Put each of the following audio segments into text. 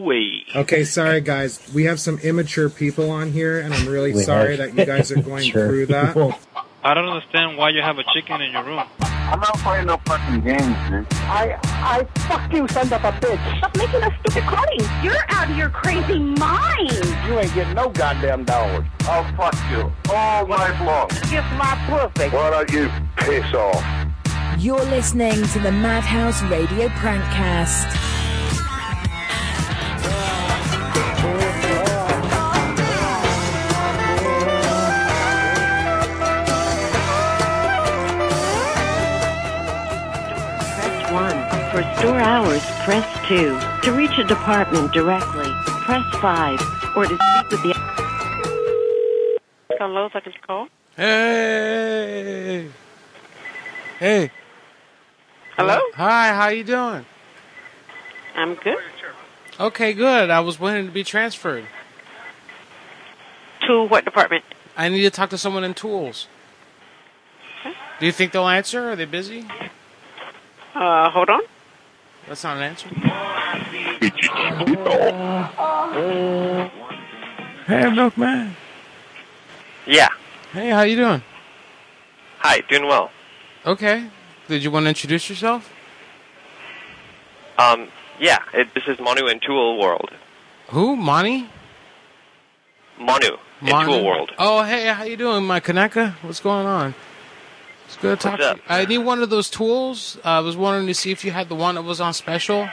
way. Okay, sorry guys. We have some immature people on here, and I'm really sorry that you guys are going through that. I don't understand why you have a chicken in your room. I'm not playing no fucking games, dude. I fuck you, son of a bitch. Stop making a stupid calling. You're out of your crazy mind. You ain't getting no goddamn dollars. I'll fuck you all night long. Kiss my pussy. Why don't you piss off? You're listening to the Madhouse Radio Prankcast. For store hours, press 2. To reach a department directly, press 5. Or to speak with the... Hello, second call. Hey! Hey! Hello? Hi, how you doing? I'm good. Okay, good. I was waiting to be transferred. To what department? I need to talk to someone in tools. Okay. Do you think they'll answer? Are they busy? Hold on. That's not an answer. Hey, Milkman. Yeah. Hey, how you doing? Hi, doing well. Okay. Did you want to introduce yourself? Yeah. This is Manu in Tool World. Who? Manu? Manu in Tool World. Oh, hey, how you doing, my Kaneka? What's going on? It's good to talk to you. I need one of those tools. I was wondering to see if you had the one that was on special.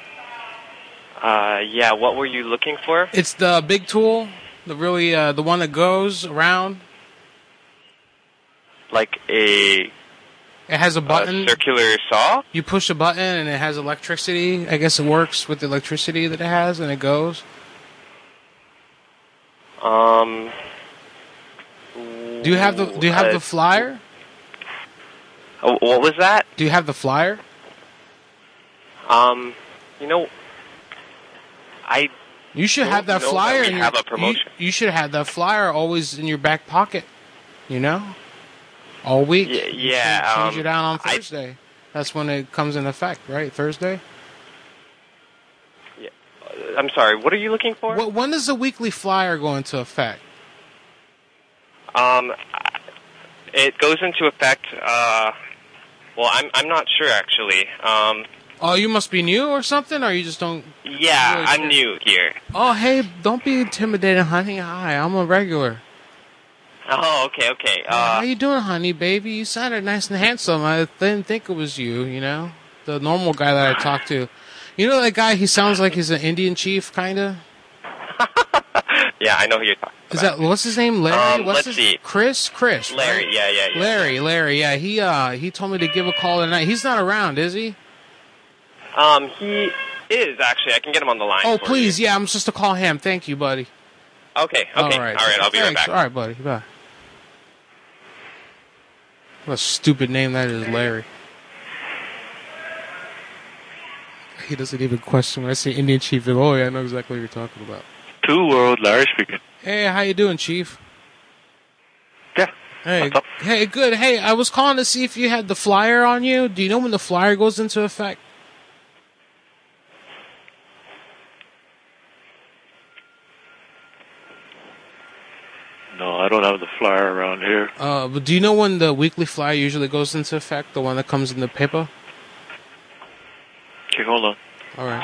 Yeah, what were you looking for? It's the big tool, the one that goes around. Like It has a button. Circular saw? You push a button and it has electricity. I guess it works with the electricity that it has and it goes. Do you have the flyer? What was that? Do you have the flyer? You should have that flyer. We have a promotion. You should have that flyer always in your back pocket. You know, all week. Yeah. Change it out on Thursday. That's when it comes in effect, right? Thursday. Yeah. I'm sorry. What are you looking for? When does the weekly flyer go into effect? It goes into effect. Well, I'm not sure actually. Oh, you must be new or something, or you just don't. Yeah, really I'm new here. Oh, hey, don't be intimidated, honey. Hi, I'm a regular. Oh, okay. How you doing, honey, baby? You sounded nice and handsome. I didn't think it was you. You know, the normal guy that I talked to. You know that guy? He sounds like he's an Indian chief, kinda. Yeah, I know who you're talking about. What's his name? Larry? Let's see. Chris? Larry, right? yeah. Larry, yeah. He told me to give a call tonight. He's not around, is he? He is, actually. I can get him on the line. Oh, please, yeah, I'm supposed to call him. Thank you, buddy. Okay. All right, I'll be right back. All right, buddy, bye. What a stupid name that is, Larry. He doesn't even question when I say Indian chief. Oh, yeah, I know exactly what you're talking about. Tool World, Larry speaking. Hey, how you doing, Chief? Yeah. Hey, what's up? Hey, good. Hey, I was calling to see if you had the flyer on you. Do you know when the flyer goes into effect? No, I don't have the flyer around here. But do you know when the weekly flyer usually goes into effect? The one that comes in the paper? Okay, hold on. All right.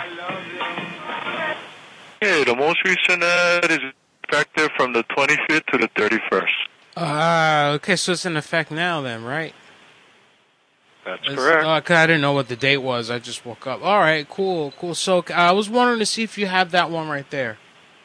Yeah, the most recent ad is effective from the 25th to the 31st. Okay, so it's in effect now then, right? That's correct. 'Cause I didn't know what the date was. I just woke up. All right, cool. So I was wondering to see if you have that one right there.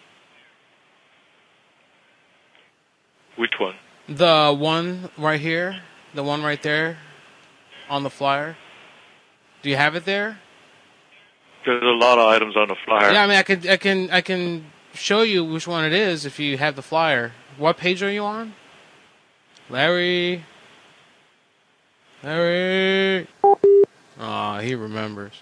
Which one? The one right here. The one right there on the flyer. Do you have it there? There's a lot of items on the flyer. Yeah, I mean, I can show you which one it is if you have the flyer. What page are you on? Larry. Aw, he remembers.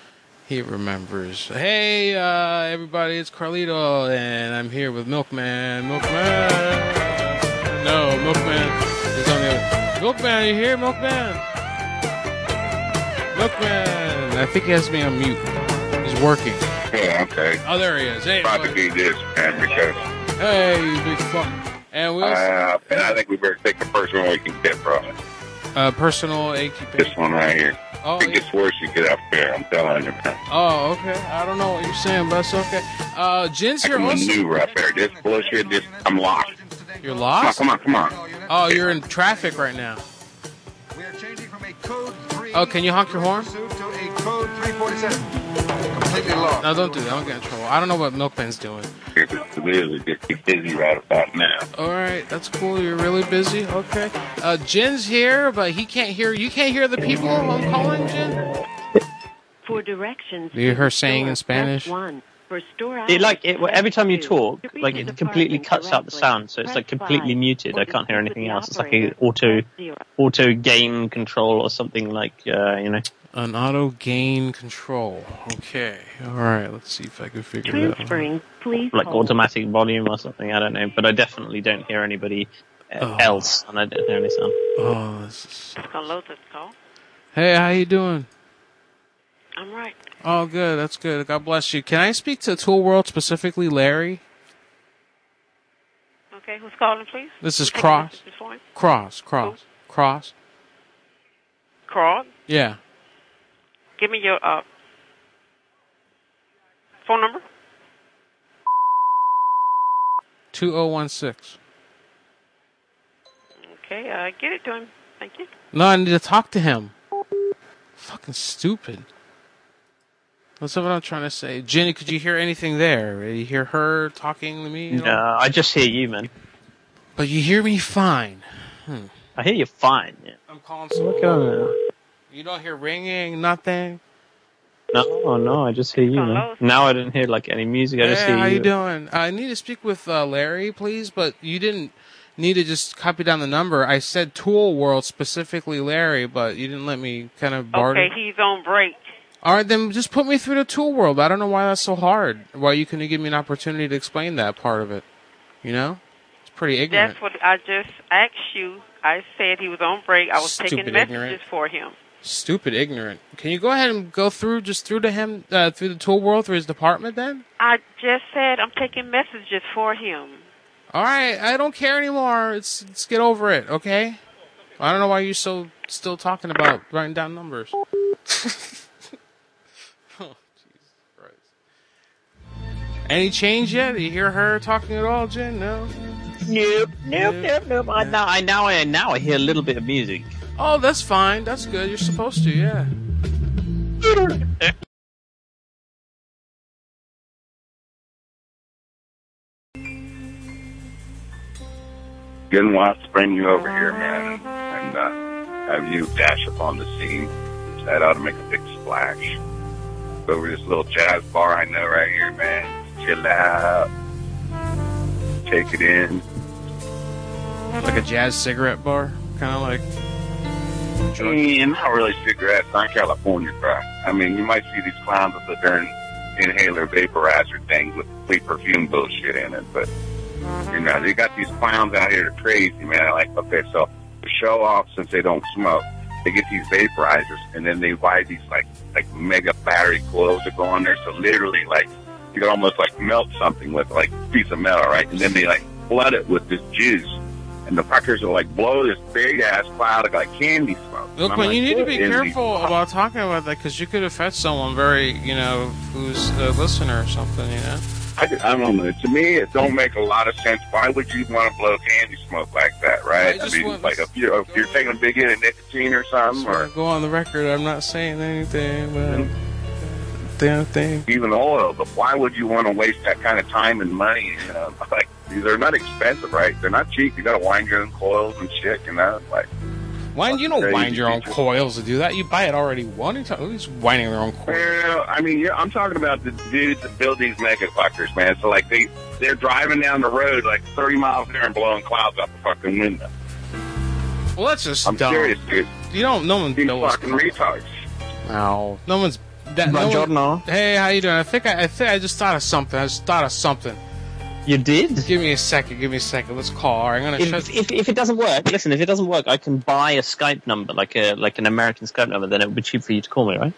Hey, everybody, it's Carlito, and I'm here with Milkman. No, Milkman is on the other. Milkman, are you here, Milkman? I think he has me on mute. He's working. Yeah, okay. Oh, there he is. Hey, About to do this, man, because... Hey, you big fuck. And we also... and I think we better take the first one we can get from it. Personal AQP. This one right here. Oh, it gets worse you get up there, I'm telling you, man. Oh, okay. I don't know what you're saying, but it's okay. Jin's here also. I maneuver up there. This bullshit, I'm lost. You're lost? Come on. Oh, you're in traffic right now. Oh, can you honk your horn? Completely lost. No, don't do that. Don't get in trouble. I don't know what Milkman's doing. Really just busy right about now. All right, that's cool. You're really busy. Okay. Jin's here, but he can't hear. You can't hear the people I'm calling, Jin? For directions. You hear her saying in Spanish? Every time you talk, like it completely cuts out the sound, so it's like completely muted. I can't hear anything else. It's like an auto gain control or something like, An auto gain control. Okay. All right. Let's see if I can figure it out. Transferring, please. Like automatic volume or something. I don't know, but I definitely don't hear anybody else, and I don't hear any sound. Oh, this is. Hello, this call. Hey, how you doing? I'm right. Oh, good. That's good. God bless you. Can I speak to Tool World, specifically Larry? Okay, who's calling, please? This is Cross. Cross. Cross? Yeah. Give me your phone number. 2016. Okay, get it to him. Thank you. No, I need to talk to him. Fucking stupid. That's what I'm trying to say. Jenny, could you hear anything there? You hear her talking to me? No, I just hear you, man. But you hear me fine. I hear you fine, yeah. I'm calling someone. You don't hear ringing, nothing? No, I just hear you, man. Now I didn't hear, like, any music, I just hear you. How you doing? I need to speak with Larry, please, but you didn't need to just copy down the number. I said Tool World, specifically Larry, but you didn't let me kind of barter. Okay, he's on break. All right, then just put me through the Tool World. I don't know why that's so hard. Why you couldn't give me an opportunity to explain that part of it. You know? It's pretty ignorant. That's what I just asked you. I said he was on break. I was taking messages for him. Stupid ignorant. Can you go ahead and go through to him, through the Tool World, through his department then? I just said I'm taking messages for him. All right, I don't care anymore. Let's get over it, okay? I don't know why you're still talking about writing down numbers. Oh, Jesus Christ. Any change yet? Do you hear her talking at all, Jen? No? Nope. Now I hear a little bit of music. Oh, that's fine. That's good. You're supposed to, yeah. Getting wants to bring you over here, man, and have you dash upon the scene. That ought to make a big splash. Over this little jazz bar I know right here, man. Chill out. Take it in. Like a jazz cigarette bar? Kind of like... not really cigarettes. Not California crap. I mean, you might see these clowns with their inhaler vaporizer things with complete perfume bullshit in it, but, you know, they got these clowns out here that are crazy, man. Like, okay, so to show off, since they don't smoke, they get these vaporizers, and then they buy these, like mega battery coils that go on there, so literally, like, you can almost, like, melt something with, like, a piece of metal, right? And then they, like, flood it with this juice. And the fuckers will, like, blow this big-ass cloud of, like, candy smoke. Look, man, you need to be careful about talking about that, because you could offend someone very, you know, who's a listener or something, you know? I don't know. To me, it don't make a lot of sense. Why would you want to blow candy smoke like that, right? I mean, like, if you're taking a big hit of nicotine or something, or... Go on the record, I'm not saying anything, but... Damn thing. Even oil, but why would you want to waste that kind of time and money? You know, like, they're not expensive, right? They're not cheap. You got to wind your own coils and shit, you know, like. You don't wind your own coils to do that. You buy it already. Who's winding their own coils? Well, I mean, I'm talking about the dudes that build these mega fuckers, man. So, like, they're driving down the road like 30 miles an hour and blowing clouds out the fucking window. Well, that's just I'm dumb. serious, dude. No one knows. Fucking retards. No, no one's. Hey, how you doing? I think I just thought of something. You did? Give me a second. Let's call. All right, I'm gonna if it doesn't work, listen. If it doesn't work, I can buy a Skype number, like an American Skype number. Then it would be cheap for you to call me, right?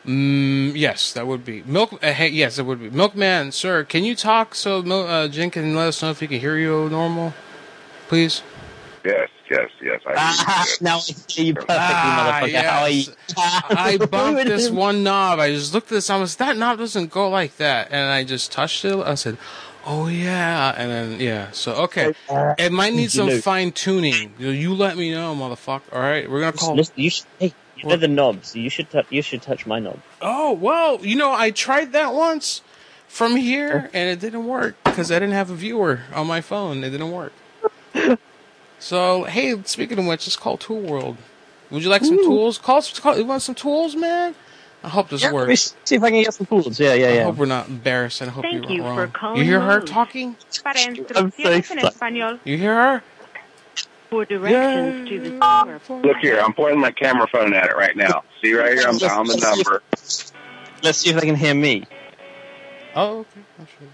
Yes, that would be hey, yes, it would be. Milkman, sir, can you talk so Jen can let us know if he can hear you normal, please? Yes. Now I hear you perfectly, motherfucker. Yes. How are you? I bumped this one knob. I just looked at this. I was that knob doesn't go like that, and I just touched it. I said, "Oh yeah," and then yeah. So okay, it might need some fine tuning. You let me know, motherfucker. All right, we're gonna call. Listen, you know the knobs. You should touch my knob. Oh well, I tried that once from here, and it didn't work because I didn't have a viewer on my phone. It didn't work. So, hey, speaking of which, it's called Tool World. Would you like some tools? You want some tools, man? I hope this works. Let me see if I can get some tools. Yeah. I hope we're not embarrassed. I hope Thank you're you wrong. for calling You hear her Rose. talking? Para instrucciones en español. You hear her? For directions to the store. Look here, I'm pointing my camera phone at it right now. See right here, I'm dialing the number. Let's see if they can hear me. Oh, okay. I'm sure.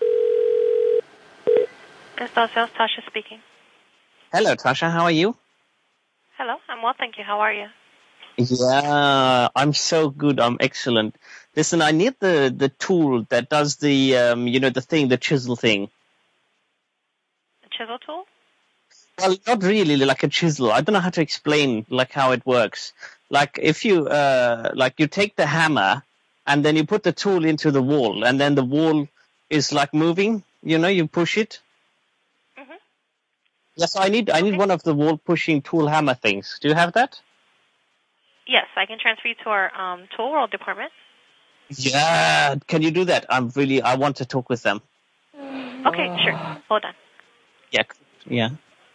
Sales, Tasha speaking. Hello, Tasha. How are you? Hello, I'm well, thank you. How are you? Yeah, I'm so good. I'm excellent. Listen, I need the tool that does the the chisel thing. The chisel tool? Well, not really like a chisel. I don't know how to explain how it works. Like if you you take the hammer and then you put the tool into the wall, and then the wall is moving. You push it. Yes, I need one of the wall pushing tool hammer things. Do you have that? Yes, I can transfer you to our Tool World department. Yeah, can you do that? I want to talk with them. Okay, sure. Hold on. Yeah.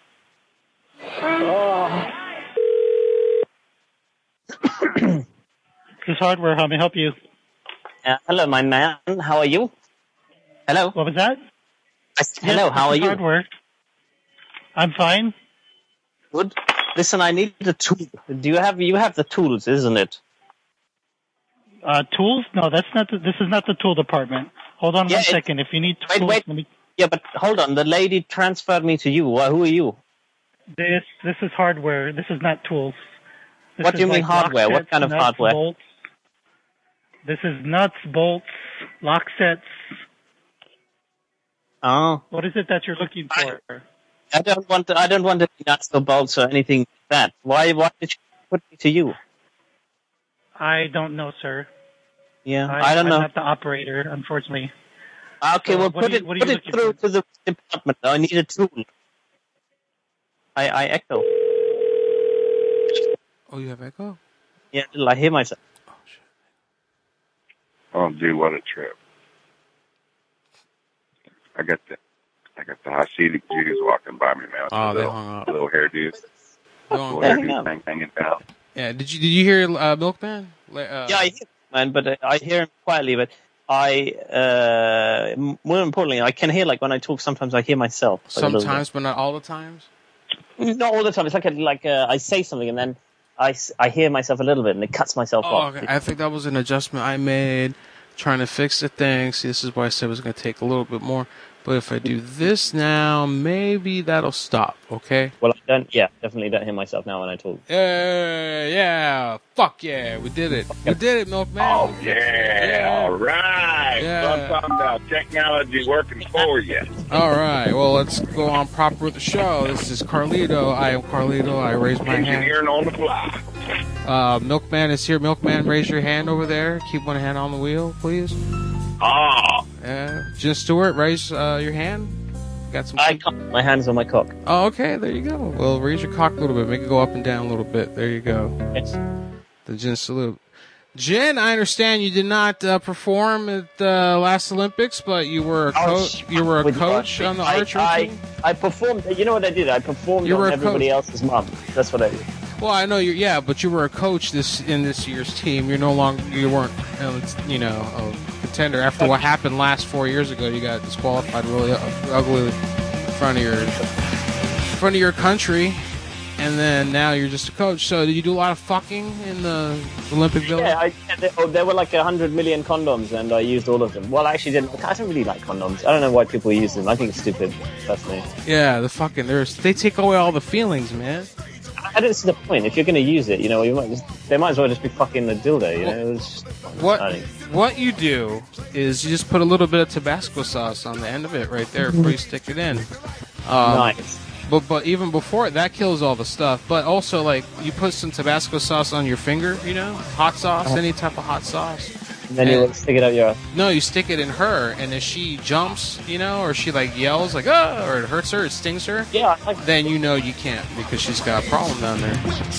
This hardware, how may I help you? Hello, my man. How are you? Hello. What was that? Hello, how are you? Hardware. I'm fine. Good. Listen, I need the tool. You have the tools, isn't it? Tools? No, that's not. This is not the tool department. Hold on 1 second. If you need tools, wait. Yeah, but hold on. The lady transferred me to you. Who are you? This is hardware. This is not tools. What do you mean hardware? What kind of hardware? Bolts. This is nuts, bolts, lock sets. Oh. What is it that you're looking for? I don't want the nuts or bolts or anything like that. Why did she put me to you? I don't know, sir. Yeah, I don't know. I'm not the operator, unfortunately. Okay, well, put it through to the department. I need a tool. I echo. Oh, you have echo? Yeah, I hear myself. Oh, shit. Oh, dude, what a trip. I got the Hasidic Jews walking by me, man. Oh, they hung up. Little hairdos. Little hairdos hanging down. Yeah, did you hear Milkman? Yeah, I hear man, but I hear him quietly. But more importantly, I can hear when I talk. Sometimes I hear myself. Sometimes, but not all the times. Not all the time. It's I say something and then I hear myself a little bit and it cuts myself off. Okay. I think that was an adjustment I made trying to fix the thing. See, this is why I said it was going to take a little bit more. But if I do this now, maybe that'll stop, okay? Well, definitely don't hear myself now when I talk. Yeah, fuck yeah, we did it. We did it, Milkman. Oh, yeah, all right. Yeah. So I'm talking about technology working for you. All right, well, let's go on proper with the show. This is Carlito. I am Carlito. I raise my hand. Engineering on the fly. Milkman is here. Milkman, raise your hand over there. Keep one hand on the wheel, please. Oh. Jen Stewart, raise your hand. Got some. My hand's on my cock. Oh, okay. There you go. Well, raise your cock a little bit. Make it go up and down a little bit. There you go. The Jen salute. Jen, I understand you did not perform at the last Olympics, but you were a coach. You were a coach on the archery team. I performed. You know what I did? I performed on everybody else's mom. That's what I did. Well, I know but you were a coach in this year's team. You weren't, a contender after what happened last 4 years ago. You got disqualified really ugly in front of your country, and then now you're just a coach. So, did you do a lot of fucking in the Olympic Village? Yeah, there were 100 million condoms, and I used all of them. Well, I actually didn't. I don't really like condoms. I don't know why people use them. I think it's stupid, personally. Yeah, they take away all the feelings, man. I don't see the point. If you're going to use it, they might as well just be fucking a dildo, you know? It's just, what you do is you just put a little bit of Tabasco sauce on the end of it right there before you stick it in. Nice. But even before it, that kills all the stuff. But also, like, you put some Tabasco sauce on your finger, hot sauce, any type of hot sauce. And then you stick it up your ass. No, you stick it in her, and if she jumps, or she, like, yells, like, ah, or it hurts her, it stings her, then you can't, because she's got a problem down there.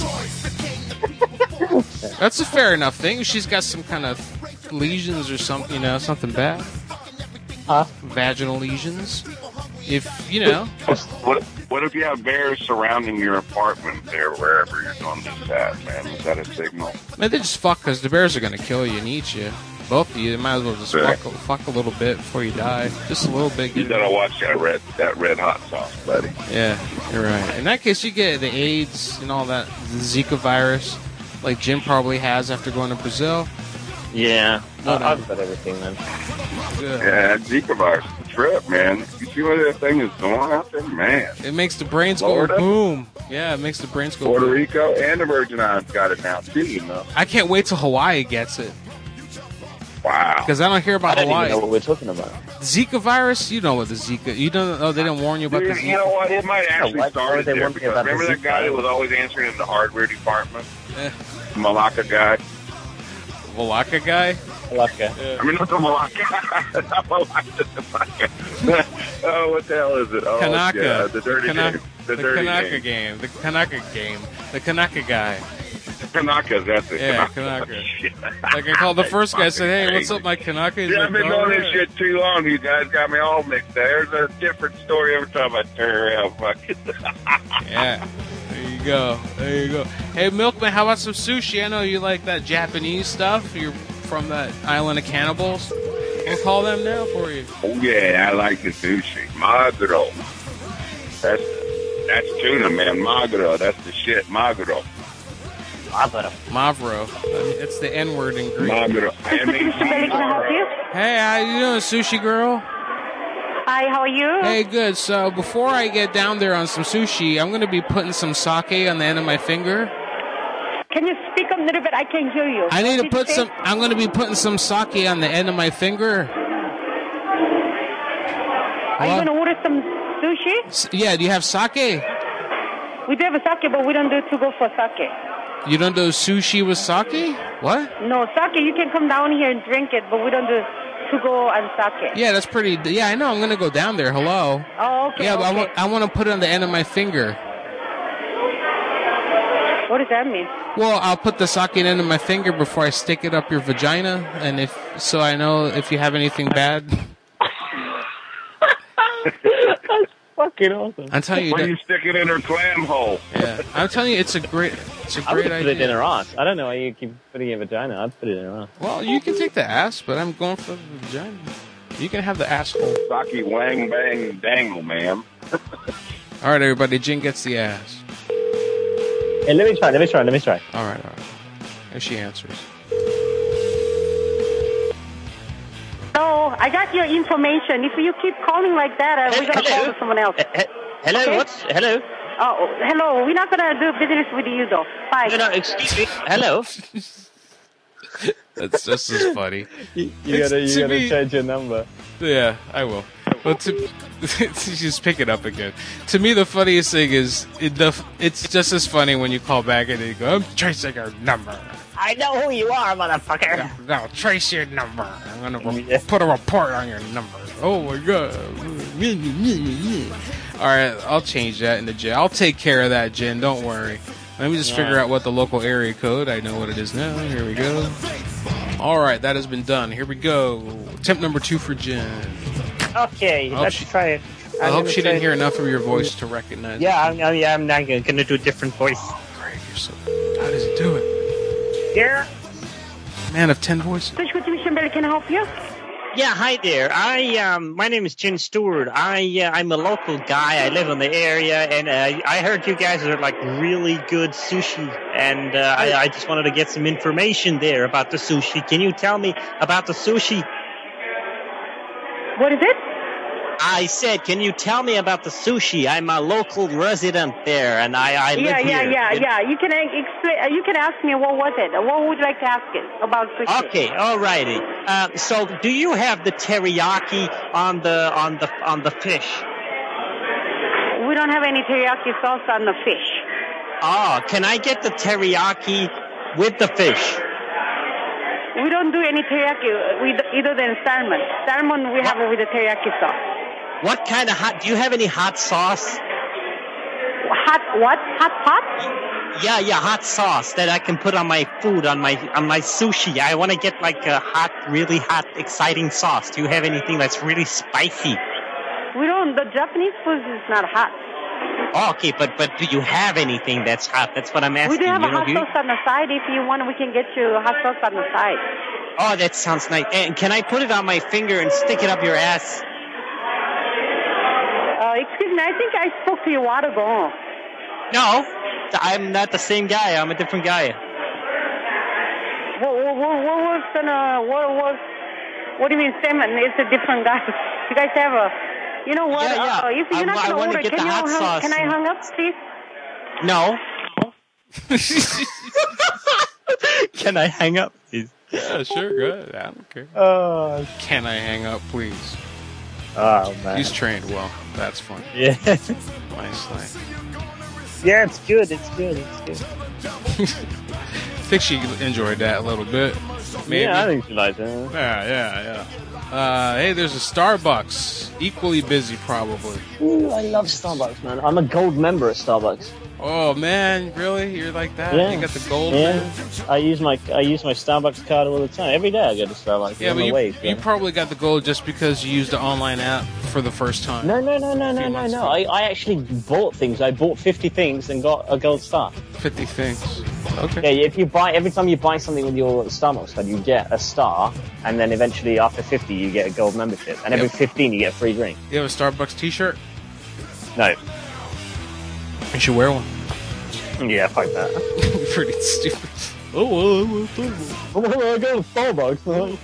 That's a fair enough thing. She's got some kind of lesions or something, something bad. Vaginal lesions. If, What if you have bears surrounding your apartment there, wherever you're doing this at, man? Is that a signal? Man, they just fuck, because the bears are going to kill you and eat you. Both of you. You might as well just fuck a little bit before you die. Just a little bit. You gotta watch that red hot sauce, buddy. Yeah, you're right. In that case, you get the AIDS and all that, the Zika virus, like Jim probably has after going to Brazil. Yeah. I've got everything, then. Yeah, Zika virus. Trip, man. You see what that thing is doing out there, man? It makes the brains go boom. Yeah, it makes the brains go boom. Puerto Rico and the Virgin Islands got it now too, I can't wait till Hawaii gets it. Wow. Because I don't hear about Hawaii. I don't even know what we're talking about. Zika virus? You know what the Zika... You don't... Oh, they didn't warn you about the Zika? You know what? It might actually start there. Because remember that guy that was always answering in the hardware department? Malacca guy? Malacca guy? Malacca. Yeah. I mean, not the Malacca. Not Malacca. Oh, what the hell is it? Oh, Kanaka. Yeah, the dirty game. The Kanaka game. The Kanaka game. The Kanaka guy. Kanaka, that's it. Yeah, Kanaka. Like I called the first guy, said, hey, what's up, my Kanaka? He's I've been doing this shit too long. You guys got me all mixed. There's a different story every time I turn around. Yeah. There you go. Hey, Milkman, how about some sushi? I know you like that Japanese stuff. You're from that island of cannibals. We'll call them now for you. Oh, yeah, I like the sushi. Maguro. That's tuna, man. Maguro. That's the shit. Maguro. Mavro. It's the N-word in Greek. Maguro. Can I help you? Hey, how you doing, sushi girl? Hi, how are you? Hey, good. So before I get down there on some sushi, I'm going to be putting some sake on the end of my finger. Can you speak a little bit? I can't hear you. I need to put some... I'm going to be putting some sake on the end of my finger. Are you going to order some sushi? Yeah, do you have sake? We do have a sake, but we don't do to go for sake. You don't do sushi with sake? What? No, sake, you can come down here and drink it, but we don't do to go and sake. Yeah, that's pretty... Yeah, I know. I'm going to go down there. Hello. Oh, okay. Yeah, but okay. I want to put it on the end of my finger. What does that mean? Well, I'll put the sake end of my finger before I stick it up your vagina, and so I know if you have anything bad. That's fucking awesome. I'm telling you, when you stick it in her clam hole. Yeah, I'm telling you, it's a great I would idea. put it in her ass. I don't know why you keep putting it in vagina. I'd put it in her ass. Well, you can take the ass, but I'm going for the vagina. You can have the asshole. Sake wang bang dangle, ma'am. All right, everybody. Jin gets the ass. Hey, let me try. All right. Here she answers. No, I got your information. If you keep calling like that, we're going to call to someone else. Hello, okay? what? Hello? Oh, hello. We're not going to do business with you, though. Bye. No, excuse me. Hello? That's just as funny. You gotta change your number. Yeah, I will. Well, just pick it up again. To me, the funniest thing is it's just as funny when you call back and you go, "I'm tracing your number." I know who you are, motherfucker. No, trace your number. I'm gonna put a report on your number. Oh my god. All right, I'll change that in the Jen. I'll take care of that, Jen. Don't worry. Let me just figure out what the local area code. I know what it is now. Here we go. All right, that has been done. Here we go. Attempt number 2 for Jen. Okay, let's try it. I hope she didn't hear enough of your voice to recognize it. Yeah, I'm not going to do a different voice. Great, you're so... How does he do it? Yeah. Man of 10 voices. Can I help you? Yeah, hi there. My name is Jen Stewart. I'm a local guy. I live in the area, and I heard you guys are like really good sushi, and I just wanted to get some information there about the sushi. Can you tell me about the sushi? What is it? I said, can you tell me about the sushi? I'm a local resident there, and I live here. Yeah. You can explain. You can ask me what was it. What would you like to ask it about sushi? Okay, alrighty. So, do you have the teriyaki on the fish? We don't have any teriyaki sauce on the fish. Oh, can I get the teriyaki with the fish? We don't do any teriyaki other than salmon. Salmon we have it with the teriyaki sauce. What kind of do you have any hot sauce? Hot what? Hot pot? Yeah, hot sauce that I can put on my food, on my sushi. I want to get like a hot, really hot, exciting sauce. Do you have anything that's really spicy? We don't. The Japanese food is not hot. Oh, okay, but do you have anything that's hot? That's what I'm asking. We do have a hot sauce on the side. If you want, we can get you a hot sauce on the side. Oh, that sounds nice. And can I put it on my finger and stick it up your ass? Excuse me, I think I spoke to you a while ago. No, I'm not the same guy. I'm a different guy. What do you mean same? It's a different guy. You guys have a... You know what? Yeah. If you're not going to order, can I hang up, please? No. Can I hang up, please? Yeah, sure, good. I don't care. Can I hang up, please? Oh, man. He's trained well. That's fun. Yeah. Nice. Yeah, it's good. I think she enjoyed that a little bit. Maybe. Yeah, I think she liked it. Yeah. Hey, there's a Starbucks. Equally busy, probably. Ooh, I love Starbucks, man. I'm a gold member at Starbucks. Oh man, really? You're like that? Yeah. You got the gold? Yeah. Man? I use my Starbucks card all the time. Every day I go to Starbucks. Yeah, but you probably got the gold just because you used the online app for the first time. No. I actually bought things. I bought 50 things and got a gold star. 50 things. Okay. Yeah, every time you buy something with your Starbucks card, you get a star, and then eventually after 50 you get a gold membership, and every 15 you get a free drink. You have a Starbucks t-shirt? No. You should wear one. Yeah, fuck that. Pretty stupid. I go to Starbucks, man.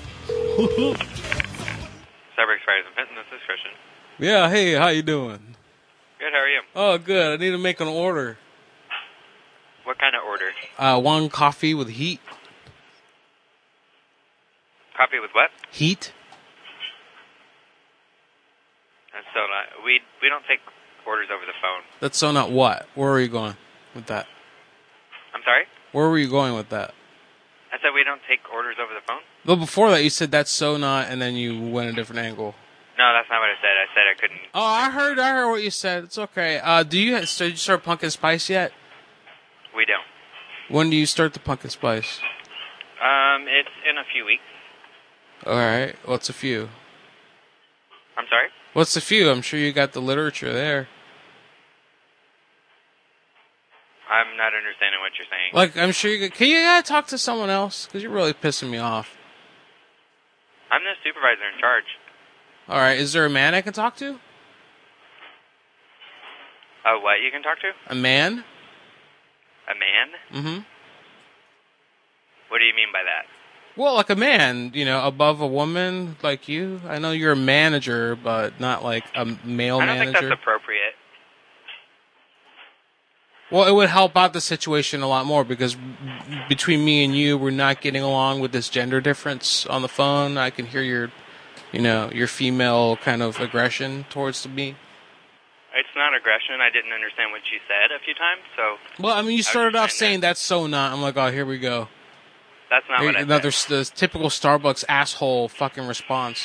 Starbucks Fires and Fenton, this is Christian. Yeah, hey, how you doing? Good, how are you? Oh, good. I need to make an order. What kind of order? One coffee with heat. Coffee with what? Heat. That's so not... We don't take orders over the phone. That's so not what? Where are you going with that? I'm sorry? Where were you going with that? I said we don't take orders over the phone? Well, before that, you said that's so not, and then you went a different angle. No, that's not what I said. I said I couldn't... Oh, I heard what you said. It's okay. Did you start pumpkin spice yet? We don't. When do you start the pumpkin spice? It's in a few weeks. Alright, what's a few? I'm sorry? What's a few? I'm sure you got the literature there. I'm not understanding what you're saying. Like, I'm sure can you talk to someone else? Because you're really pissing me off. I'm the supervisor in charge. Alright, is there a man I can talk to? What you can talk to? A man? A man? Mm-hmm. What do you mean by that? Well, like a man, above a woman like you. I know you're a manager, but not like a male manager. I don't think that's appropriate. Well, it would help out the situation a lot more because between me and you, we're not getting along with this gender difference on the phone. I can hear your female kind of aggression towards me. It's not aggression. I didn't understand what you said a few times, so... Well, I mean, you started off saying that's so not. I'm like, oh, here we go. That's not what I said. said. The typical Starbucks asshole fucking response.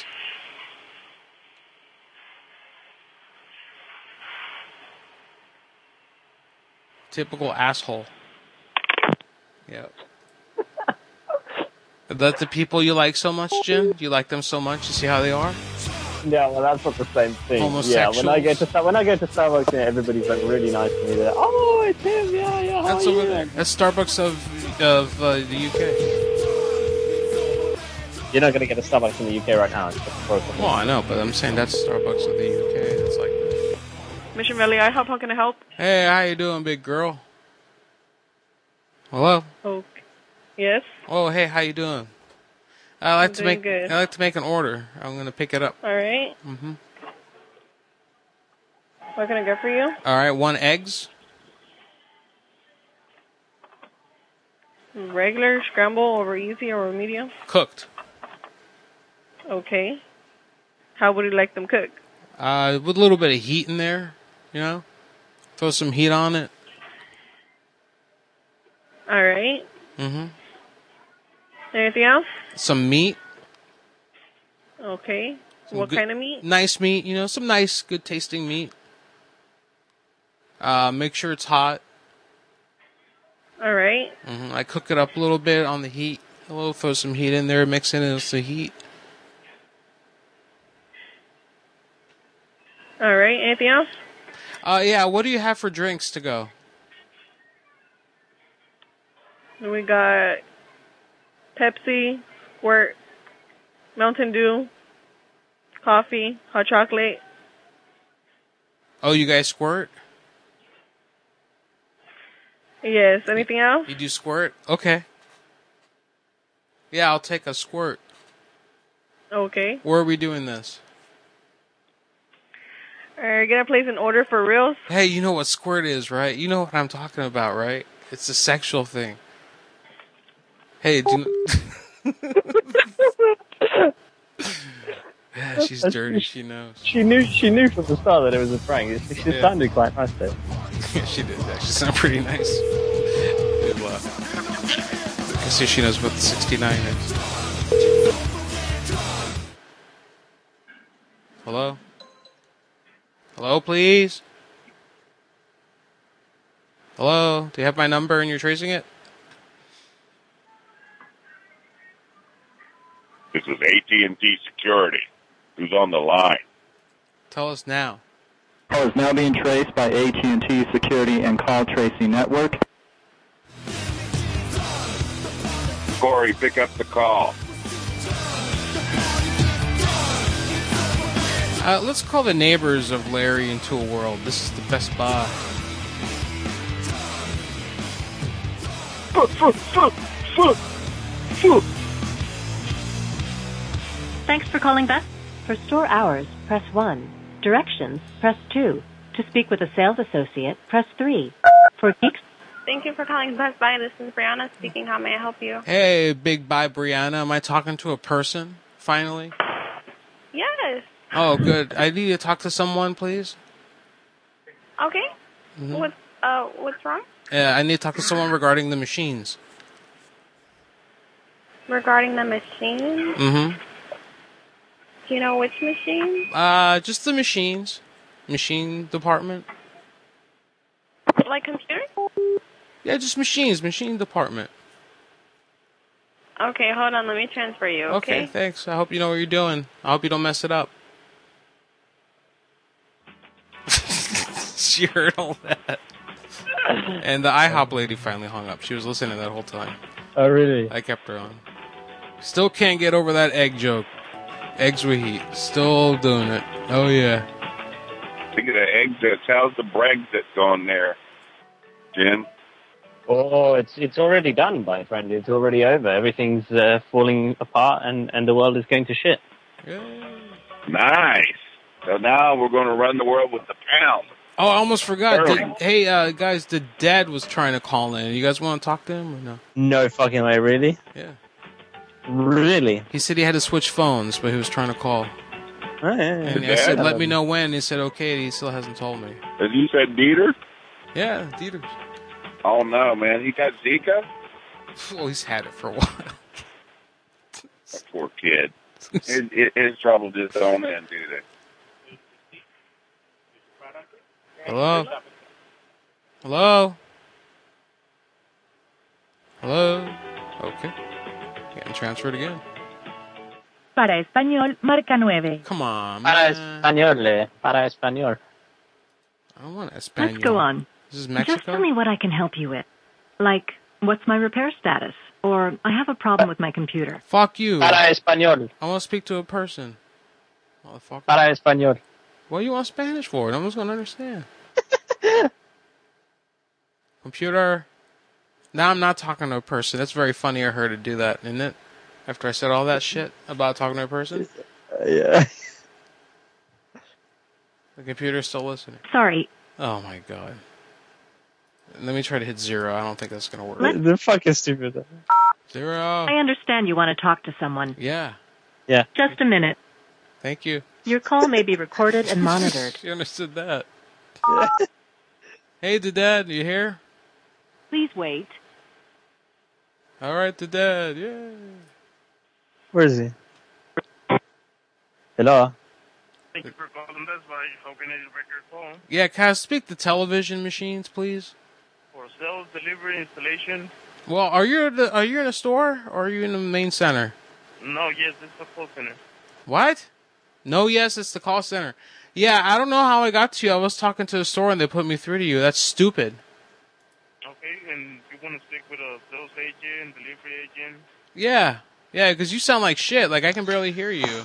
Typical asshole. Yep. That the people you like so much, Jim? Do you like them so much? You see how they are? Yeah, well, that's not the same thing. Homosexuals. Yeah, when I go to Starbucks, everybody's like really nice to me. They're like, oh, it's him, yeah. How That's are over you? there. That's Starbucks of the UK. You're not going to get a Starbucks in the UK right now. It's just broken. Well, I know, but I'm saying that's Starbucks of the UK. It's like that. Mission Valley IHOP, how can I help? Hey, how you doing, big girl? Hello? Okay. Yes? Oh, hey, how you doing? I like to make good. an order. I'm gonna pick it up. All right. Mm-hmm. What can I get for you? All right, 1 eggs. Regular, scramble, over easy, or medium? Cooked. Okay. How would you like them cooked? With a little bit of heat in there, you know? Throw some heat on it. All right. Mm-hmm. Anything else? Some meat. Okay. Some What good- kind of meat? Nice meat, you know, some nice, good tasting meat. Make sure it's hot. All right. I cook it up a little bit on the heat. Throw some heat in there, mix in with the heat. All right. Anything else? Yeah, what do you have for drinks to go? We got Pepsi, Squirt, Mountain Dew, coffee, hot chocolate. Oh, you guys squirt? Yes. Anything else? You do squirt? Okay. Yeah, I'll take a squirt. Okay. Where are we doing this? Are you gonna place an order for reals? Hey, you know what squirt is, right? You know what I'm talking about, right? It's a sexual thing. Hey, do you... Yeah, she's dirty, she knows. She knew from the start that it was a prank. She Yeah. sounded quite nice though. Yeah, she did actually sound pretty nice. Good luck. I can see she knows what the 69 is. Hello? Hello, please? Hello? Do you have my number and you're tracing it? This is AT&T Security. Who's on the line? Tell us now. Call is now being traced by AT&T Security and Call Tracing Network. Corey, pick up the call. Let's call the neighbors of Larry into a world. This is the Best Buy. Thanks for calling Best. For store hours, press 1. Directions, press 2. To speak with a sales associate, press 3. For geeks... Thank you for calling Best Buy. This is Brianna speaking. How may I help you? Hey, Big Bye, Brianna. Am I talking to a person, finally? Yes. Oh, good. I need to talk to someone, please. Okay. Mhm. What's wrong? I need to talk to someone regarding the machines. Regarding the machine? Mm-hmm. Do you know which machine? Just the machines. Machine department. Like computer? Yeah, just machines. Machine department. Okay, hold on. Let me transfer you, Okay, thanks. I hope you know what you're doing. I hope you don't mess it up. She heard all that. And the IHOP lady finally hung up. She was listening that whole time. Oh, really? I kept her on. Still can't get over that egg joke. Eggs with heat. Still doing it. Oh, yeah. Look at the exits. How's the Brexit going there, Jim? Oh, it's already done, my friend. It's already over. Everything's falling apart, and the world is going to shit. Nice. So now we're going to run the world with the pound. Oh, I almost forgot. Sterling. Hey, guys, the dad was trying to call in. You guys want to talk to him or no? No fucking way, really? Yeah. Really? He said he had to switch phones, but he was trying to call. Oh, yeah, And I said, let me know when. He said, okay. He still hasn't told me. As you said, Dieter? Yeah, Dieter. Oh, no, man. He got Zika? Well, he's had it for a while. That poor kid. His trouble just don't end, do they? Hello? Hello? Hello? Okay. Getting transferred again. Para español, marca 9. Come on, Para man. español, para español. I don't want Espanol. Let's go on. This is Just Mexico? tell me what I can help you with. Like, what's my repair status? Or, I have a problem with my computer. Fuck you. Para español. I want to speak to a person. Motherfucker. Para español. What do you want Spanish for? No one's going to understand. Computer. Now I'm not talking to a person. It's very funny of her to do that, isn't it? After I said all that shit about talking to a person. Yeah. The computer's still listening. Sorry. Oh my god. Let me try to hit 0. I don't think that's gonna work. The fuck is stupid. 0. I understand you want to talk to someone. Yeah. Yeah. Just a minute. Thank you. Your call may be recorded and monitored. She understood that. Hey, Dad, you here? Please wait. All right, Dad. Yeah. Where is he? Hello. Thank you for calling Best Buy. How can I direct your call? Yeah, can I speak to television machines, please? For sales, delivery, installation? Well, are you in a store or are you in the main center? No, yes, this is the call center. What? No, yes, it's the call center. Yeah, I don't know how I got to you. I was talking to the store and they put me through to you. That's stupid. Okay, and you want to stick with a sales agent, delivery agent? Yeah, because you sound like shit. Like, I can barely hear you.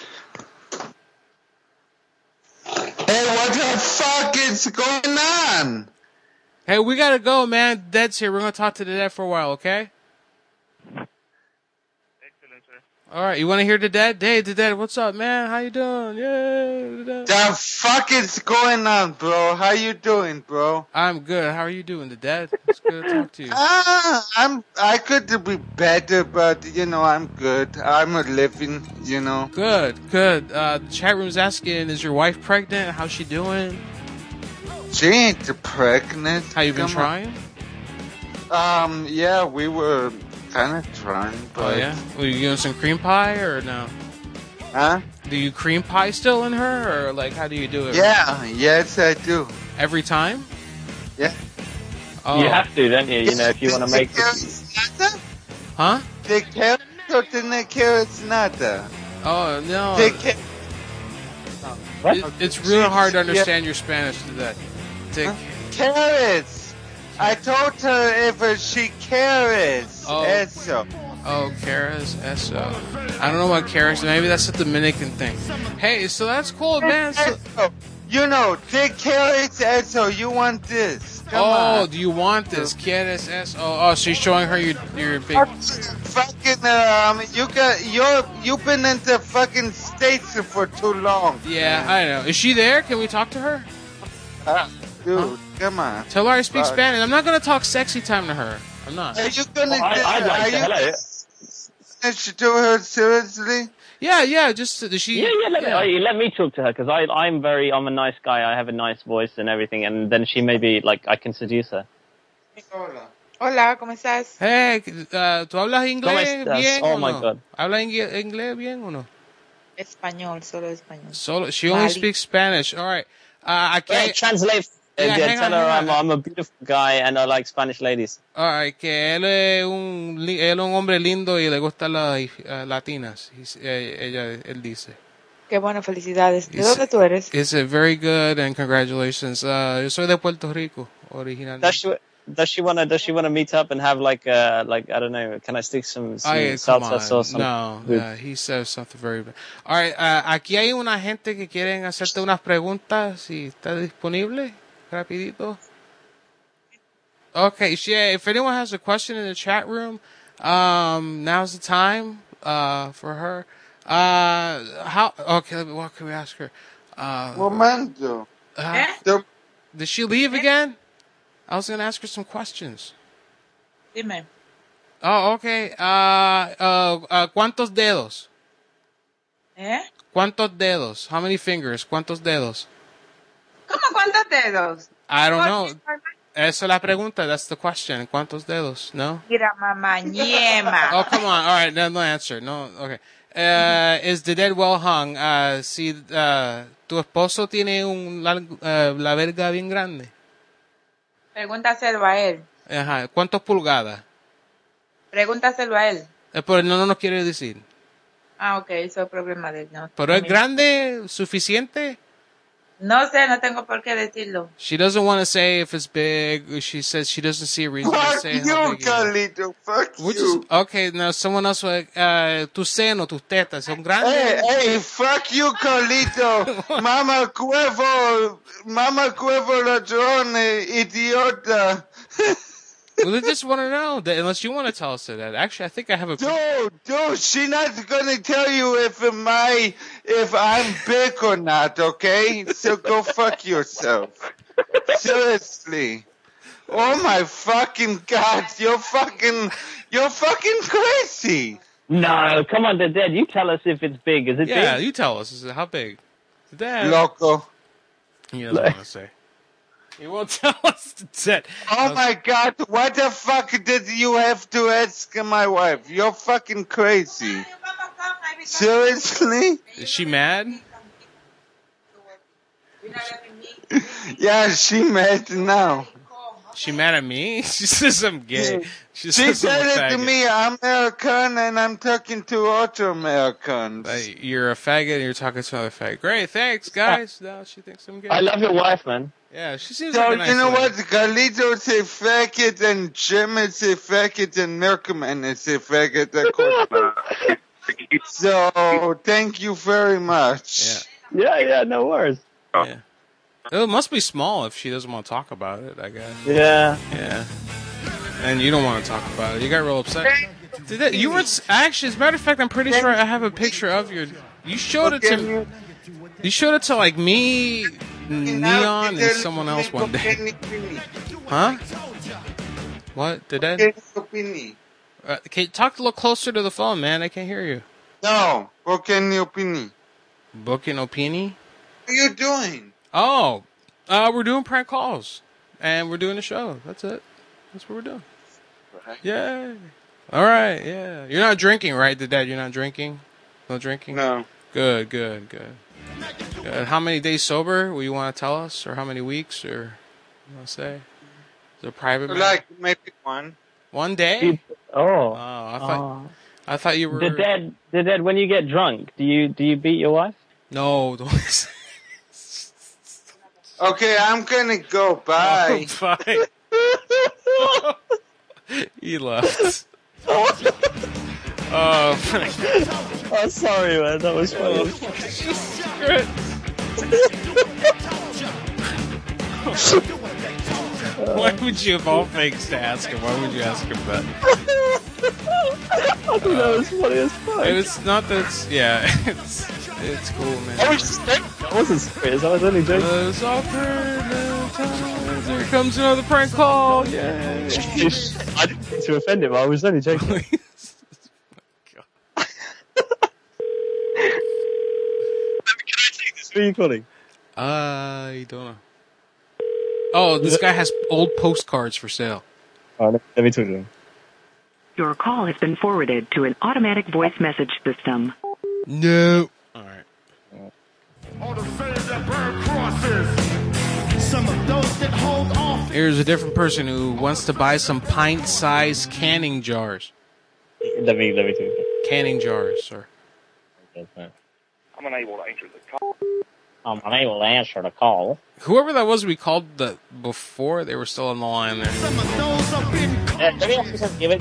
Hey, what the fuck is going on? Hey, we gotta go, man. Dad's here. We're gonna talk to the dad for a while, okay? Excellent, sir. All right, you want to hear the dad? Hey, the dad, what's up, man? How you doing? Yeah. The fuck is going on, bro? How you doing, bro? I'm good. How are you doing, the dad? It's good to talk to you. I could be better, but I'm good. I'm living, Good. The chat room's asking, is your wife pregnant? How's she doing? She ain't pregnant. How you been trying? Yeah, we were kind of trying, but... Oh, yeah? Were you doing some cream pie, or no? Huh? Do you cream pie still in her, or, like, how do you do it? Yeah, yes, I do. Every time? Yeah. Oh. You have to, don't you? If you want to make it. Huh? The carrots or the carrots nata? Oh, no. What? It's really hard to understand your Spanish to that. Carrots! I told her if she carrots. Oh. Eso. Oh, Caras, eso. I don't know what Caras. Maybe that's a Dominican thing. Hey, so that's cool, man. So, the carrots, eso. You want this? Come on. Do you want this? Quieres eso? Oh, so you're showing her your big. Fucking you've been in the fucking States for too long. Yeah, I know. Is she there? Can we talk to her? Dude, come on. Tell her I speak Spanish. I'm not gonna talk sexy time to her. I'm not. Are you gonna? I'd like to. Hello. To her seriously? Yeah. Just does she? Yeah. Let me talk to her because I'm a nice guy. I have a nice voice and everything, and then she maybe I can seduce her. Hola, ¿cómo estás? Hey, ¿tú hablas inglés bien oh o my no? God. ¿Hablas inglés bien o no? Español, solo español. She only speaks Spanish. All right. I can't translate. Tell her I'm a beautiful guy and I like Spanish ladies. All right, que él es un hombre lindo y le gustan las latinas. Él dice. Qué bueno, felicidades. ¿De dónde tú eres? It's very good and congratulations. Yo soy de Puerto Rico originalmente. Does she wanna meet up and have I don't know, can I stick some salsa sauce? No, he says something very bad. All right, aquí hay una gente que quieren hacerte unas preguntas, si está disponible, rapidito. Okay, if anyone has a question in the chat room, now's the time for her. What can we ask her? Momento. Did she leave again? I was going to ask her some questions. Dime. Oh, okay. ¿Cuántos dedos? ¿Cuántos dedos? How many fingers? ¿Cuántos dedos? ¿Cómo cuántos dedos? I don't know. Esa es la pregunta. That's the question. ¿Cuántos dedos? No? Mira, mamá, ñema. Oh, come on. All right. No answer. No. Okay. Is the dead well hung? Si tu esposo tiene la verga bien grande. Pregúntaselo a él. Ajá. ¿Cuántos pulgadas? Pregúntaselo a él. Pero no nos quiere decir. Ok, eso es problema de él. No, ¿Pero es grande? ¿Suficiente? No sé, no tengo por qué decirlo. She doesn't want to say if it's big. She says she doesn't see a reason to say how big Carlito, fuck you. Okay, now someone else will... tus senos, tus tetas, ¿son grandes? Hey, fuck you, Carlito. Mama cuevo ladrón, idiota. Well, they just want to know that, unless you want to tell us that. Actually, I think I have a. Dude, she's not gonna tell you if I'm big or not, okay? So go fuck yourself. Seriously. Oh my fucking God, you're fucking crazy. No, come on, Dad. You tell us if it's big. Is it big? Yeah, you tell us. Is it how big? Dad. Loco. He doesn't want to say. He won't tell us. Dad. Oh my God, what the fuck did you have to ask my wife? You're fucking crazy. Seriously? Is she mad? Yeah, she mad now. She mad at me? She says I'm gay. She said it to me, I'm American and I'm talking to other Americans. You're a faggot and you're talking to another faggot. Great, thanks, guys. Now she thinks I'm gay. I love your wife, man. Yeah, she seems So, like a nice you know lady. what? Galito is a faggot and Jim is a faggot and Merkelman is a faggot. So, thank you very much. Yeah, no worries. Yeah. It must be small if she doesn't want to talk about it, I guess. Yeah. Yeah. And you don't want to talk about it. You got real upset. You were actually, as a matter of fact, I'm pretty sure I have a picture of your. You showed it to. You showed it to like me, Neon, and someone else one day. Huh? What? Did that? Can you talk a little closer to the phone, man? I can't hear you. No, Booking Opini. Booking Opini? What are you doing? Oh, we're doing prank calls, and we're doing a show. That's it. That's what we're doing. Yeah. All right. Yeah. You're not drinking, right, Dad? You're not drinking. No drinking. No. Good. How many days sober? Will you want to tell us, or how many weeks, or you want to say? Is it a private? Like maybe one. 1 day? Oh. I thought you were. Dad, when you get drunk, do you beat your wife? No. Don't. Okay, I'm gonna go. Bye. Oh, bye. He left. Oh, sorry, man. That was funny. Why would you, of all things, to ask him? Why would you ask him that? I think that was funny as fuck. It's not that. It's cool, man. I wasn't serious. I was only joking. It's awkward. Here comes another prank call. Yay. I didn't mean to offend him. I was only joking. Who are you calling? I don't know. Oh, this guy has old postcards for sale. Oh, let me talk to him. Your call has been forwarded to an automatic voice message system. No. All right. Here's a different person who wants to buy some pint-sized canning jars. Let me talk to him. Canning jars, sir. I'm unable to answer the call. I'm unable to answer the call. Whoever that was we called before, they were still on the line there. Let me also give it,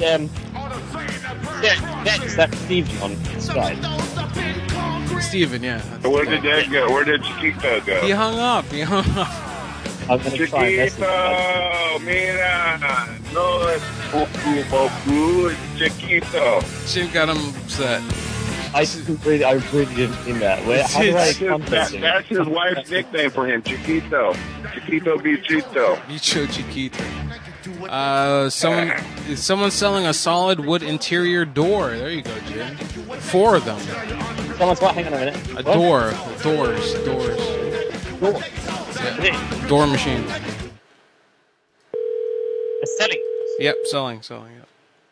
that's Steven on Skype. Steven, yeah. Where did that go? Where did Chiquito go? He hung up. I'm going to try and Chiquito, mira, no es Boku, Chiquito. Jim got him upset. I really didn't mean that. How do I contact him? That's his wife's nickname for him, Chiquito. Chiquito Bichito. Bicho Chiquito. Someone's selling a solid wood interior door. There you go, Jim. 4 of them. Someone's what? Hang on a minute. A door. Doors. Door. Yeah. Door machine. It's selling. Yep, selling, yep.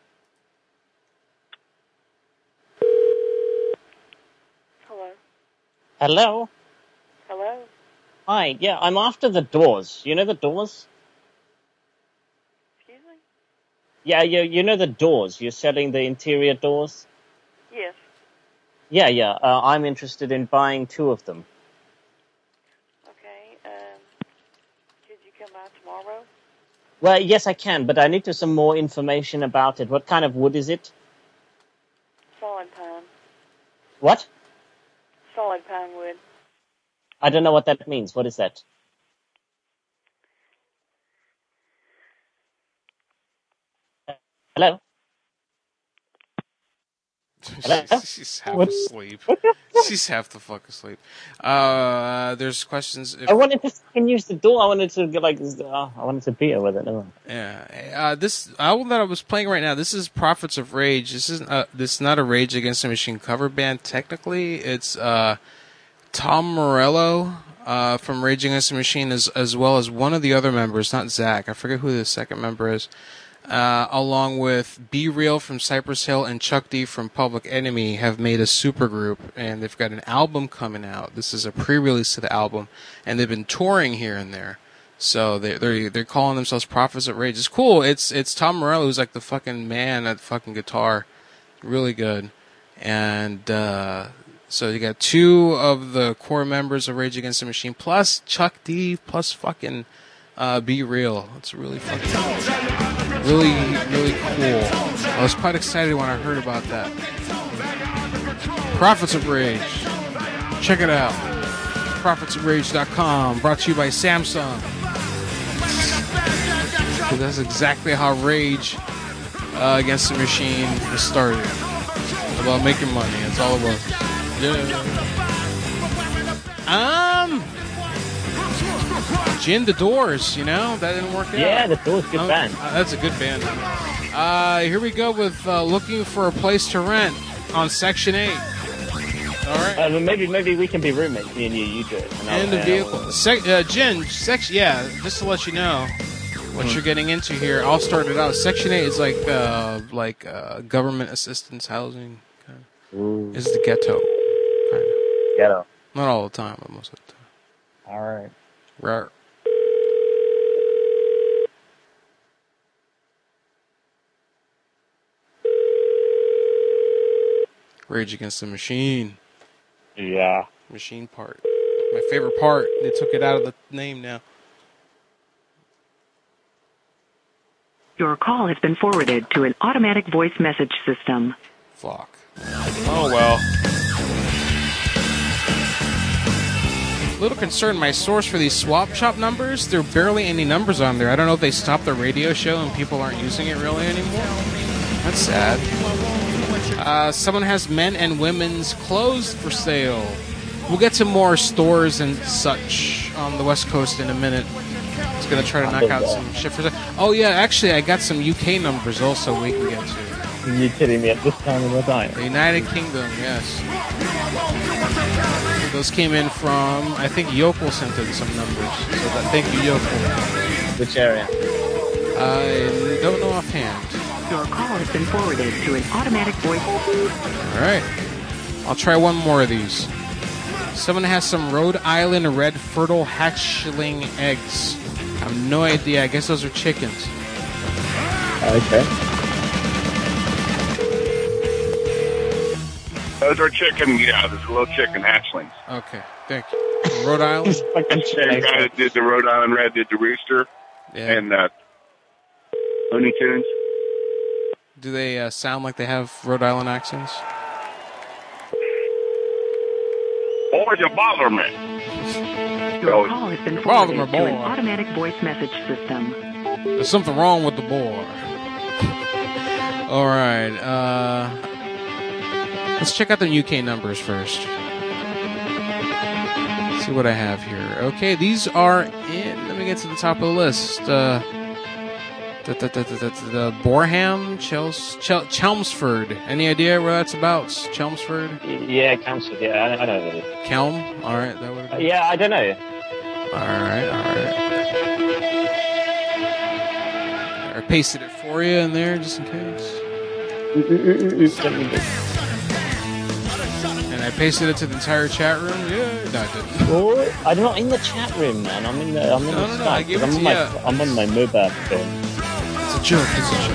Hello? Hello? Hi, yeah, I'm after the doors. You know the doors? Excuse me? Yeah, you know the doors. You're selling the interior doors? Yes. Yeah. I'm interested in buying 2 of them. Okay, could you come out tomorrow? Well, yes, I can, but I need some more information about it. What kind of wood is it? Solid pine. What? Solid pine wood. I don't know what that means. What is that? Hello? She's half asleep. She's half the fuck asleep. There's questions. I wanted to fucking use the door. I wanted to get I wanted to beat her with it. Never mind. Yeah. This album that I was playing right now, this is Prophets of Rage. This is not a Rage Against the Machine cover band. Technically, it's Tom Morello from Rage Against the Machine, as well as one of the other members, not Zach. I forget who the second member is. Along with Be Real from Cypress Hill and Chuck D from Public Enemy have made a supergroup, and they've got an album coming out. This is a pre-release to the album, and they've been touring here and there. So they're calling themselves Prophets of Rage. It's cool. It's Tom Morello who's like the fucking man at the fucking guitar, really good. And so you got two of the core members of Rage Against the Machine, plus Chuck D, plus fucking Be Real. It's really fucking. Really, really cool. I was quite excited when I heard about that. Prophets of Rage. Check it out. ProphetsofRage.com. Brought to you by Samsung. So that's exactly how Rage Against the Machine was started. It's about making money. That's all it was. Yeah. Gin, The Doors, that didn't work out. Yeah, The Doors, good band. That's a good band. Here we go with Looking for a Place to Rent on Section 8. All right. Maybe we can be roommates, me and you do it. And the vehicle. Gin, just to let you know what you're getting into here, I'll start it out. Section 8 is like government assistance housing. It's the ghetto. Kind of. Ghetto. Not all the time, but most of the time. All right. Right. Rage Against the Machine. Yeah. Machine part. My favorite part. They took it out of the name now. Your call has been forwarded to an automatic voice message system. Fuck. Oh well. A little concerned. My source for these swap shop numbers, there are barely any numbers on there. I don't know if they stopped the radio show and people aren't using it really anymore. That's sad. Someone has men and women's clothes for sale. We'll get to more stores and such on the West Coast in a minute. It's going to try to knock out some shit for sale. Oh yeah, actually I got some UK numbers also we can get to. Are you kidding me at this time of the time? The United Kingdom, yes. Those came in from, I think Yokel sent in some numbers. So thank you, Yokel. Which area? I don't know offhand. Your call has been forwarded to an automatic voice. Alright. I'll try one more of these. Someone has some Rhode Island red fertile hatchling eggs. I have no idea. I guess those are chickens. Okay. Those are chicken, there's little chicken hatchlings. Okay, thank you. Rhode Island? The guy that did the Rhode Island Red did the Rooster and Looney Tunes. Do they sound like they have Rhode Island accents? Boy, you bother me. Your call has been forwarded to an automatic voice message system. There's something wrong with the boy. All right. Let's check out the UK numbers first. Let's see what I have here. Okay, these are in. Let me get to the top of the list. The Boreham, Chelmsford. Any idea where that's about? Chelmsford? Yeah, Chelmsford. Yeah, I know that is. Kelm? All right, that would. Yeah, I don't know. All right. I pasted it for you in there just in case. And I pasted it to the entire chat room. Yeah, no, I didn't. Oh, I'm not in the chat room, man. I'm in the Skype. I gave it to you. I'm on my mobile phone. It's a joke.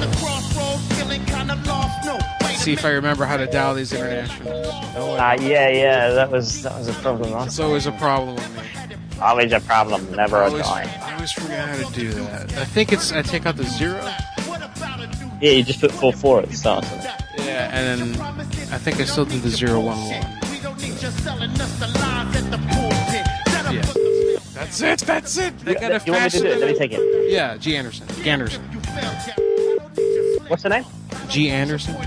See if I remember how to dial these internationals. Yeah. That was a problem. It's always a problem with me. Always a problem, never a joy. I always forget how to do that. I think I take out the 0. Yeah, you just put 4 at the start of it. Yeah, and then I think I still did the 011. Yeah. That's it. They got a you want me to do it? Let me take it. Yeah, Ganderson. What's the name? G. Anderson?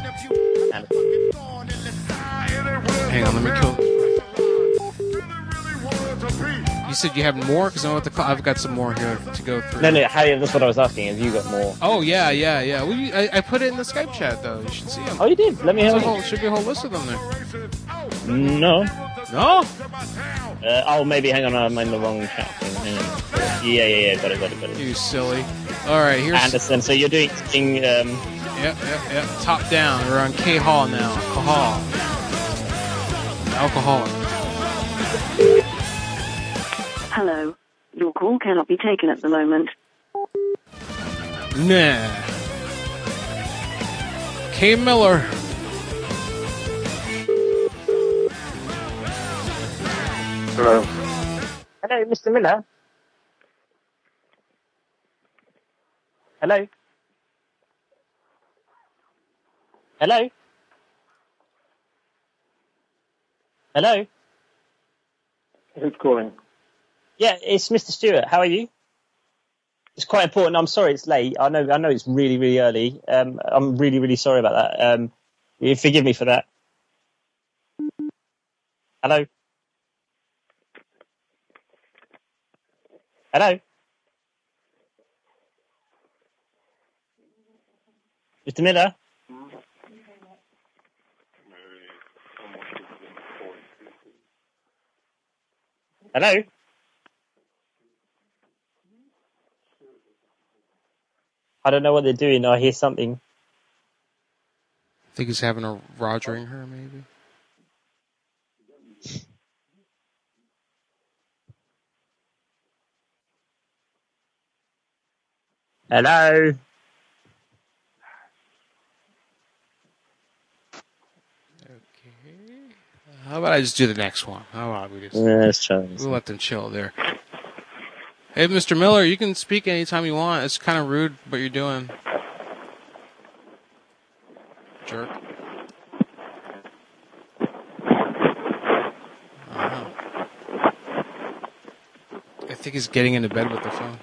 Hang on, let me kill. You said you have more? Because I've got some more here to go through. No, Harry, that's what I was asking. Have you got more? Oh, yeah. Well, I put it in the Skype chat, though. You should see them. Oh, you did? Let me have it. Should be a whole list of them there. No. No? Maybe, hang on, I'm in the wrong chat thing. Hang on. Yeah, got it. You silly. All right, here's... Anderson, so you're doing... Yep. Top down. We're on K-Hall now. Alcoholic. Hello. Your call cannot be taken at the moment. Nah. K. Miller. Hello. Hello, Mr. Miller. Hello. Hello. Hello. Who's calling? Yeah, it's Mr. Stewart. How are you? It's quite important. I'm sorry it's late. I know it's really, really early. I'm really, really sorry about that. You forgive me for that. Hello? Hello? Mr. Miller? Hello? I don't know what they're doing. I hear something. I think he's having a rogering her, maybe. Hello? How about I just do the next one? How about we just... let's try this. We'll let them chill there. Hey, Mr. Miller, you can speak anytime you want. It's kind of rude what you're doing. Jerk. I think he's getting into bed with the phone.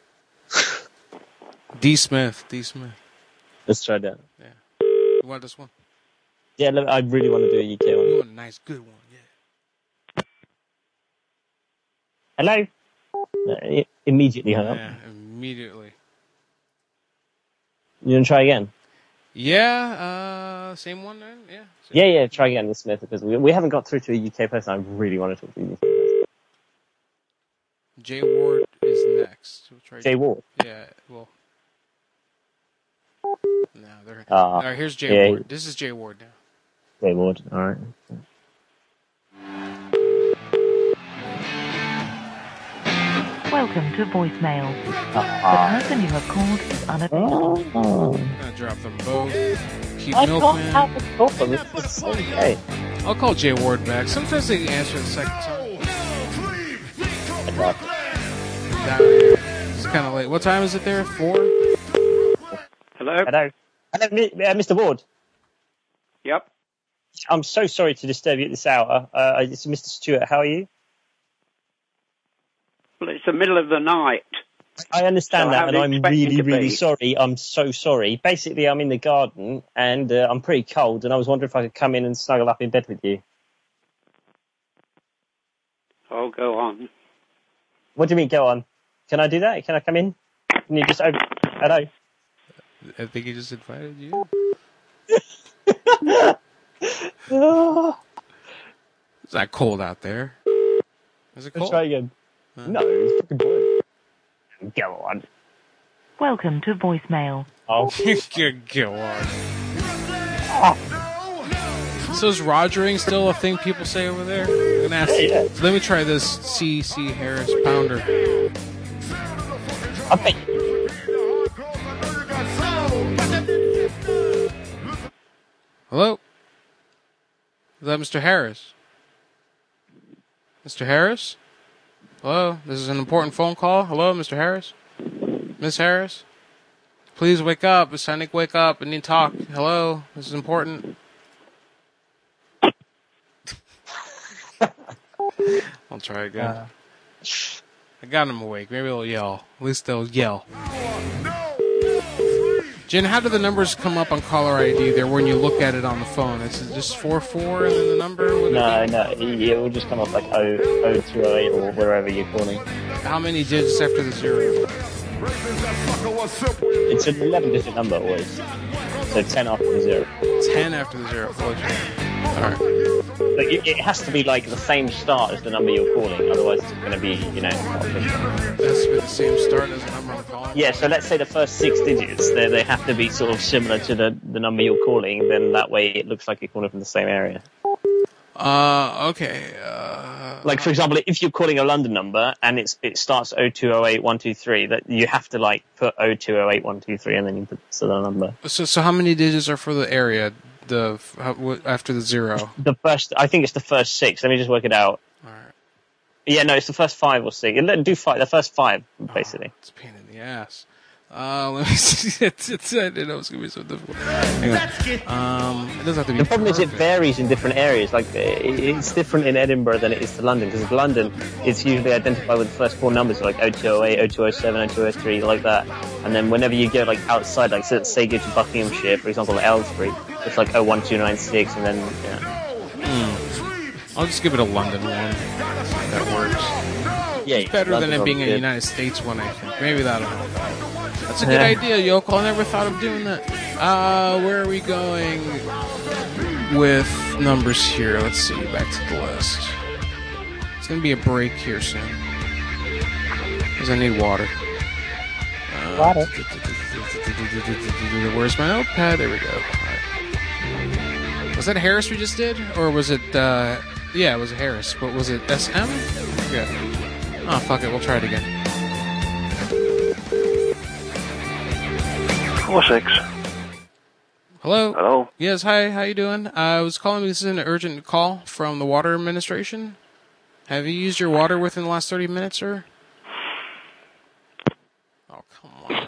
D. Smith. Let's try that. Yeah. You want this one? Yeah, I really want to do a UK one. You want a nice, good one, yeah. Hello? No, immediately hung up. Yeah, immediately. You want to try again? Yeah, same one then? Yeah. Yeah, try again with Smith, because we haven't got through to a UK person. I really want to talk to a UK person. Jay Ward is next. We'll try Jay Ward? Yeah, well. No, they're... All right, here's Jay Ward. This is Jay Ward now. Jay Ward, alright. Welcome to voicemail. The person you have called is unavailable. I'm gonna drop them both. Keep I Milkman. can't have a call from this. It's okay. I'll call Jay Ward back. Sometimes they answer the second time. It's kind of late. What time is it there? 4? Hello? Hello, Mr. Ward. Yep. I'm so sorry to disturb you at this hour. It's Mr. Stewart. How are you? Well, it's the middle of the night. I understand So that, how and do you I'm expect me really, to really be? sorry. I'm so sorry. Basically, I'm in the garden, and I'm pretty cold, and I was wondering if I could come in and snuggle up in bed with you. Oh, go on. What do you mean, go on? Can I do that? Can I come in? Can you just open... Hello? I think he just invited you. It's not cold out there. Is it cold? Let's try again. No, it's fucking boring. Go on. Welcome to voicemail. Oh, go on. So is rogering still a thing people say over there? I'm gonna ask, Yeah. Let me try this C.C. Harris pounder. I bet. Hello? Is that Mr. Harris? Mr. Harris? Hello? This is an important phone call. Hello, Mr. Harris? Miss Harris? Please wake up. It's time to wake up and need to talk. Hello? This is important. I'll try again. I got him awake. Maybe they'll yell. At least they'll yell. Jen, how do the numbers come up on caller ID there when you look at it on the phone? Is it just 44 and then the number? No, it will just come up like 0208 or wherever you're calling. How many digits after the 0? It's an 11-digit number always. So 10 after the 0. 10 after the 0. Alright. Like it has to be like the same start as the number you're calling, otherwise it's going to be, not official. It has to be the same start as the number I'm calling? Yeah, so let's say the first 6 digits, they have to be sort of similar to the number you're calling, then that way it looks like you're calling from the same area. Okay. Like, for example, if you're calling a London number and it starts 0208123, that you have to, like, put 0208123 and then you put the number. So how many digits are for the area? After the 0? I think it's the first 6. Let me just work it out. Alright. Yeah, no, it's the first 5 or 6. Do 5, the first 5, basically. It's a pain in the ass. Let me see. I didn't know it was going to be so difficult. Hang on. It doesn't have to be The problem is it perfect. varies in different areas. Like, it's different in Edinburgh than it is to London, because in London, it's usually identified with the first 4 numbers, like 0208, 0207, 0203, like that. And then whenever you go, like, outside, like, say go to Buckinghamshire, for example, Aylesbury, it's like 01296, and then, I'll just give it a London one. That works. Yeah, it's better London than it being a good. United States one, I think. Maybe that'll help. That's a good idea, Yoko. I never thought of doing that. Where are we going with numbers here? Let's see. Back to the list. It's going to be a break here soon. Because I need water. Water. Where's my notepad? There we go. All right. Was that Harris we just did? Or was it... yeah, it was Harris. But was it SM? Yeah. Oh, fuck it. We'll try it again. 46. Hello? Hello? Yes, hi. How you doing? I was calling because this is an urgent call from the Water Administration. Have you used your water within the last 30 minutes, sir? Oh, come on.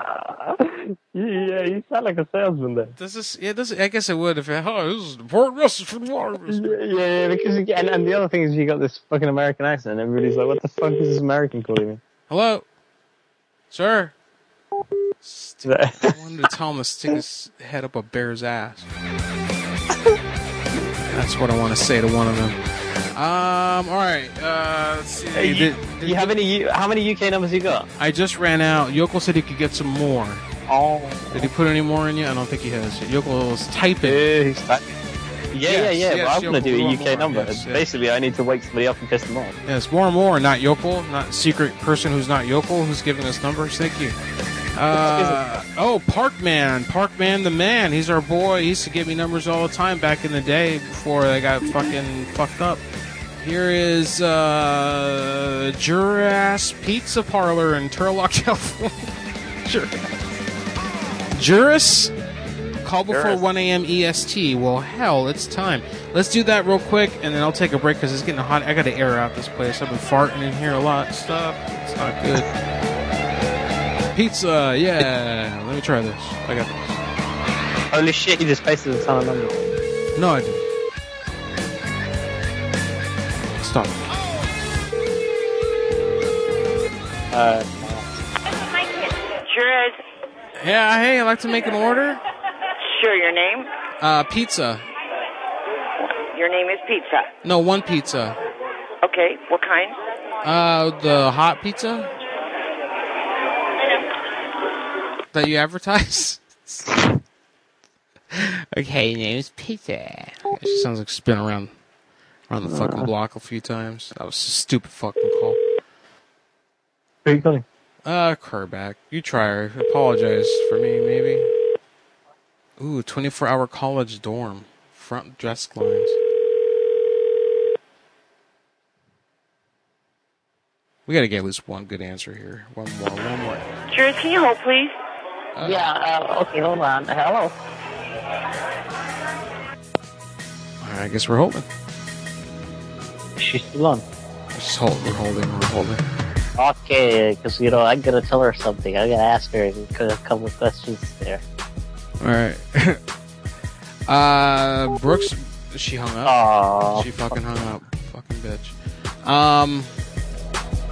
Yeah, you sound like a salesman there. Does this? Yeah, does. I guess it would if. This is an important message from the Water Administration. Yeah, because and the other thing is you got this fucking American accent. Everybody's like, "What the fuck is this American calling me?" Hello, sir. I wanted to tell him to stick his head up a bear's ass. That's what I want to say to one of them. All right. Let's see. Hey, you have any? How many UK numbers you got? I just ran out. Yoko said he could get some more. Oh. Did he put any more in you? I don't think he has. Yoko was typing. Yeah, he's typing. Yeah. Yes, But I'm Yoko, going to do a UK more. number. Yes, yes. Basically, I need to wake somebody up and piss them off. Yes, more, not Yoko, not secret person who's not Yoko who's giving us numbers. Thank you. Parkman the man. He's our boy. He used to give me numbers all the time back in the day before I got fucking fucked up. Here is Juras Pizza Parlor in Turlock, California. Juras? Call before 1 a.m. EST. Well, hell, it's time. Let's do that real quick, and then I'll take a break because it's getting hot. I got to air out this place. I've been farting in here a lot of stuff. It's not good. Pizza, yeah. Let me try this. I got this. Holy shit, you just pasted a ton of numbers. No, I didn't. Stop. Sure is. Yeah, hey, I'd like to make an order. Sure, your name? Pizza. Your name is Pizza. No, one pizza. Okay, what kind? The hot pizza that you advertise. Okay, your name is Pizza. She sounds like she's been around the fucking block a few times. That was a stupid fucking call. Who are you calling? Kerback. You try her. Apologize for me, maybe. Ooh, 24-hour college dorm. Front desk lines. We gotta get at least one good answer here. One more. Sure, can you hold, please? Okay, hold on. Hello? Alright, I guess we're holding. She's still on. We're holding. Okay, because, I gotta tell her something. I gotta ask her a couple of questions there. Alright. Brooks, she hung up. Aww. She fucking hung up. Fucking bitch.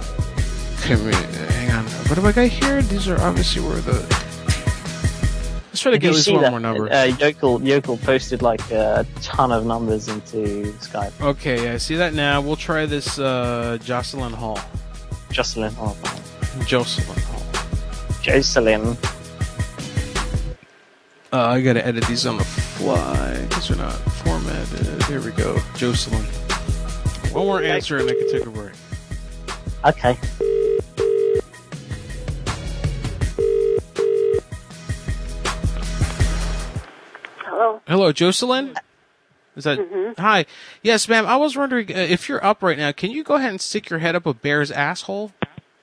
Hang on. What do I got here? These are obviously where the... Let's try to Did get you at least see one that? more number. Yokel posted like a ton of numbers into Skype. Okay, I see that now. We'll try this Jocelyn Hall. Jocelyn Hall. Jocelyn Hall. Jocelyn. I gotta edit these on the fly because they're not formatted. Here we go. Jocelyn. One more answer and I can take a break. Okay. Hello, Jocelyn? Is that Hi. Yes, ma'am. I was wondering if you're up right now, can you go ahead and stick your head up a bear's asshole?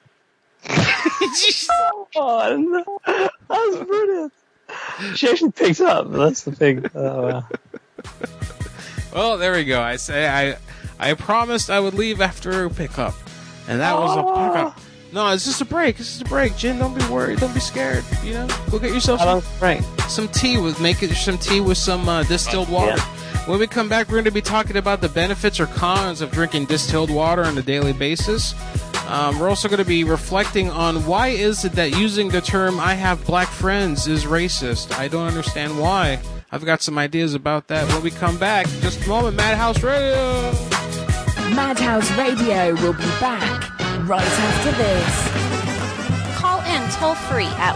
Oh, no. That was brilliant. She actually picks up. That's the thing. Oh, wow. Well, there we go. I promised I would leave after a pickup, and that was a pickup. No, it's just a break. It's just a break. Jen, don't be worried. Don't be scared. You know, go get yourself some tea with some distilled water. Yeah. When we come back, we're going to be talking about the benefits or cons of drinking distilled water on a daily basis. We're also going to be reflecting on why is it that using the term "I have black friends" is racist. I don't understand why. I've got some ideas about that when we come back. Just a moment, Madhouse Radio. Madhouse Radio will be back right after this. Call in toll free at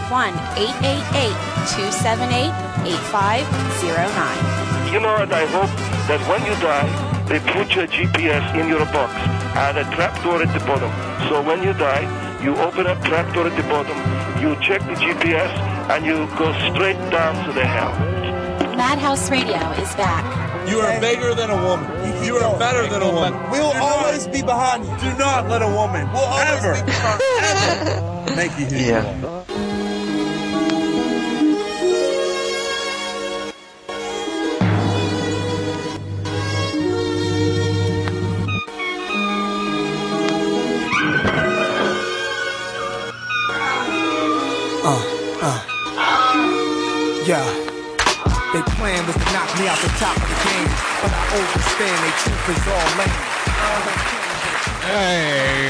1-888-278-8509. You know, and I hope that when you die, they put your GPS in your box and a trapdoor at the bottom. So when you die, you open up trapdoor at the bottom, you check the GPS, and you go straight down to the hell. Madhouse Radio is back. You are bigger than a woman. You are better than a woman. We'll always be behind you. Do not let a woman ever make you who you are. Yeah. They plan was to knock me out the top of the game, but I overstand they truth is all lame. Hey.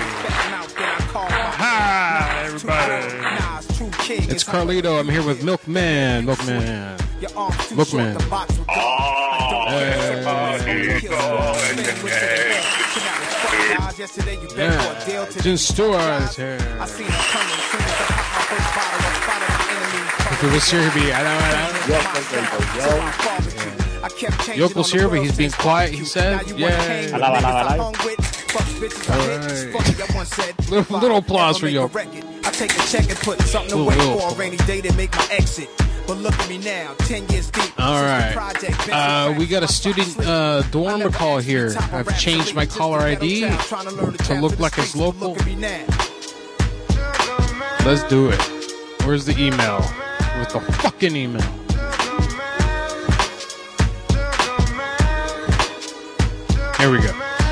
Hi, everybody. It's Carlito. I'm here with Milkman. Milkman. Yeah. Jim Stewart is here. Yokel's here, Yokel's here, but he's being quiet, he said. Yay. Alright. Little applause for Yokel. I take a check and put something away for a rainy day to make my exit. But look at me now, 10 years deep. Alright. We got a student dorm call here. I've changed my caller ID to look like it's local. Let's do it. Where's the email? With the fucking email. Here we go.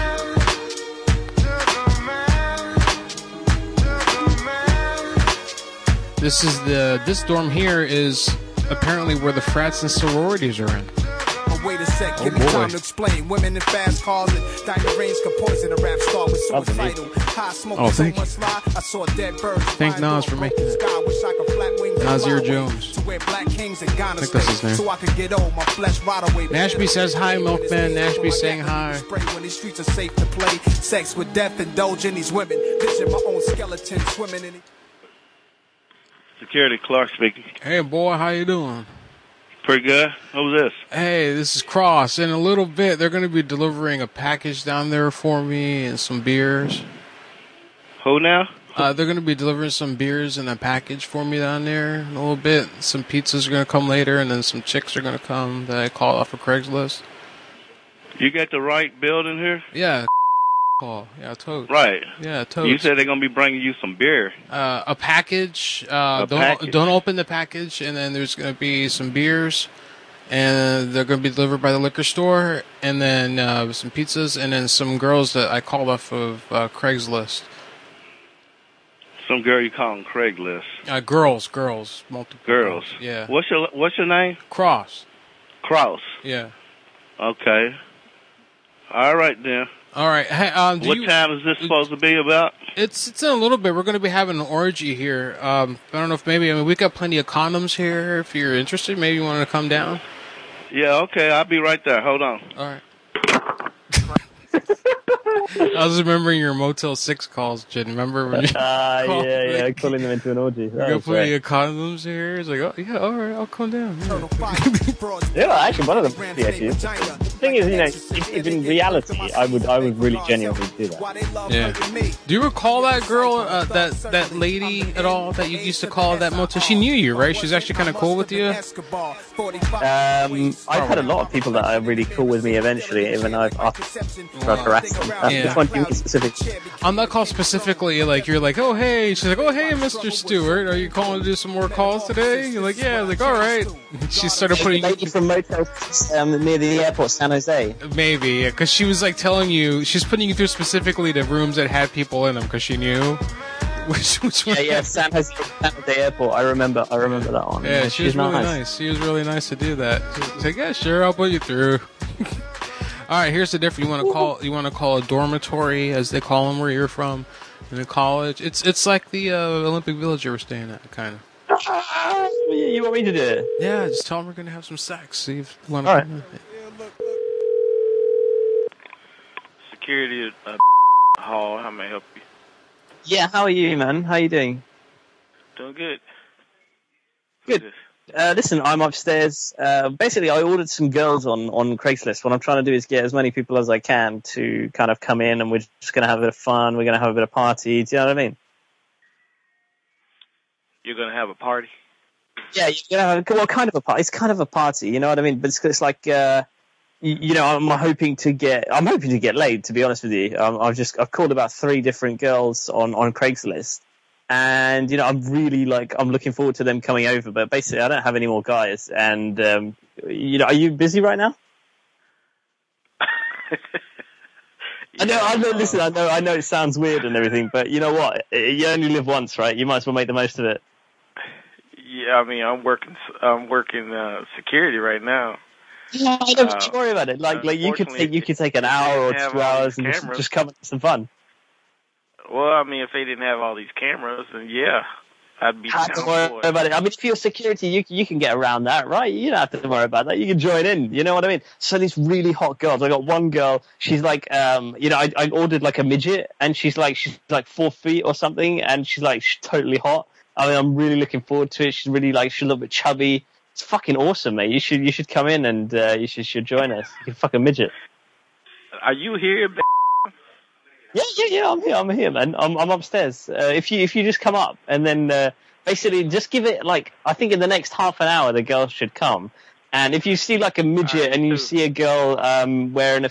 This dorm here is apparently where the frats and sororities are in. Wait a sec, give me time to explain. Women in fast cars and diamond rings can poison a rap star with suicidal. High smoke, so much lie. I saw dead birds. Thank Nas for making it. Nasir Jones. I think that's his name. Nashby says hi, Milkman. Nashby saying hi. When these streets are safe to play. Sex with death, indulge in these women. Vision my own skeleton swimming in. Security, Clark speaking. Hey, boy, how you doing? Pretty good. Who's this? Hey, this is Cross. In a little bit, they're going to be delivering a package down there for me and some beers. Who now? They're going to be delivering some beers and a package for me down there in a little bit. Some pizzas are going to come later, and then some chicks are going to come that I called off of Craigslist. You got the right building here? Yeah. Call. Yeah, totes. Right. Yeah, totes. You said they're going to be bringing you some beer. A package. Package. Don't open the package, and then there's going to be some beers, and they're going to be delivered by the liquor store, and then some pizzas, and then some girls that I called off of Craigslist. Some girl you call them Craigslist. Girls, multiple girls. Yeah. What's your name? Cross. Cross. Yeah. Okay. All right then. All right. Hey, what time is this supposed to be about? It's in a little bit. We're going to be having an orgy here. I don't know if we got plenty of condoms here. If you're interested, maybe you want to come down. Yeah, okay. I'll be right there. Hold on. All right. I was remembering your Motel 6 calls, Jen. Remember when you called, yeah, calling them into an orgy. We got plenty of condoms here. It's like, oh, yeah, all right, I'll come down. Yeah, actually, one of them. Actually, the thing is, if in reality, I would really genuinely do that. Yeah. Do you recall that girl, that lady at all that you used to call that motel? She knew you, right? She's actually kind of cool with you. I've had a lot of people that are really cool with me eventually, even I've harassed them. Which one do you mean specifically? On that call specifically, like you're like, oh hey, she's like, oh hey, Mr. Stewart, are you calling to do some more calls today? You're like, yeah, like all right. She started putting lady from Motel near the airport, San Jose. Maybe, yeah, because she was like telling you, she's putting you through specifically to rooms that had people in them because she knew. Which one? Yeah, San Jose Airport. I remember that one. Yeah, she was really nice. She was really nice to do that. She's like, yeah, sure, I'll put you through. All right, here's the difference. You want to call a dormitory, as they call them where you're from, in a college. It's like the Olympic Village you were staying at, kind of. You want me to do it? Yeah, just tell them we're gonna have some sex. See if you want to. All right. Security at Hall. How may I help you? Yeah, how are you, man? How you doing? Doing good. Good. Listen, I'm upstairs. Basically, I ordered some girls on Craigslist. What I'm trying to do is get as many people as I can to kind of come in, and we're just going to have a bit of fun. We're going to have a bit of party. Do you know what I mean? You're going to have a party? Yeah, you're going to have kind of a party. It's kind of a party, you know what I mean? But it's like, I'm hoping to get laid, to be honest with you. I've called about 3 different girls on Craigslist. And, I'm really I'm looking forward to them coming over, but basically I don't have any more guys. And, are you busy right now? Yeah, I know, listen, I know it sounds weird and everything, but you know what? You only live once, right? You might as well make the most of it. Yeah, I mean, I'm working security right now. Yeah, don't worry about it. Like you could take an hour or 2 hours and just come and have some fun. Well, I mean, if they didn't have all these cameras, then yeah, I'd be down Don't worry about it. I mean, if you're security, you can get around that, right? You don't have to worry about that. You can join in. You know what I mean? So these really hot girls. I got one girl. She's like, I ordered like a midget, and she's like 4 feet or something, and she's totally hot. I mean, I'm really looking forward to it. She's really she's a little bit chubby. It's fucking awesome, mate. You should come in and you should join us. You can fuck a midget. Are you here? Yeah, I'm here, man. I'm upstairs. If you just come up and then basically just give it I think in the next half an hour the girls should come. And if you see a midget and you see a girl wearing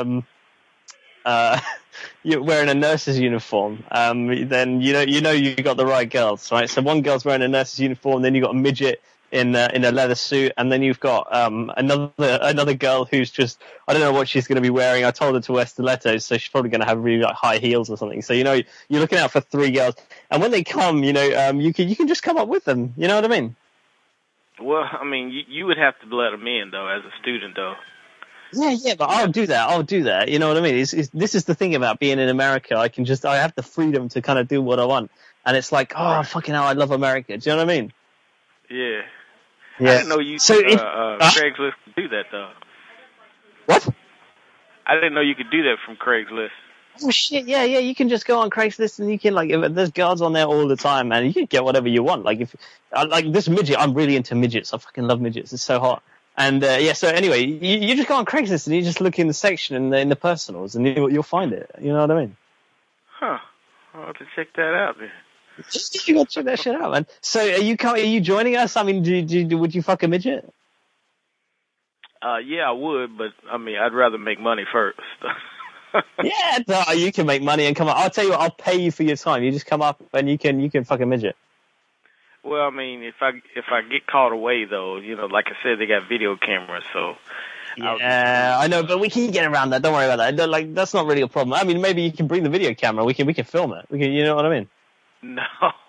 you're wearing a nurse's uniform, then you know you got the right girls, right? So one girl's wearing a nurse's uniform, then you got a midget in a leather suit, and then you've got another girl who's just, I don't know what she's going to be wearing. I told her to wear stilettos, so she's probably going to have really high heels or something. So you're looking out for 3 girls, and when they come, you can just come up with them. You know what I mean? Well, I mean, you would have to let them in though, as a student though. Yeah, but I'll do that. You know what I mean? This is the thing about being in America. I have the freedom to kind of do what I want, and it's like, oh fucking hell, I love America. Do you know what I mean? Yeah. Yeah. I didn't know you could Craigslist could do that though. What? I didn't know you could do that from Craigslist. Oh shit! Yeah. You can just go on Craigslist and you can if there's girls on there all the time, man. You can get whatever you want. If this midget, I'm really into midgets. I fucking love midgets. It's so hot. And so anyway, you just go on Craigslist and you just look in the section in the personals and you'll find it. You know what I mean? Huh. I'll have to check that out then. You gotta check that shit out, man. So are you joining us? I mean, would you fuck a midget? Yeah, I would, but I mean, I'd rather make money first. Yeah, no, you can make money and come up. I'll tell you what, I'll pay you for your time. You just come up and you can fuck a midget. Well, I mean, if I get caught away though, like I said, they got video cameras, so. Yeah, I know, but we can get around that. Don't worry about that. That's not really a problem. I mean, maybe you can bring the video camera. We can film it. You know what I mean? No.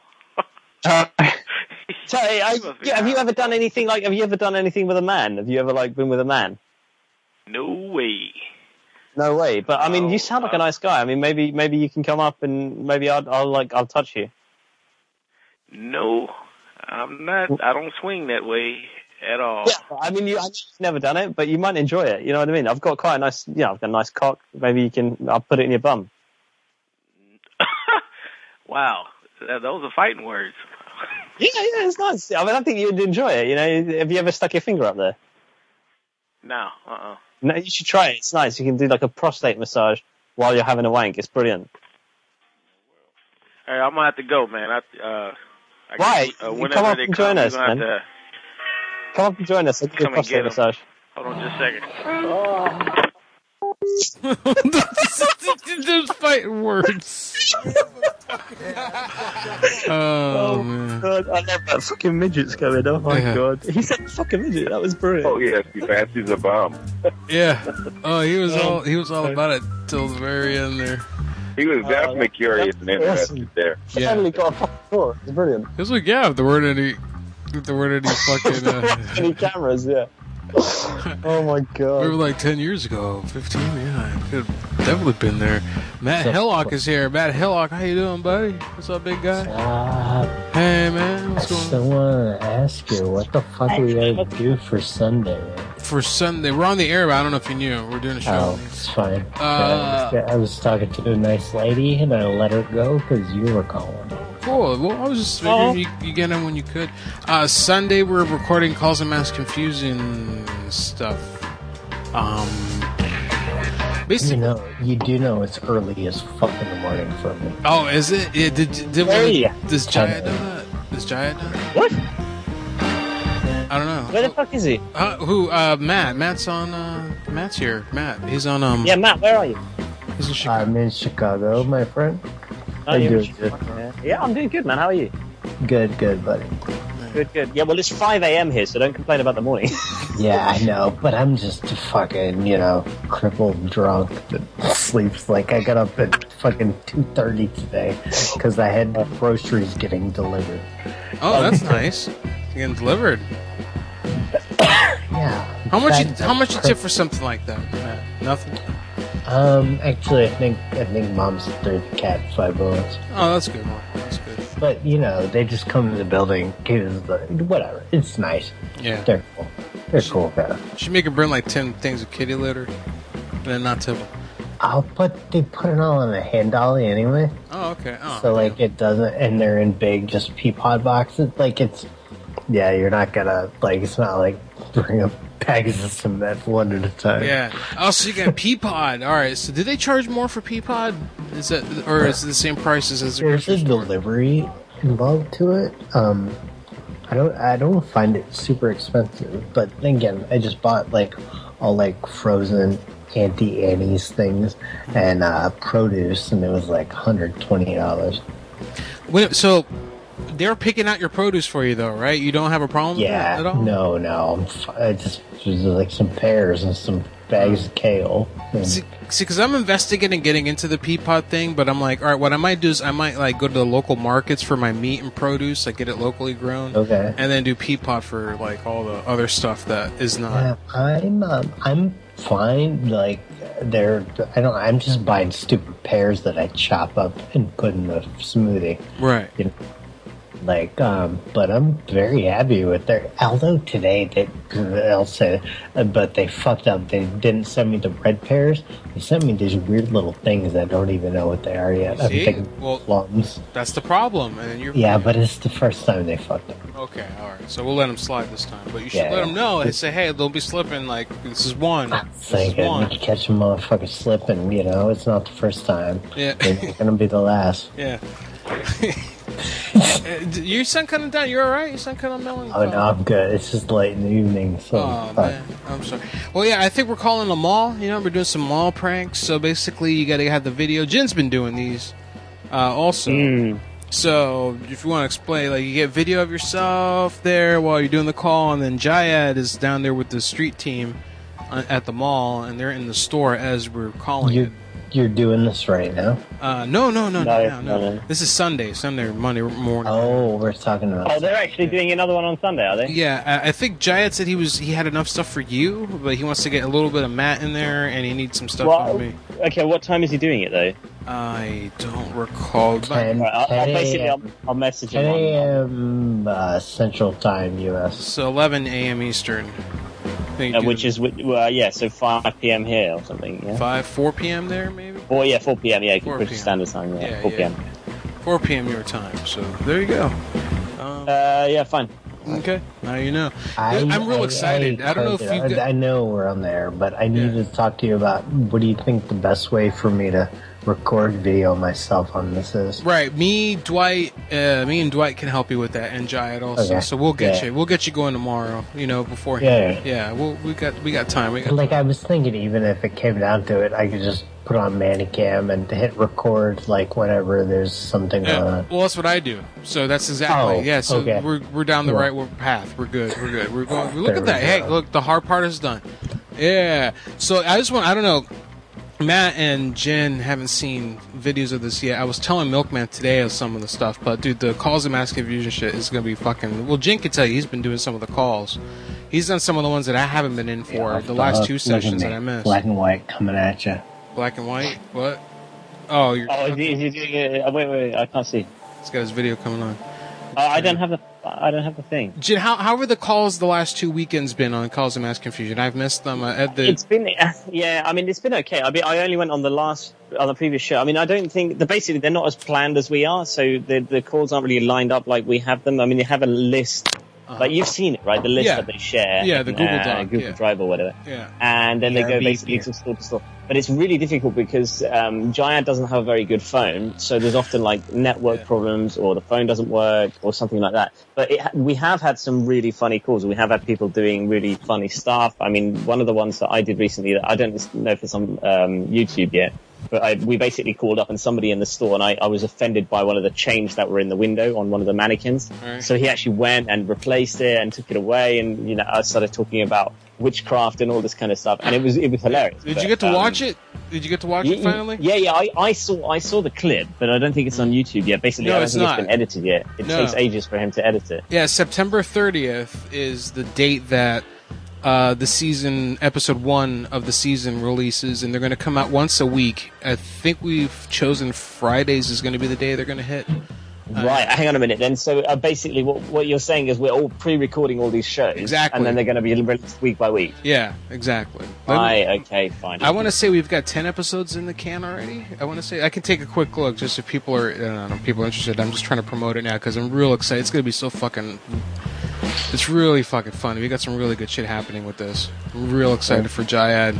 So, have you ever done anything with a man? Have you ever been with a man? No way. No way. But I mean, you sound like a nice guy. I mean, maybe you can come up and maybe I'll touch you. No, I'm not. I don't swing that way at all. Yeah, I mean, I've never done it, but you might enjoy it. You know what I mean? I've got quite a nice, I've got a nice cock. Maybe I'll put it in your bum. Wow, those are fighting words. Yeah, it's nice. I mean, I think you'd enjoy it. You know, have you ever stuck your finger up there? No, No, you should try it. It's nice. You can do like a prostate massage while you're having a wank. It's brilliant. All right, I'm gonna have to go, man. Why? Whenever Come up they and come, join you're us, gonna man. have to Come up and join us. I'll give you a come and prostate get 'em. massage. Hold on just a second. Those fighting words. Oh man. God, I love that fucking midget's coming. Oh my God. He said fucking midget. That was brilliant. Oh yes, he fancies a bomb. Yeah. Oh, he was all about it till the very end there. He was definitely curious and interested there. Yeah. Finally got a fucking door. It's brilliant. He was like, yeah, if there weren't any fucking any cameras, yeah. Oh my God. We were like 10 years ago, 15, yeah, I could have definitely been there. Matt Hillock is here. Matt Hillock, how you doing, buddy? What's up, big guy? Hey, man, what's going on? I still want to ask you, what the fuck are we going to do for Sunday? For Sunday, we're on the air, but I don't know if you knew. We're doing a show. Oh, it's fine. I was talking to a nice lady, and I let her go because you were calling. Cool. Well, I was just figuring you get in when you could. Sunday, we're recording Calls and Mass Confusing stuff. Basically, you do know it's early as fuck in the morning for me. Oh, is it? Yeah, does Jaya know that? Does Jaya know that? What? I don't know. Where the fuck is he? Who? Matt. Matt's on. Matt's here. Matt. He's on. Yeah, Matt. Where are you? He's in Chicago. I'm in Chicago, my friend. Oh, you're in Chicago. Yeah, I'm doing good, man. How are you? Good, buddy. Good. Yeah, well, it's 5 a.m. here, so don't complain about the morning. Yeah, I know, but I'm just fucking, crippled drunk that sleeps. Like, I got up at fucking 2:30 today because I had groceries getting delivered. Oh, that's nice. Getting delivered. Yeah. How much you tip for something like that, Matt? Nothing. Actually, I think Mom's threw the cat $5. Oh, that's good, Mom. That's good. But they just come to the building, give us whatever. It's nice. Yeah, they're cool. They're cool guys. Should make her bring like 10 things of kitty litter, and then not tip them. They put it all in a hand dolly anyway. Oh, okay. Oh, so it doesn't, and they're in big just pea pod boxes. You're not gonna it's not like bring a package of cement one at a time. Yeah. Oh, so you got Peapod. All right. So, did they charge more for Peapod? Is it the same prices as the There's a delivery involved to it. I don't find it super expensive, but then again, I just bought all frozen Auntie Annie's things and produce, and it was like $120. Wait, so they're picking out your produce for you, though, right? You don't have a problem with that at all? No. I just like some pears and some bags of kale. See, because I'm investigating getting into the Peapod thing, but I'm like, all right, what I might do is I might go to the local markets for my meat and produce, get it locally grown, okay, and then do Peapod for all the other stuff that is not. Yeah, I'm fine. I'm just buying stupid pears that I chop up and put in the smoothie. Right. But I'm very happy with their. Although today I'll say, but they fucked up. They didn't send me the red pears. They sent me these weird little things that I don't even know what they are yet. I'm thinking plums. That's the problem, and you're. Yeah, but it's the first time they fucked up. Okay, all right. So we'll let them slide this time, but you should let them know and say, hey, they'll be slipping. This is one. You catch a motherfucker slipping. It's not the first time. Yeah, it's gonna be the last. Yeah. You sound kind of down. You all right? You sound kind of melancholy. Oh no, I'm good. It's just late in the evening, so. Oh man, I'm sorry. Well, yeah, I think we're calling a mall. We're doing some mall pranks. So basically, you got to have the video. Jin's been doing these, also. So if you want to explain, you get video of yourself there while you're doing the call, and then Jayad is down there with the street team at the mall, and they're in the store as we're calling it. you're doing this right now? No. This is Sunday, Monday morning. Oh, we're talking about. Oh, they're actually doing another one on Sunday, are they? Yeah, I think Jayad said he had enough stuff for you, but he wants to get a little bit of Matt in there, and he needs some stuff on me. Okay, what time is he doing it though? I don't recall. 10 I'll message him. 10 a.m. Central Time, U.S. So 11 a.m. Eastern. Which is, so 5 p.m. here or something. Yeah? 4 p.m. there, maybe? 4 p.m. Yeah, 4 British Standard Time. Yeah, 4 p.m. 4 p.m. your time. So there you go. Yeah, fine. Okay, now you know. I'm real excited. I don't know if you. I know we're on there, but I need to talk to you about what do you think the best way for me to record video myself on this is. Right, me and Dwight can help you with that, and Jayad also. Okay. So we'll get you going tomorrow. before. Yeah. We got time. I was thinking, even if it came down to it, I could just put on Manicam and hit record whenever there's something on. Well, that's what I do. So that's exactly So we're down the right path. We're good. We're going. Look at that. Hey, look, the hard part is done. Yeah. So I don't know. Matt and Jen haven't seen videos of this yet. I was telling Milkman today of some of the stuff, but dude, the calls of mass confusion shit is gonna be fucking. Well, Jen can tell you he's been doing some of the calls. He's done some of the ones that I haven't been in for the last 2 sessions that I missed. Black and white coming at you. Black and white? What? Oh, you're. Oh, is he doing it? Wait, I can't see. He's got his video coming on. I don't have the thing. Jen, how were the calls the last 2 weekends been on Calls of Mass Confusion? I've missed them. It's been, it's been okay. I only went on the previous show. I don't think basically they're not as planned as we are, so the calls aren't really lined up like we have them. You have a list. Like you've seen it, right? The list that they share. Yeah, the Google Doc. Google Drive or whatever. Yeah. And then they go basically to store to store. But it's really difficult because Jayad doesn't have a very good phone, so there's often network problems or the phone doesn't work or something like that. But we have had some really funny calls. We have had people doing really funny stuff. One of the ones that I did recently, that I don't know if it's on YouTube yet, but we basically called up and somebody in the store, and I was offended by one of the chains that were in the window on one of the mannequins. Right. So he actually went and replaced it and took it away, and I started talking about witchcraft and all this kind of stuff, and it was hilarious. Did you get to watch it? Did you get to watch it finally? Yeah. I saw the clip, but I don't think it's on YouTube yet. Basically, I don't think it's been edited yet. It takes ages for him to edit it. Yeah, September 30th is the date that the season, episode 1 of the season releases, and they're going to come out once a week. I think we've chosen Fridays is going to be the day they're going to hit. Right, hang on a minute then. So basically what you're saying is we're all pre-recording all these shows. Exactly. And then they're going to be released week by week. Yeah, exactly. Okay, fine. I want to say we've got 10 episodes in the can already. I can take a quick look just if people are interested. I'm just trying to promote it now because I'm real excited. It's going to be so fucking... It's really fucking funny. We got some really good shit happening with this. I'm real excited for Jayad.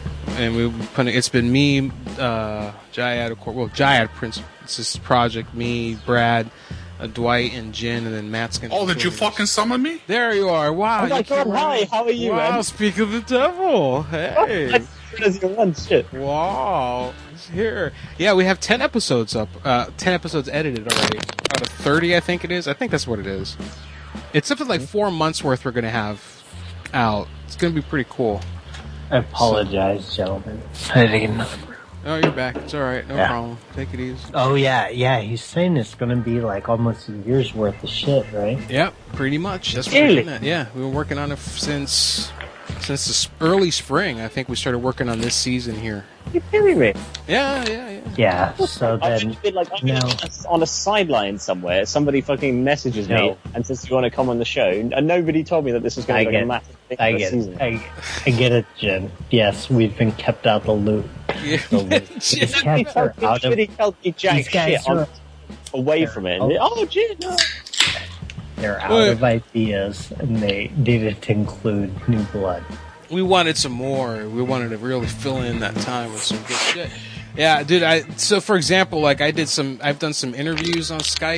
And it's been me, Jayad, of course. Well, Jayad Prince. It's this project. Me, Brad, Dwight, and Jen, and then Matt's gonna. Oh, did you fucking summon me? There you are! Wow. Oh my God! Hi, how are you, man? Wow! Speak of the devil. Hey. Shit. Wow. He's here. Yeah, we have 10 episodes up. 10 episodes edited already. Out of 30, I think it is. I think that's what it is. It's something like 4 months worth we're gonna have out. It's gonna be pretty cool. I apologize, gentlemen. I had to get another brew. Oh, you're back. It's alright. No problem. Take it easy. Oh, yeah. He's saying it's going to be almost a year's worth of shit, right? Yep, pretty much. That's what we're doing at. Yeah, we've been working on it since the early spring. I think we started working on this season here. You're kidding me? Yeah. Yeah, so then... on a sideline somewhere, somebody fucking messages me and says, do you want to come on the show? And nobody told me that this was going to be a massive thing for the season. I get it, Jen. Yes, we've been kept out the loop. Yeah. These cats are out of... These guys are away from it. Oh, Jen, no. They're out of ideas, and they needed to include new blood. We wanted some more. We wanted to really fill in that time with some good shit. Yeah, dude. So for example, I've done some interviews on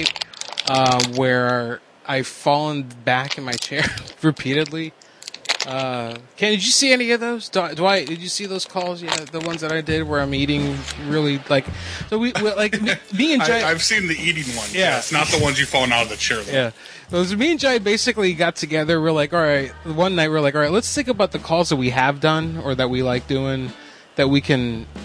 Skype where I've fallen back in my chair repeatedly. Ken, did you see any of those? Dwight, did you see those calls? Yeah, the ones that I did where I'm eating really So me and Jai. I've seen the eating ones. Yeah, it's not the ones you falling out of the chair. Though. Yeah. Those me and Jai basically got together. We're like, all right. One night we're like, all right. Let's think about the calls that we have done or that we like doing that we can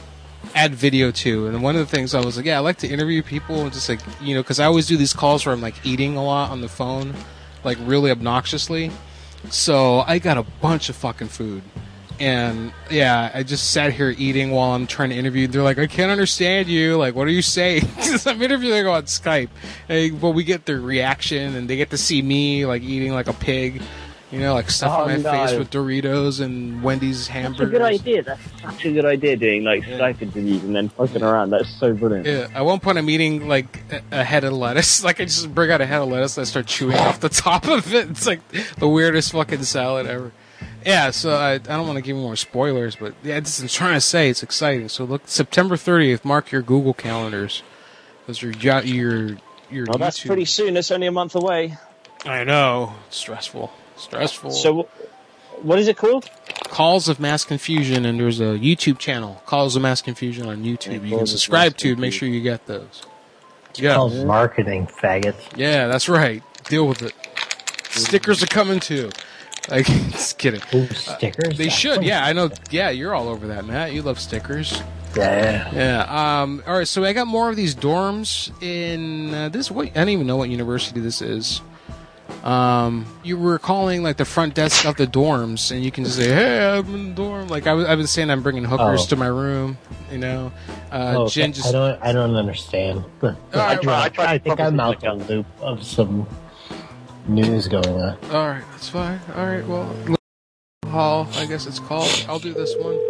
add video to. And one of the things I was like, yeah, I like to interview people, and just like, you know, because I always do these calls where I'm like eating a lot on the phone, like really obnoxiously. So I got a bunch of fucking food. And yeah, I just sat here eating while I'm trying to interview. They're like, I can't understand you. Like, what are you saying? Because I'm interviewing on Skype. But we get their reaction, and they get to see me like eating like a pig. You know, like stuffing my face with Doritos and Wendy's hamburgers. That's a good idea. That's such a good idea, doing like Skype interviews and then fucking around. That's so brilliant. Yeah, at one point I'm eating like a head of lettuce. Like I just bring out a head of lettuce and I start chewing off the top of it. It's like the weirdest fucking salad ever. Yeah, so I don't want to give you more spoilers, but yeah, I'm trying to say it's exciting. So look, September 30th, mark your Google calendars. Because your Well, YouTube. that's pretty soon. It's only a month away. I know. It's stressful. So, what is it called? Calls of Mass Confusion, and there's a YouTube channel, Calls of Mass Confusion on YouTube. You can subscribe to it, make sure you get those. It's called marketing, faggots. Yeah, that's right. Deal with it. Stickers are coming too. Like, just kidding. Ooh, stickers? They should, yeah, I know. Yeah, you're all over that, Matt. You love stickers. Yeah. Yeah. All right, so I got more of these dorms in this. What, I don't even know what university this is. You were calling like the front desk of the dorms, and you can just say, "Hey, I'm in the dorm." Like I was saying, I'm bringing hookers to my room. You know, Jen just. I don't understand. I think I'm out the loop of some news going on. All right, that's fine. All right, well, hall, I guess it's called. I'll do this one.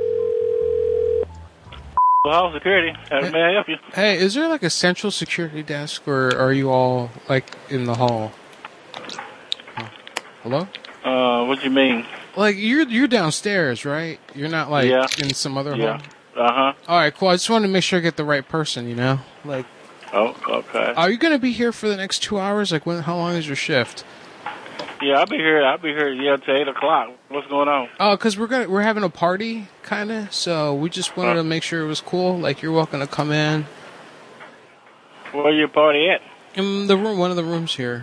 Hall security. May I help you? Hey, is there like a central security desk, or are you all like in the hall? Hello? What do you mean? Like you're downstairs, right? You're not like in some other hall. Uh-huh. All right, cool. I just wanted to make sure I get the right person. You know, like. Oh, okay. Are you gonna be here for the next 2 hours? Like, how long is your shift? Yeah, I'll be here. Yeah, till 8 o'clock. What's going on? Oh, because we're having a party, kind of. So we just wanted to make sure it was cool. Like, you're welcome to come in. Where your party at? In the room, one of the rooms here.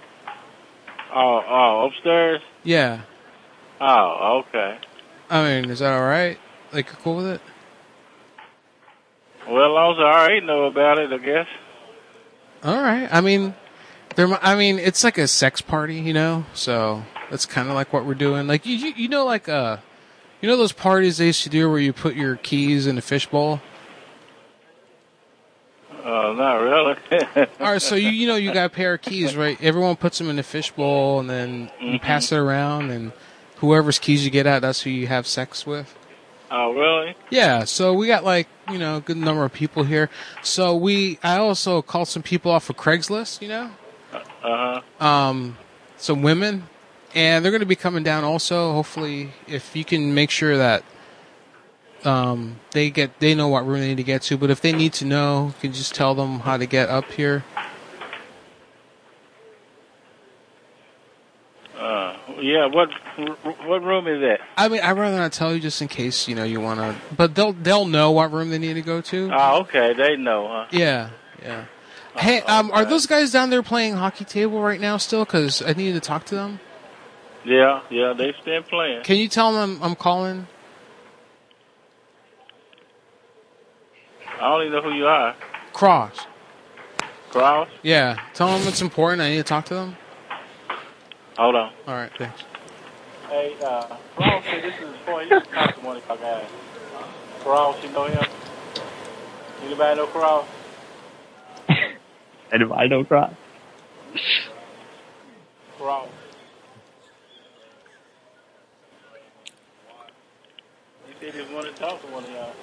Oh, upstairs? Yeah. Oh, okay. I mean, is that all right? Like, you're cool with it? Well, as long as I already know about it, I guess. All right. I mean, it's like a sex party, you know. So that's kind of like what we're doing. Like you know, like you know those parties they used to do where you put your keys in a fishbowl. Not really. All right, so you know you got a pair of keys, right? Everyone puts them in a fishbowl, and then you pass it around, and whoever's keys you get out, that's who you have sex with. Oh, really? Yeah, so we got like, you know, a good number of people here. So I also called some people off of Craigslist, you know? Some women, and they're going to be coming down also. Hopefully, if you can make sure that they know what room they need to get to, but if they need to know, you can just tell them how to get up here. Yeah, what room is that? I mean, I'd rather not tell you just in case, you know, you want to, but they'll know what room they need to go to. Oh, okay, they know, huh? Yeah. Hey, are those guys down there playing hockey table right now still? Because I need to talk to them. Yeah, they still playing. Can you tell them I'm calling? I don't even know who you are. Cross? Yeah. Tell them it's important. I need to talk to them. Hold on. All right, thanks. Hey, Cross, this is for you. Talk to one if I got it. Cross, you know him? Anybody know Cross? Anybody know Cross? Cross. You said you wanted to talk to one of y'all.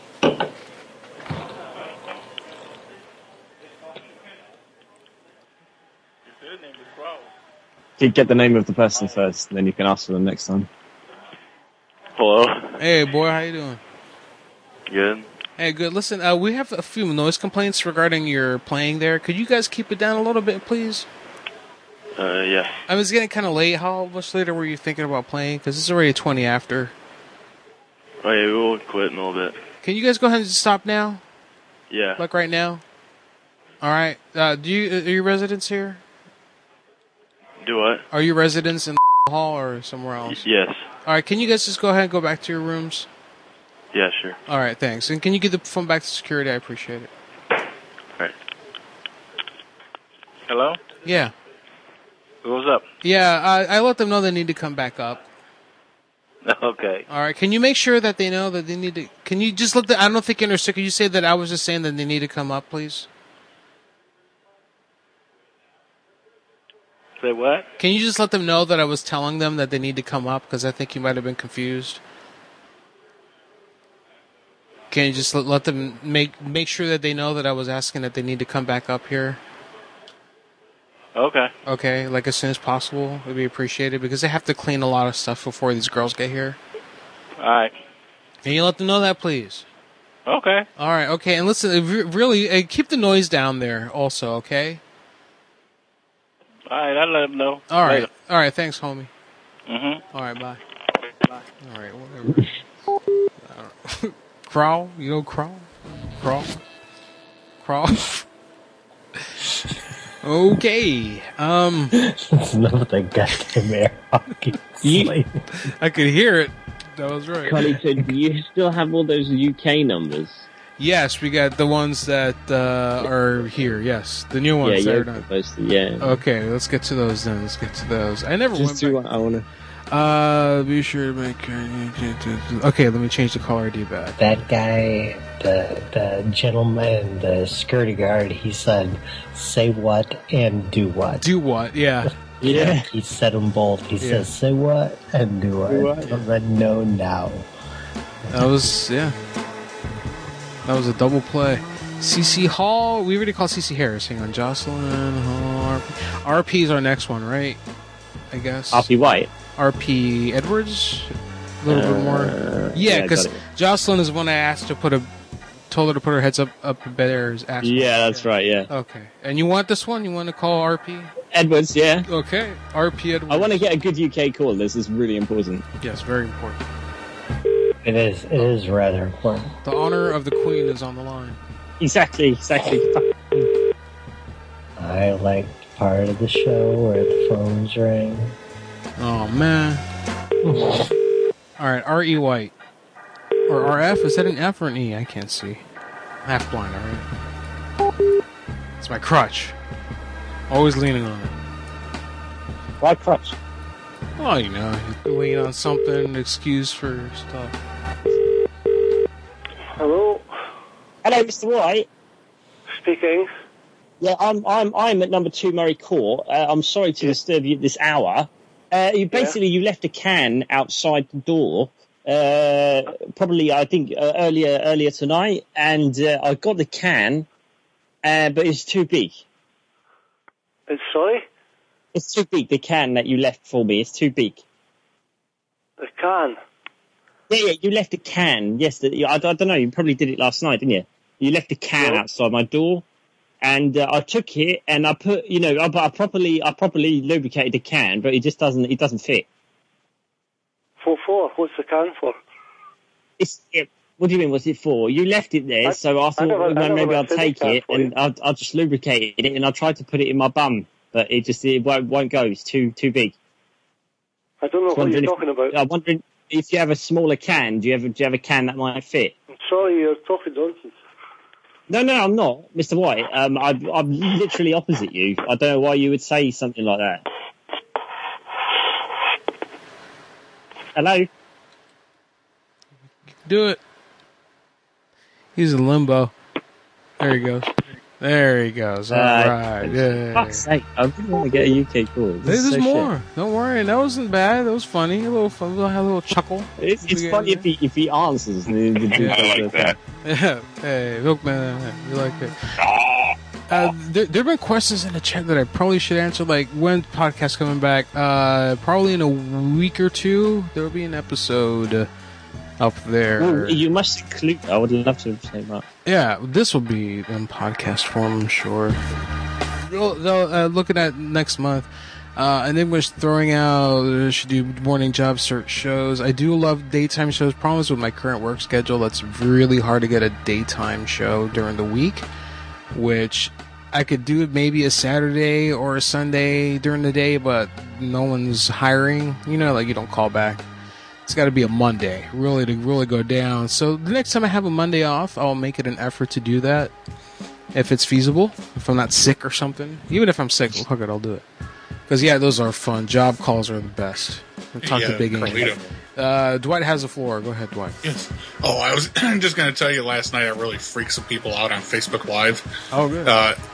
His name is Cross. Get the name of the person first, and then you can ask for them next time. Hello. Hey, boy, how you doing? Good. Hey, good. Listen, we have a few noise complaints regarding your playing there. Could you guys keep it down a little bit, please? Yeah. I was getting kind of late. How much later were you thinking about playing? Because it's already 20 after. Oh, yeah, we'll quit in a little bit. Can you guys go ahead and stop now? Yeah. Like right now? All right. Are you residents here? Do what? Are you residents in the hall or somewhere else? Yes. All right. Can you guys just go ahead and go back to your rooms? Yeah, sure. All right, thanks. And can you give the phone back to security? I appreciate it. All right. Hello? Yeah. What's up? Yeah, I let them know they need to come back up. Okay. All right, can you make sure that they know that they need to... Can you just let the... I don't think you understood. Could you say that I was just saying that they need to come up, please? Say what? Can you just let them know that I was telling them that they need to come up? Because I think you might have been confused. Can you just let them make sure that they know that I was asking that they need to come back up here? Okay. Okay, like as soon as possible. It would be appreciated because they have to clean a lot of stuff before these girls get here. All right. Can you let them know that, please? Okay. All right, okay. And listen, really, keep the noise down there also, okay? All right, I'll let them know. All right. Later. All right, thanks, homie. Mm-hmm. All right, bye. Bye. All right, whatever. Crawl? You know crawl? Crawl? Crawl? Okay. It's not the goddamn air hockey. I could hear it. That was right. Collie, so do you still have all those UK numbers? Yes, we got the ones that are here. Yes, the new ones. Yeah, that you're are not. supposed to, yeah. Okay, let's get to those then. Let's get to those. I never Just went I want to. Be sure to make. Okay, let me change the caller ID back. That guy, the gentleman, the security guard, he said, "Say what and do what." Do what? Yeah. Yeah. He said them both. He Yeah. says, "Say what and do what." Do what? Tell them no now. That was That was a double play. CC Hall. We already called CC Harris. Hang on, Jocelyn Hall. RP is our next one, right? I guess. RP White. RP Edwards. A little bit more. Yeah, because Jocelyn is one I asked to told her to put her heads up Bear's ass. Yeah, that's right. Yeah. Okay. And you want this one? You want to call RP Edwards? Yeah. Okay. RP Edwards. I want to get a good UK call. This is really important. Yes, very important. It is rather important. The honor of the Queen is on the line. Exactly. I like part of the show where the phones ring. Oh man. Alright, R.E. White. Or R.F.? Is that an F or an E? I can't see. I'm half blind, alright? It's my crutch. Always leaning on it. Why crutch? Oh, you know, you lean on something, excuse for stuff. Hello? Hello, Mr. White. Speaking. Yeah, I'm at number 2 Murray Court. I'm sorry to disturb you at this hour. You left a can outside the door. Probably, I think, earlier tonight, and I got the can, but it's too big. Sorry? It's too big, the can that you left for me. It's too big. The can? Yeah, you left a can. Yes, I don't know, you probably did it last night, didn't you? You left a can outside my door, and I took it, and I put, I properly lubricated the can, but it doesn't fit. For? What's the can for? What do you mean, what's it for? You left it there, so I thought maybe I'll take it, and I'll just lubricate it, and I tried to put it in my bum, but it won't go, it's too big. I don't know what you're talking about. I'm wondering if you have a smaller can, do you have a can that might fit? I'm sorry, you're talking nonsense. No, I'm not, Mr. White. I'm literally opposite you. I don't know why you would say something like that. Hello? Do it. He's in limbo. There he goes. All right. Yeah. Fuck's sake, I really want to get a UK call. There's more. Shit. Don't worry. That wasn't bad. That was funny. A little fun. A little chuckle. It's funny if he answers. I like that. Yeah. Hey, Milkman, you like it. There have been questions in the chat that I probably should answer, like when podcast coming back. Probably in a week or two, there will be an episode up there. Well, you must include. I would love to say that. Yeah, this will be in podcast form, I'm sure. Looking at next month, and then we're throwing out. Should do morning job search shows. I do love daytime shows. Problem is with my current work schedule, it's really hard to get a daytime show during the week. Which I could do maybe a Saturday or a Sunday during the day, but no one's hiring. You don't call back. It's got to be a Monday, really, to really go down. So the next time I have a Monday off, I'll make it an effort to do that. If it's feasible, if I'm not sick or something. Even if I'm sick, fuck it, I'll do it. Because, yeah, those are fun. Job calls are the best. We'll talk to Big Amy. Dwight has the floor. Go ahead, Dwight. Yes. Oh, I was just going to tell you, last night I really freaked some people out on Facebook Live. Oh, good.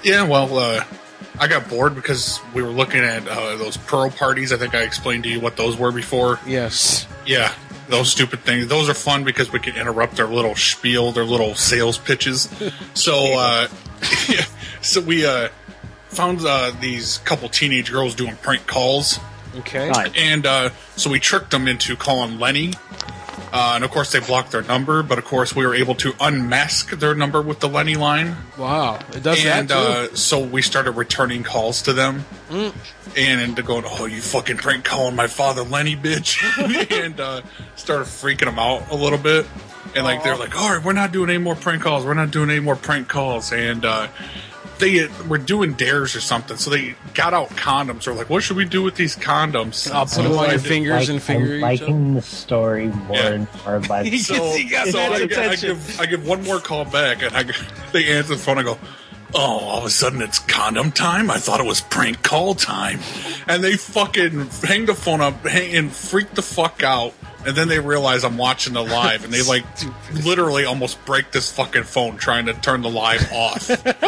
I got bored because we were looking at those Pearl parties. I think I explained to you what those were before. Yes. Yeah, those stupid things. Those are fun because we can interrupt their little spiel, their little sales pitches. So, so we found these couple teenage girls doing prank calls. Okay. And so we tricked them into calling Lenny. And, of course, they blocked their number. But, of course, we were able to unmask their number with the Lenny line. Wow. It does that, too. And so we started returning calls to them. And to go, oh, you fucking prank calling my father Lenny, bitch. And started freaking them out a little bit. And, like, they're like, all right, we're not doing any more prank calls. We're not doing any more prank calls. And they were doing dares or something. So they got out condoms. They're like, what should we do with these condoms? I'll put them on your fingers and finger I'm liking the story more and more by I give one more call back, and they answer the phone. I go, oh, all of a sudden it's condom time? I thought it was prank call time. And they fucking hang the phone up and freak the fuck out. And then they realize I'm watching the live, and they like literally almost break this fucking phone trying to turn the live off.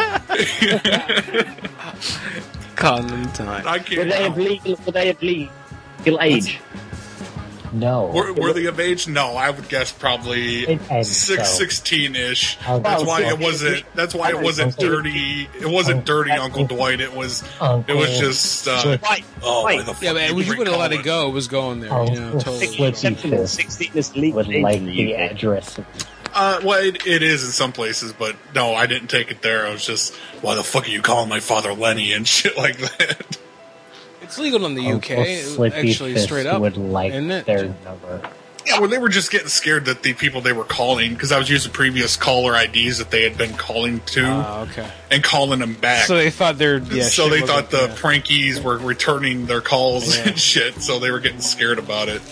Condom time. Were they of legal age? No. Were they of age? No, I would guess probably 16-ish. That's why it wasn't. That's why it wasn't dirty. It wasn't dirty, Uncle Dwight. It was. It was just. Why the fuck? Yeah, man. You would have let it go. It was going there. Totally. 16 is legal would like the address. Well, it is in some places, but no, I didn't take it there. I was just, why the fuck are you calling my father Lenny and shit like that? It's legal in the UK, actually, straight up. Would like their number. Yeah, well, they were just getting scared that the people they were calling, because I was using previous caller IDs that they had been calling to, and calling them back. So they thought the prankies were returning their calls and shit, so they were getting scared about it.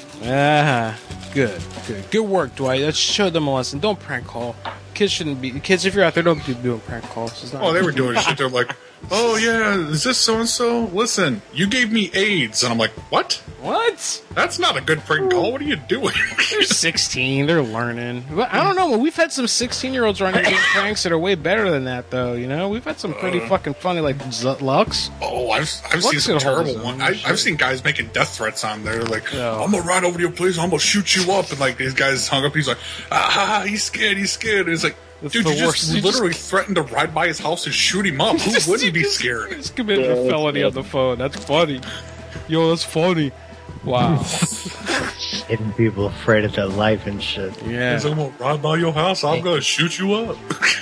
Good work, Dwight. Let's show them a lesson. Don't prank call. Kids, if you're out there, don't be doing prank calls. It's not they were doing shit. They're like, oh yeah, is this so-and-so? Listen, you gave me AIDS. And I'm like, what? What? That's not a good prank call. What are you doing? They're 16. They're learning. I don't know. We've had some 16-year-olds running pranks that are way better than that, though. You know, we've had some pretty fucking funny, like Lux. Oh, I've seen some terrible ones. I've seen guys making death threats on there. Like, I'm gonna ride over to your place. I'm gonna shoot you up. And like these guys hung up. He's like, he's scared. And he's like, dude, you just literally threatened to ride by his house and shoot him up. Who wouldn't be scared? He's committed a felony on the phone. That's funny. Yo, that's funny. Wow. Getting people afraid of their life and shit. Yeah. I'm going to ride by your house. I'm going to shoot you up.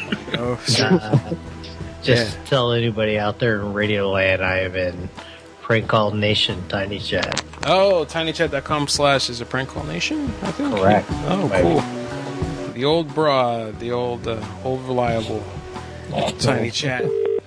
Just tell anybody out there in Radio Land I am in Prank Call Nation Tiny Chat. Oh, tinychat.com/ is a Prank Call Nation, I think? Correct. Oh, cool. The old broad, the old reliable Tiny Chat.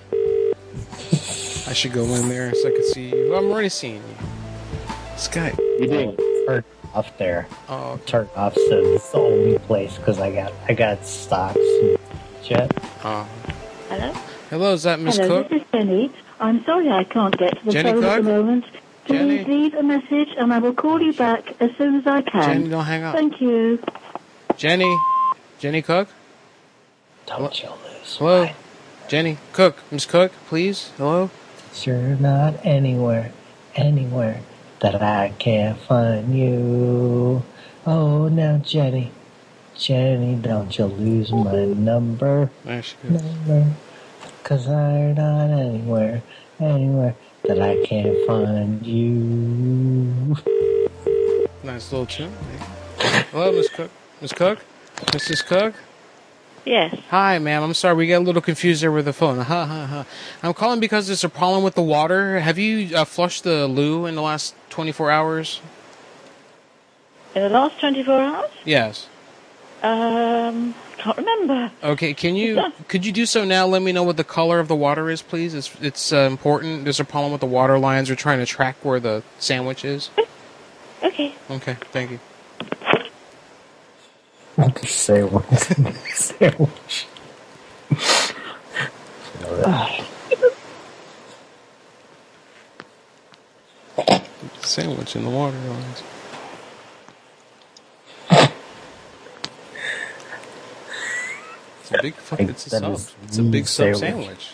I should go in there so I can see you. I'm already seeing you. Skype. You did turn off there. Oh, okay. Turn off, so it's the only place because I got stocks and chat. Oh. Hello? Hello, is that Miss Cook? This is Jenny. I'm sorry I can't get to the Jenny phone Cook? at the moment. Jenny? Please leave a message and I will call you back as soon as I can. Jenny, don't hang up. Thank you. Jenny Cook? Don't you lose. Hello? Jenny Cook. Miss Cook, please? Hello? You're not anywhere that I can't find you. Oh, now Jenny, don't you lose my number. Cause I'm not anywhere that I can't find you. Nice little tune. Hello, Miss Cook. Miss Cook? Mrs. Cook? Yes. Hi, ma'am. I'm sorry. We got a little confused there with the phone. I'm calling because there's a problem with the water. Have you flushed the loo in the last 24 hours? In the last 24 hours? Yes. Can't remember. Okay, could you do so now? Let me know what the color of the water is, please. It's important. There's a problem with the water lines. We're trying to track where the sandwich is. Okay. Okay, thank you. Sandwich. Sandwich in the water. Always. It's a big fucking. It's a sub. It's a big sub sandwich.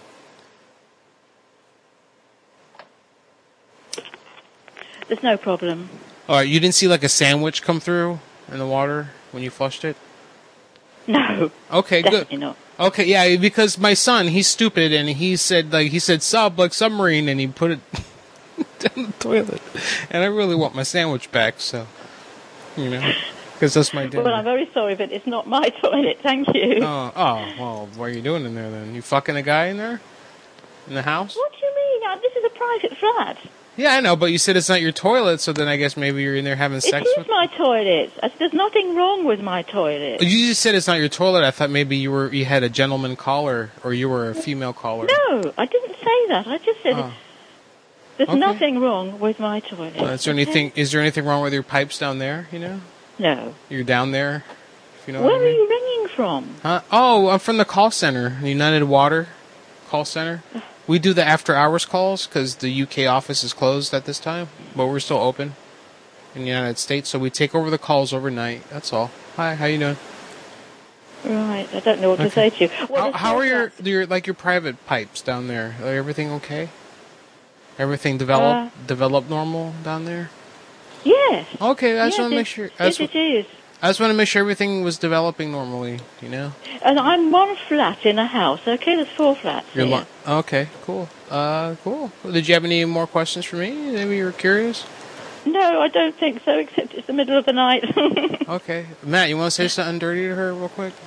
There's no problem. All right, you didn't see like a sandwich come through in the water when you flushed it? No. Okay, definitely good. Not. Okay, yeah, because my son, he's stupid, and he said sub like submarine, and he put it down the toilet. And I really want my sandwich back, so because that's my dinner. Well, I'm very sorry, but it's not my toilet. Thank you. Oh, well, what are you doing in there then? You fucking a guy in there? In the house? What do you mean? This is a private flat. Yeah, I know, but you said it's not your toilet, so then I guess maybe you're in there having sex with... It is my toilet. There's nothing wrong with my toilet. You just said it's not your toilet. I thought maybe you had a gentleman caller, or you were a female caller. No, I didn't say that. I just said there's nothing wrong with my toilet. Well, is there anything wrong with your pipes down there, No. You're down there, if you know Where what I mean? are you ringing from? Oh, I'm from the call center, United Water call center. We do the after-hours calls because the UK office is closed at this time, but we're still open in the United States, so we take over the calls overnight. That's all. Hi, how you doing? Right, I don't know what to say to you. How are your private pipes down there? Are everything okay? Everything developed normal down there? Yes. Okay, I just want to make sure. Yes, it is. I just want to make sure everything was developing normally, And I'm one flat in a house, okay? There's 4 flats here. Okay, cool. Cool. Did you have any more questions for me? Maybe you were curious? No, I don't think so, except it's the middle of the night. Okay. Matt, you want to say something dirty to her real quick?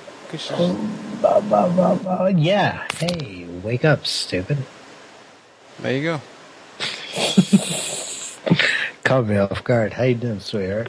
Yeah. Hey, wake up, stupid. There you go. Caught me off guard. How you doing, sweetheart?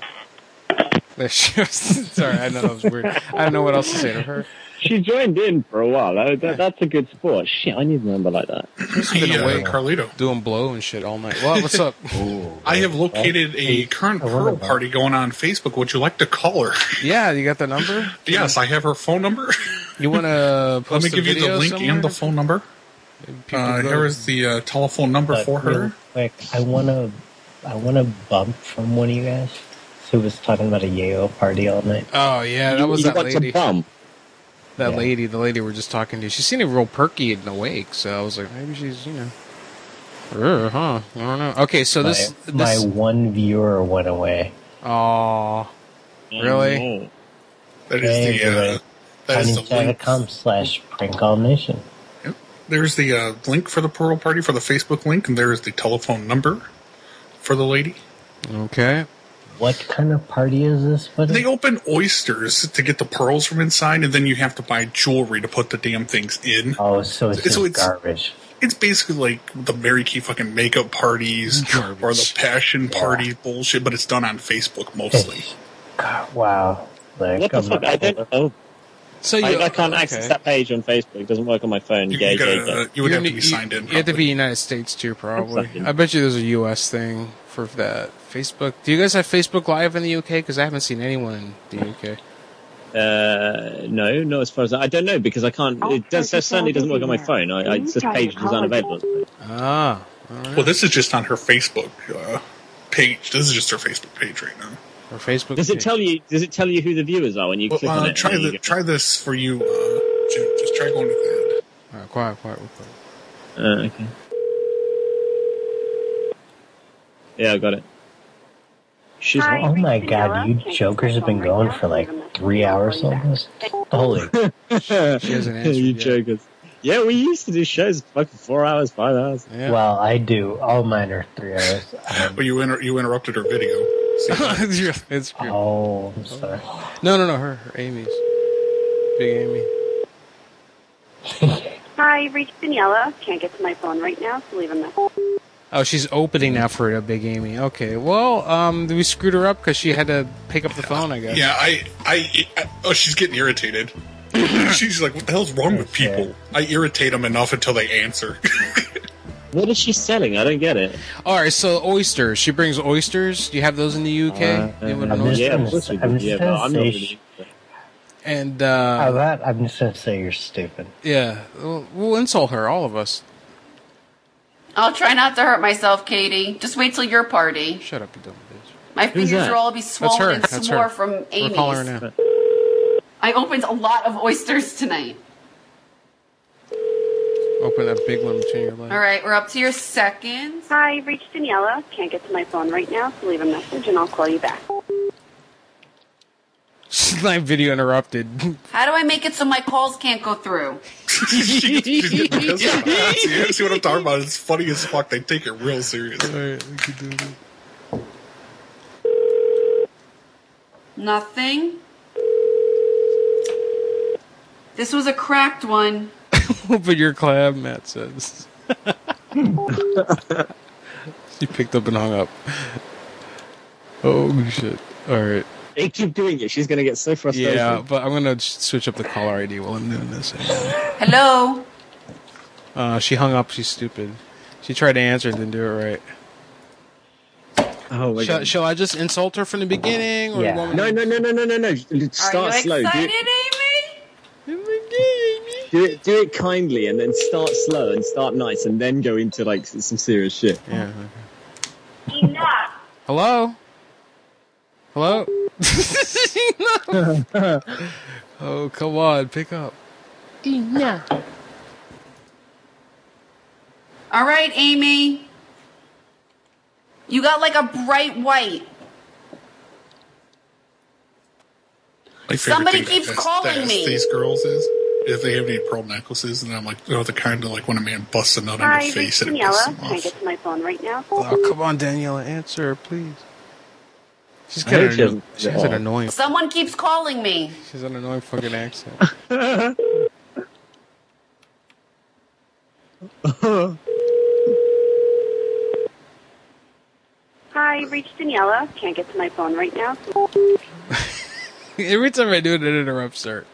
Sorry, I know that was weird. I don't know what else to say to her. She joined in for a while. That's a good sport. Shit, I need a number like that. She's been awake, Carlito, doing blow and shit all night. Well, what's up? I have located a current Pearl party going on Facebook. Would you like to call her? Yeah, you got the number? Yes, I have her phone number. You want to post Let me give you the link somewhere? and the phone number. Here is the telephone number for her. Real quick, I want to bump from one of you guys who was talking about a yayo party all night. Oh, yeah, that was that lady. Bump. The lady we're just talking to. She seemed real perky and awake, so I was like, maybe she's, I don't know. Okay, so this my one viewer went away. Oh, really? That is the tinychat.com/prankcallnation. Yep. There's the link for the Pearl party for the Facebook link, and there's the telephone number for the lady. Okay. What kind of party is this? They open oysters to get the pearls from inside, and then you have to buy jewelry to put the damn things in. Oh, so it's garbage. It's basically like the Mary Kay fucking makeup parties or the passion party bullshit, but it's done on Facebook mostly. God, wow. Like, what the fuck? I don't know. So I can't access that page on Facebook. It doesn't work on my phone. You would have to be signed in. You have to be United States too, probably. I bet you there's a U.S. thing for that. Facebook. Do you guys have Facebook Live in the UK? Because I haven't seen anyone in the UK. No, not as far as I don't know because I can't. It certainly doesn't work on my phone. It says page is unavailable. Ah. Well, this is just on her Facebook page. This is just her Facebook page right now. Her Facebook. Does it tell you? Does it tell you who the viewers are when you click on it? Try this for you, Jim. Just try going to that. All right, quiet. Okay. Yeah, I got it. Oh my god, you jokers have been going for like 3 hours almost. Holy. She hasn't answered You yet. jokers. Yeah, we used to do shows fucking 4 hours, 5 hours. Yeah. Well, I do. All mine are 3 hours. But you interrupted her video. It's good. Oh, I'm sorry. No, her Amy's. Big Amy. Hi, you've reached Daniela. Can't get to my phone right now, so leave a message. Oh, she's opening now for a Big Amy. Okay, well, we screwed her up because she had to pick up the phone, I guess. Yeah, oh, she's getting irritated. She's like, what the hell's wrong with people? I irritate them enough until they answer. What is she selling? I don't get it. All right, so oysters. She brings oysters. Do you have those in the UK? Yeah, of course we do. Yeah, but I'm not really... And that I'm just gonna say you're stupid. Yeah, we'll insult her, all of us. I'll try not to hurt myself, Katie. Just wait till your party. Shut up, you dumb bitch. My fingers will all be swollen and sore from Amy's. We're calling her now. I opened a lot of oysters tonight. Open that big one between your legs. All right, we're up to your seconds. Hi, you've reached Daniela. Can't get to my phone right now, so leave a message and I'll call you back. My video interrupted. How do I make it so my calls can't go through? See what I'm talking about? It's funny as fuck. They take it real serious. Nothing. This was a cracked one. Open your clap, Matt says. She picked up and hung up. Oh, shit. Alright. They keep doing it. She's going to get so frustrated. Yeah, but I'm going to switch up the caller ID while I'm doing this. Hello? She hung up. She's stupid. She tried to answer and didn't do it right. Oh, my God. Shall I just insult her from the beginning? Or No. Start slow. Are you excited, Amy? Do it kindly and then start slow and start nice and then go into like some serious shit. Yeah. Hello? Hello? Oh, come on, pick up. Enough. All right, Amy. You got like a bright white. My favorite Somebody thing keeps to calling ask me. These girls is if they have any pearl necklaces, and I'm like, the kind of like when a man busts a nut on Hi, your face this and is it pisses Daniela. them Can I off. get to my phone right now? Oh, come on, Daniela, answer, please. She's got she has an annoying. Someone keeps calling me. She has an annoying fucking accent. Hi, you've reached Daniela. Can't get to my phone right now. Every time I do it, it interrupts her.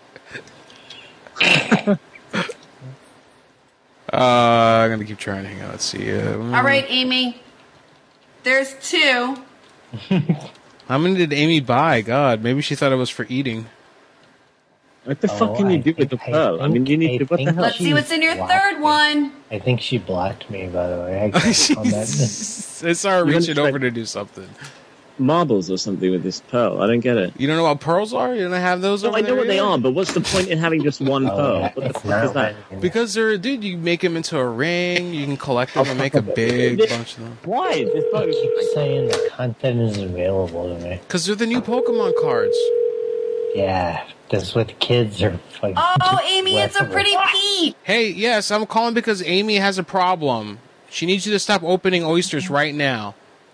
I'm gonna keep trying to hang out. Let's see. All right, Amy. There's two. How many did Amy buy? God, maybe she thought it was for eating. What the fuck can you do with the pearl? I mean, you need to. What the hell? Let's see what's in your third one. I think she blocked me, by the way. I can't comment. I saw her reaching over to do something. Marbles or something with this pearl. I don't get it. You don't know what pearls are? You don't have those over I there? know what they are, but what's the point in having just one pearl? Yeah, What the fuck is that? Because they're, dude, you make them into a ring, you can collect them and make a big bunch of them. Why? You keep saying the content is available to me. Because they're the new Pokemon cards. Yeah, that's what kids are fucking. Oh, Amy, it's a pretty peach. Hey, yes, I'm calling because Amy has a problem. She needs you to stop opening oysters right now.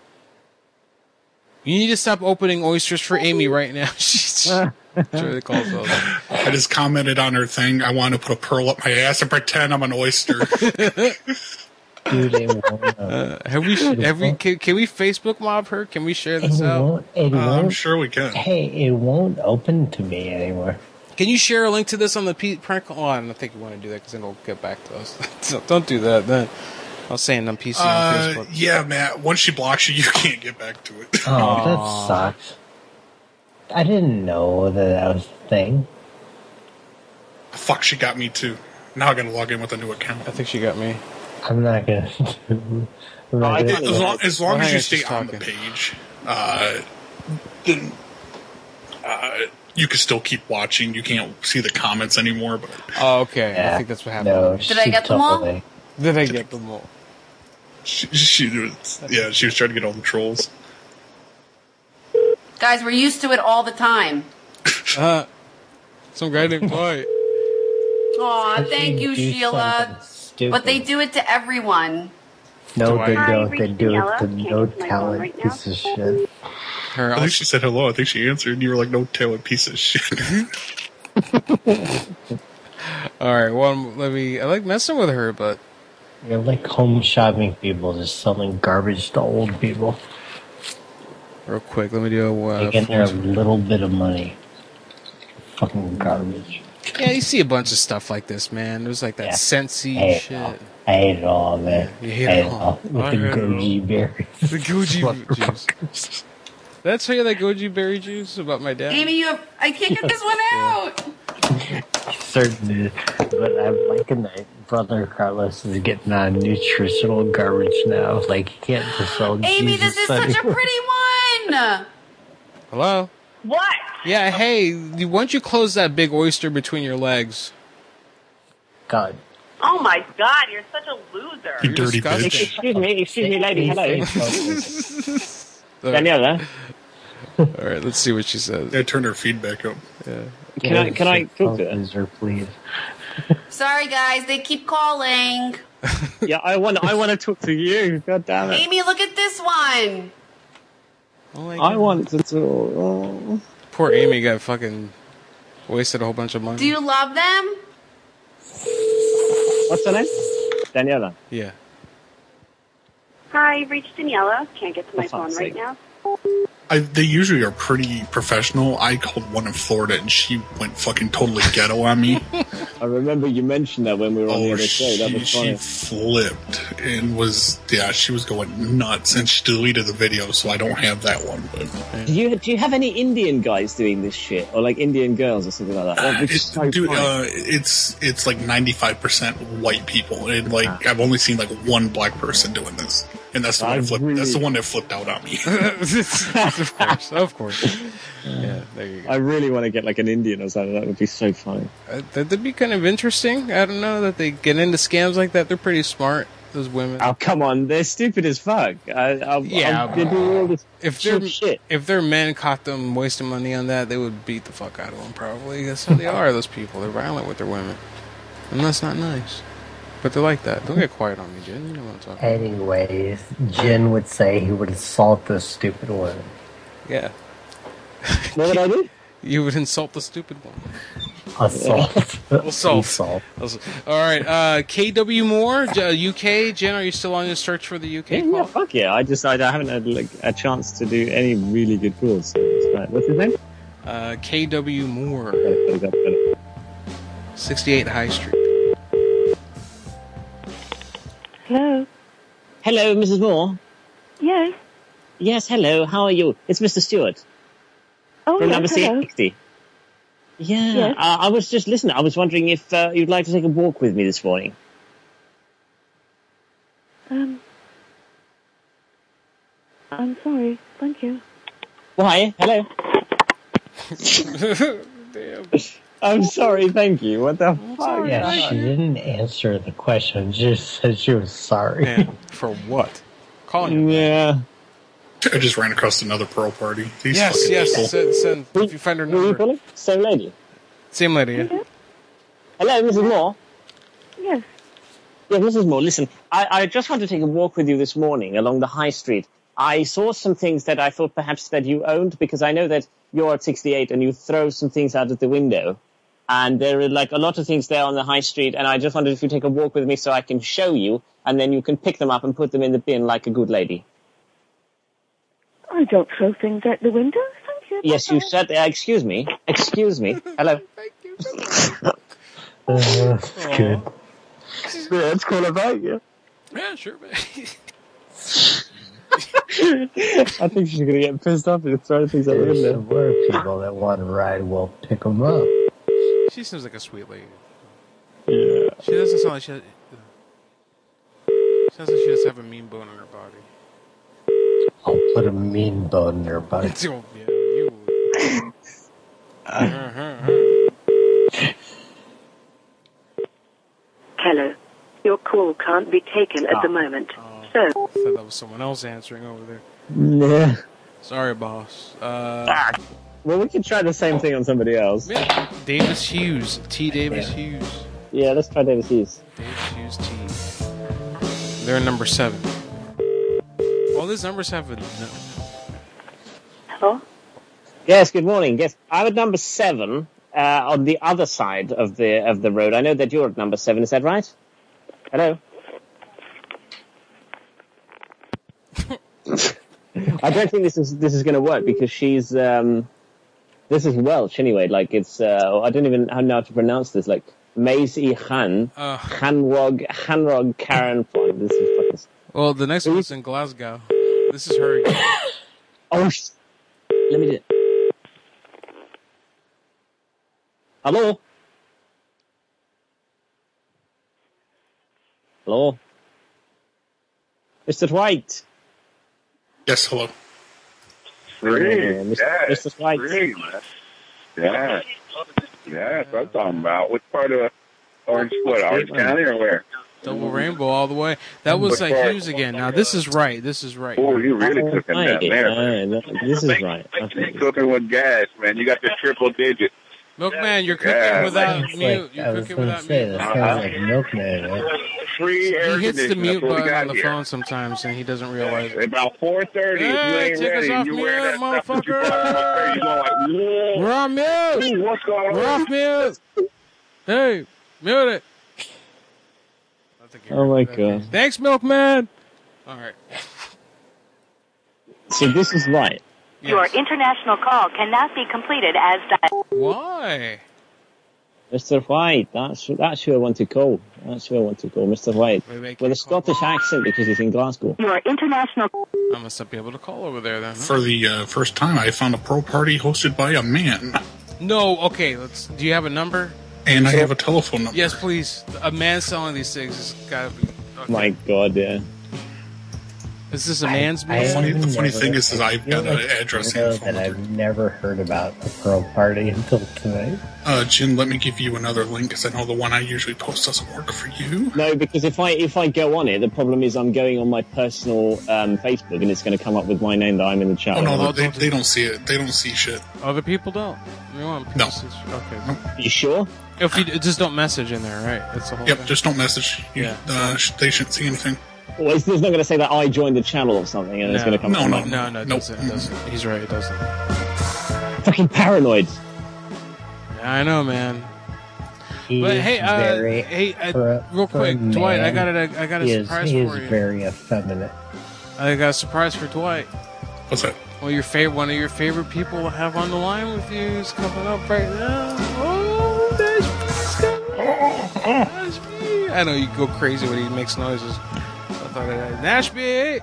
You need to stop opening oysters for Amy right now. She's really calls those. I just commented on her thing. I want to put a pearl up my ass and pretend I'm an oyster. Dude, it won't. Can we Facebook mob her? Can we share this out? I'm sure we can. Hey, it won't open to me anymore. Can you share a link to this on the prank? Oh, I don't think you want to do that because then it'll get back to us. So don't do that. Then I was saying on PC on Facebook. Yeah, Matt. Once she blocks you, you can't get back to it. Oh, that sucks. I didn't know that was a thing. Fuck, she got me too. Now I gotta log in with a new account. I think she got me. I'm not gonna. As long as you stay on the page, then you can still keep watching. You can't see the comments anymore. But oh, okay. Yeah. I think that's what happened. No, Did I get them all? Did I get them all? She was trying to get all the trolls. Guys, we're used to it all the time. Some guy named Dwight. Aw, thank you, Sheila. But they do it to everyone. No, they Hi, don't. They reached do it Daniela. to Can't no get to my phone talent right now. piece of shit. I think she said hello. I think she answered, and you were like, "No talent, piece of shit." All right. Well, I like messing with her, but You're like home shopping people, just selling garbage to old people. real quick, let me do They get their little bit of money. Fucking garbage. Yeah, you see a bunch of stuff like this, man. There's like that Scentsy shit. I hate it all, man. You hate I it hate all. With the goji berries. The goji juice. Did I tell you that goji berry juice about my dad? Amy, I can't get this one out. Certainly, but I'm liking that Brother Carlos is getting on nutritional garbage now. Like, he can't just sell Amy, Jesus this is such a anymore. pretty one. Hello? What? Yeah, hey, why don't you close that big oyster between your legs? God. Oh my God, you're such a loser. You dirty disgusting. bitch. Excuse me, lady. Hello. Daniela. All right, let's see what she says. I turned her feedback up. Yeah. Can I talk to her? Please. Sorry, guys, they keep calling. Yeah, I want to talk to you. God damn it. Amy, look at this one. Oh my I God. want to talk. Oh. Poor Amy got fucking wasted a whole bunch of money. Do you love them? What's her name? Daniela. Yeah. Hi, you've reached Daniela. Can't get to my For phone fuck's right sake. now. They usually are pretty professional. I called one in Florida and she went fucking totally ghetto on me. I remember you mentioned that when we were on the other show. That was she funny. flipped and she was going nuts, and she deleted the video, so I don't have that one. But Do you have any Indian guys doing this shit, or like Indian girls or something like that? That'd be so funny. it's like 95% white people, and like I've only seen like one black person doing this, and that's the one that flipped. That's the one that flipped out on me. Of course. Yeah, there you go. I really want to get like an Indian or something. That would be so funny. That'd be kind of interesting. I don't know that they get into scams like that. They're pretty smart, those women. Oh, come on. They're stupid as fuck. They do all this shit. If their men caught them wasting money on that, they would beat the fuck out of them, probably. That's how they are, those people. They're violent with their women. And that's not nice. But they're like that. Don't get quiet on me, Jen. You know what I'm talking about. Anyways, Jen would say he would assault this stupid woman. Yeah. What would I do? You would insult the stupid one. Assault. Assault. All right. KW Moore, UK. Jen, are you still on your search for the UK call? Yeah, fuck yeah. I haven't had like a chance to do any really good calls. So what's his name? KW Moore. 68 High Street. Hello? Hello, Mrs. Moore? Yes. Yes, hello. How are you? It's Mr. Stewart. Oh, from yes, number hello. 60. Yeah. Yes. I was just listening. I was wondering if you'd like to take a walk with me this morning. I'm sorry. Thank you. Why? Hello? Damn. I'm sorry, thank you. What the fuck? Yeah, she didn't answer the question. Just said she was sorry. Yeah, for what? Calling you. Yeah. I just ran across another Pearl party. These Yes. fucking Send if you find her Who are you number. calling? Same lady. Same lady, yeah. Hello, Mrs. Moore? Yes. Yeah, Mrs. Moore, listen. I just want to take a walk with you this morning along the high street. I saw some things that I thought perhaps that you owned, because I know that you're at 68 and you throw some things out of the window. And there are like a lot of things there on the high street, and I just wondered if you take a walk with me so I can show you, and then you can pick them up and put them in the bin like a good lady. I don't throw things out the window. Thank you. Yes, you said, excuse me. Excuse me. Hello. Good. Yeah, let's call her back, yeah. Yeah, sure, man. I think she's going to get pissed off and throw things out the There window. were people that want to ride. We'll pick them up. She seems like a sweet lady. Yeah. She doesn't sound like she sounds like she doesn't have a mean bone in her body. I'll put a mean bone in her butt. Oh, yeah, you Hello. Your call can't be taken at the moment. So. I thought that was someone else answering over there. Yeah. Sorry, boss. Well, we can try the same thing on somebody else. Yeah. Davis Hughes. T. Davis Hughes. Yeah, let's try Davis Hughes. Davis Hughes T. They're number 7. All these numbers have a... Hello? Yes, good morning. Yes, I'm at number 7 on the other side of the road. I know that you're at number 7. Is that right? Hello? I don't think this is going to work because she's this is Welsh anyway. Like it's I don't even know how to pronounce this. Like Maisie Khan, Hanrog Karen Point. This is fucking. Well, the next one's in Glasgow. This is her again. Oh, Let me do it. Hello? Hello? Mr. White? Yes, hello. Mr. White. Yeah. Yeah, that's what I'm talking about. What part of Orange County or where? Double Rainbow all the way. That was Hughes again. Now, this is right. This is right. Oh, you really cooking that there. This is right. Cooking with gas, man. You got the triple digit. Milkman, you're cooking without mute. You're cooking without mute. That sounds like Milkman, right? Free air He hits the mute conditioner. button on the phone sometimes, and he doesn't realize it. About 4:30, Hey, if you ain't take us ready, off you mute, wear that stuff. motherfucker. You go like, whoa. We're on mute. What's going on? We're off mute. Hey, mute it. Oh my god. Thanks, Milkman. All right. So this is right. Your international call cannot be completed as dialed. Why? Mr. White, that's who I want to call. That's who I want to call, Mr. White. With a Scottish accent because he's in Glasgow. Your international... I must not be able to call over there then. Huh? For the first time, I found a pro party hosted by a man. No, okay, do you have a number? And I have a telephone number. Yes, please. A man selling these things has got to be... Okay. My god, yeah. Is this a man's man? The funny thing is that I've got an address and phone number. I've never heard about a pearl party until tonight. Jim, let me give you another link, because I know the one I usually post doesn't work for you. No, because if I go on it, the problem is I'm going on my personal Facebook, and it's going to come up with my name that I'm in the chat. Oh, no, they don't see it. They don't see shit. Other people don't? No. Okay. You sure? If you just don't message in there, right? That's the whole thing. Just don't message. They shouldn't see anything. Well, it's not going to say that I joined the channel or something, and it's going to come up. No, it doesn't. He's right, it doesn't. Fucking paranoid. Yeah, I know, man. But hey, real quick, Dwight, I got a surprise for you. He is very effeminate. I got a surprise for Dwight. What's that? Well, one of your favorite people to have on the line with you is coming up right now. Oh, that's me. I know you go crazy when he makes noises. Nashby!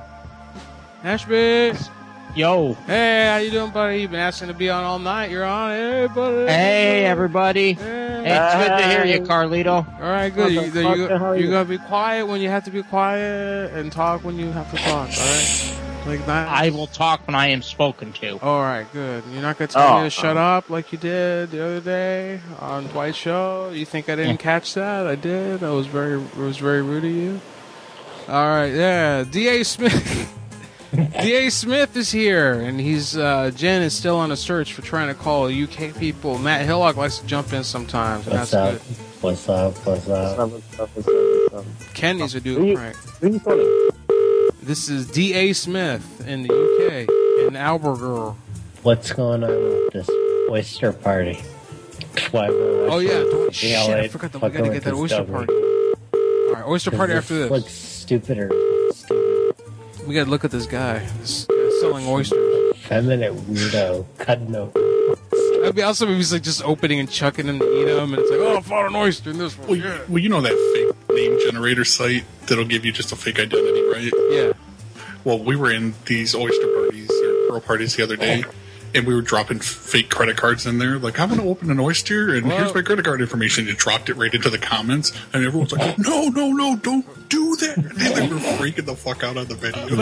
Yo. Hey, how you doing, buddy? You've been asking to be on all night. You're on. Hey, buddy. Hey, everybody. Hey, it's good to hear you, Carlito. All right, good. You're going to be quiet when you have to be quiet and talk when you have to talk, all right? Like that? I will talk when I am spoken to. All right, good. You're not going to tell me to shut up like you did the other day on Dwight's show? You think I didn't catch that? I did. It was very rude of you. All right, yeah. D.A. Smith. D.A. Smith is here, and Jen is still on a search for trying to call UK people. Matt Hillock likes to jump in sometimes, and that's good. What's up? Kenny's a dude, right? Who are you calling? This is D.A. Smith in the UK, in Albergirl. What's going on with this oyster party? Oh, yeah. Shit, I forgot that we got to get that oyster party. All right, oyster party after this. Looks stupider. We gotta look at this guy. This guy selling oysters. Feminine weirdo cutting open. That'd be awesome if he's like just opening and chucking them to eat them, and it's like, oh, I found an oyster in this one. Well, you know that fake name generator site that'll give you just a fake identity, right? Yeah. Well, we were in these oyster parties or pearl parties the other day, and we were dropping fake credit cards in there. Like, I'm going to open an oyster, and here's my credit card information. You dropped it right into the comments, and everyone's like, no, don't do that. And they were freaking the fuck out on the video.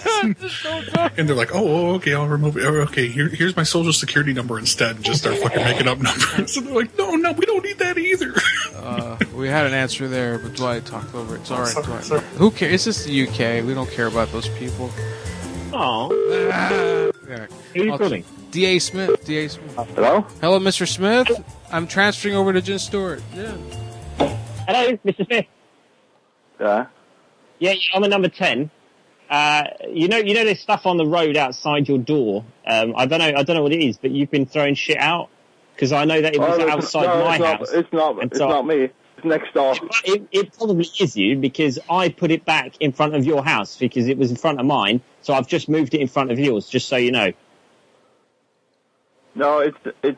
And they're like, oh, okay, I'll remove it. Okay, here's my social security number instead, and just start fucking making up numbers. And they're like, no, we don't need that either. We had an answer there, but Dwight talked over it. It's all right, Dwight. Who cares? It's just the UK. We don't care about those people. Oh. Yeah. Who are you calling? D.A. Smith. Hello? Hello, Mr. Smith. I'm transferring over to Jen Stewart. Yeah. Hello, Mr. Smith. Yeah? Yeah, I'm at number 10. You know there's stuff on the road outside your door. I don't know what it is, but you've been throwing shit out? Because I know that it was outside my house. It's not me. It's next door. It probably is you, because I put it back in front of your house because it was in front of mine, so I've just moved it in front of yours, just so you know. No, it's the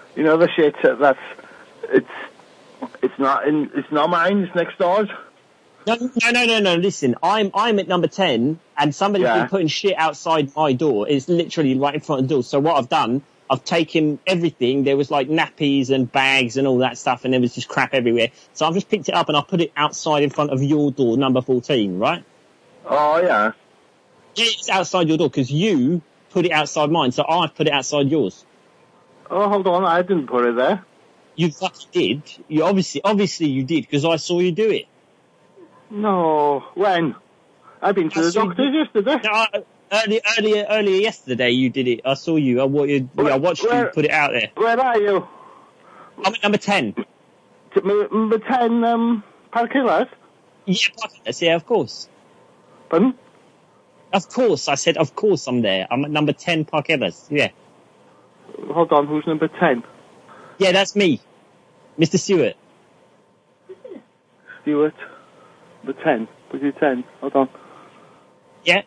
shit it's not mine. It's next door's. No. Listen, I'm at number 10, and somebody's been putting shit outside my door. It's literally right in front of the door. So what I've done, I've taken everything. There was like nappies and bags and all that stuff, and there was just crap everywhere. So I've just picked it up and I put it outside in front of your door, number 14, right? Oh, yeah. Yeah, it's outside your door because you put it outside mine, so I've put it outside yours. Oh, hold on, I didn't put it there. You fucking did. You obviously you did because I saw you do it. No, when? I've been to the doctor yesterday. No, earlier yesterday you did it. I saw you. I watched you put it out there. Where are you? I'm at number 10. Number 10, Park Villas? Yeah, Park Villas, yeah, of course. Pardon? Of course, I said of course I'm there. I'm at number 10 Park Villas, yeah. Hold on, who's number 10? Yeah, that's me. Mr. Stewart. Stewart? The 10. Was it 10? Hold on. Yeah.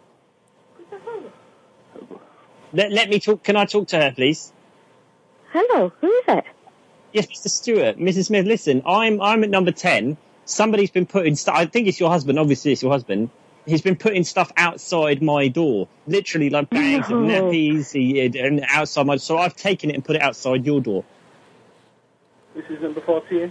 Let me talk. Can I talk to her, please? Hello, who is it? Yes, Mr. Stewart. Mrs. Smith, listen, I'm at number 10. Somebody's been putting stuff, I think it's your husband, obviously it's your husband. He's been putting stuff outside my door. Literally like bags of nappies and outside my door. So I've taken it and put it outside your door. This is number 14.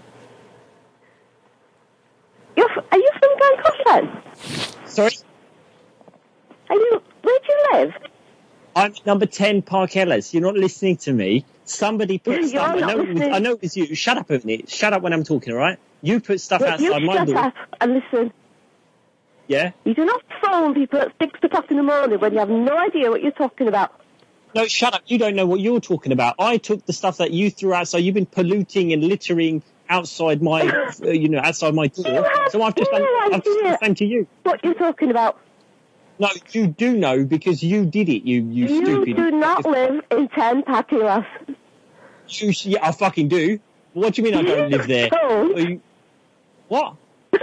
Are you from Glen Crossland? Sorry? Where do you live? I'm at number 10 Park Villas. You're not listening to me. Somebody put stuff... I know it was you. Shut up a minute. Shut up when I'm talking, all right? You put stuff outside my door. Shut up and listen. Yeah? You do not phone people at 6 o'clock in the morning when you have no idea what you're talking about. No, shut up. You don't know what you're talking about. I took the stuff that you threw outside. You've been polluting and littering outside my, outside my door. So I've just done the same to you. What you're talking about? No, you do know because you did it, you stupid. You do not live in 10 Park Villas. Yeah, I fucking do. What do you mean I don't live there? What?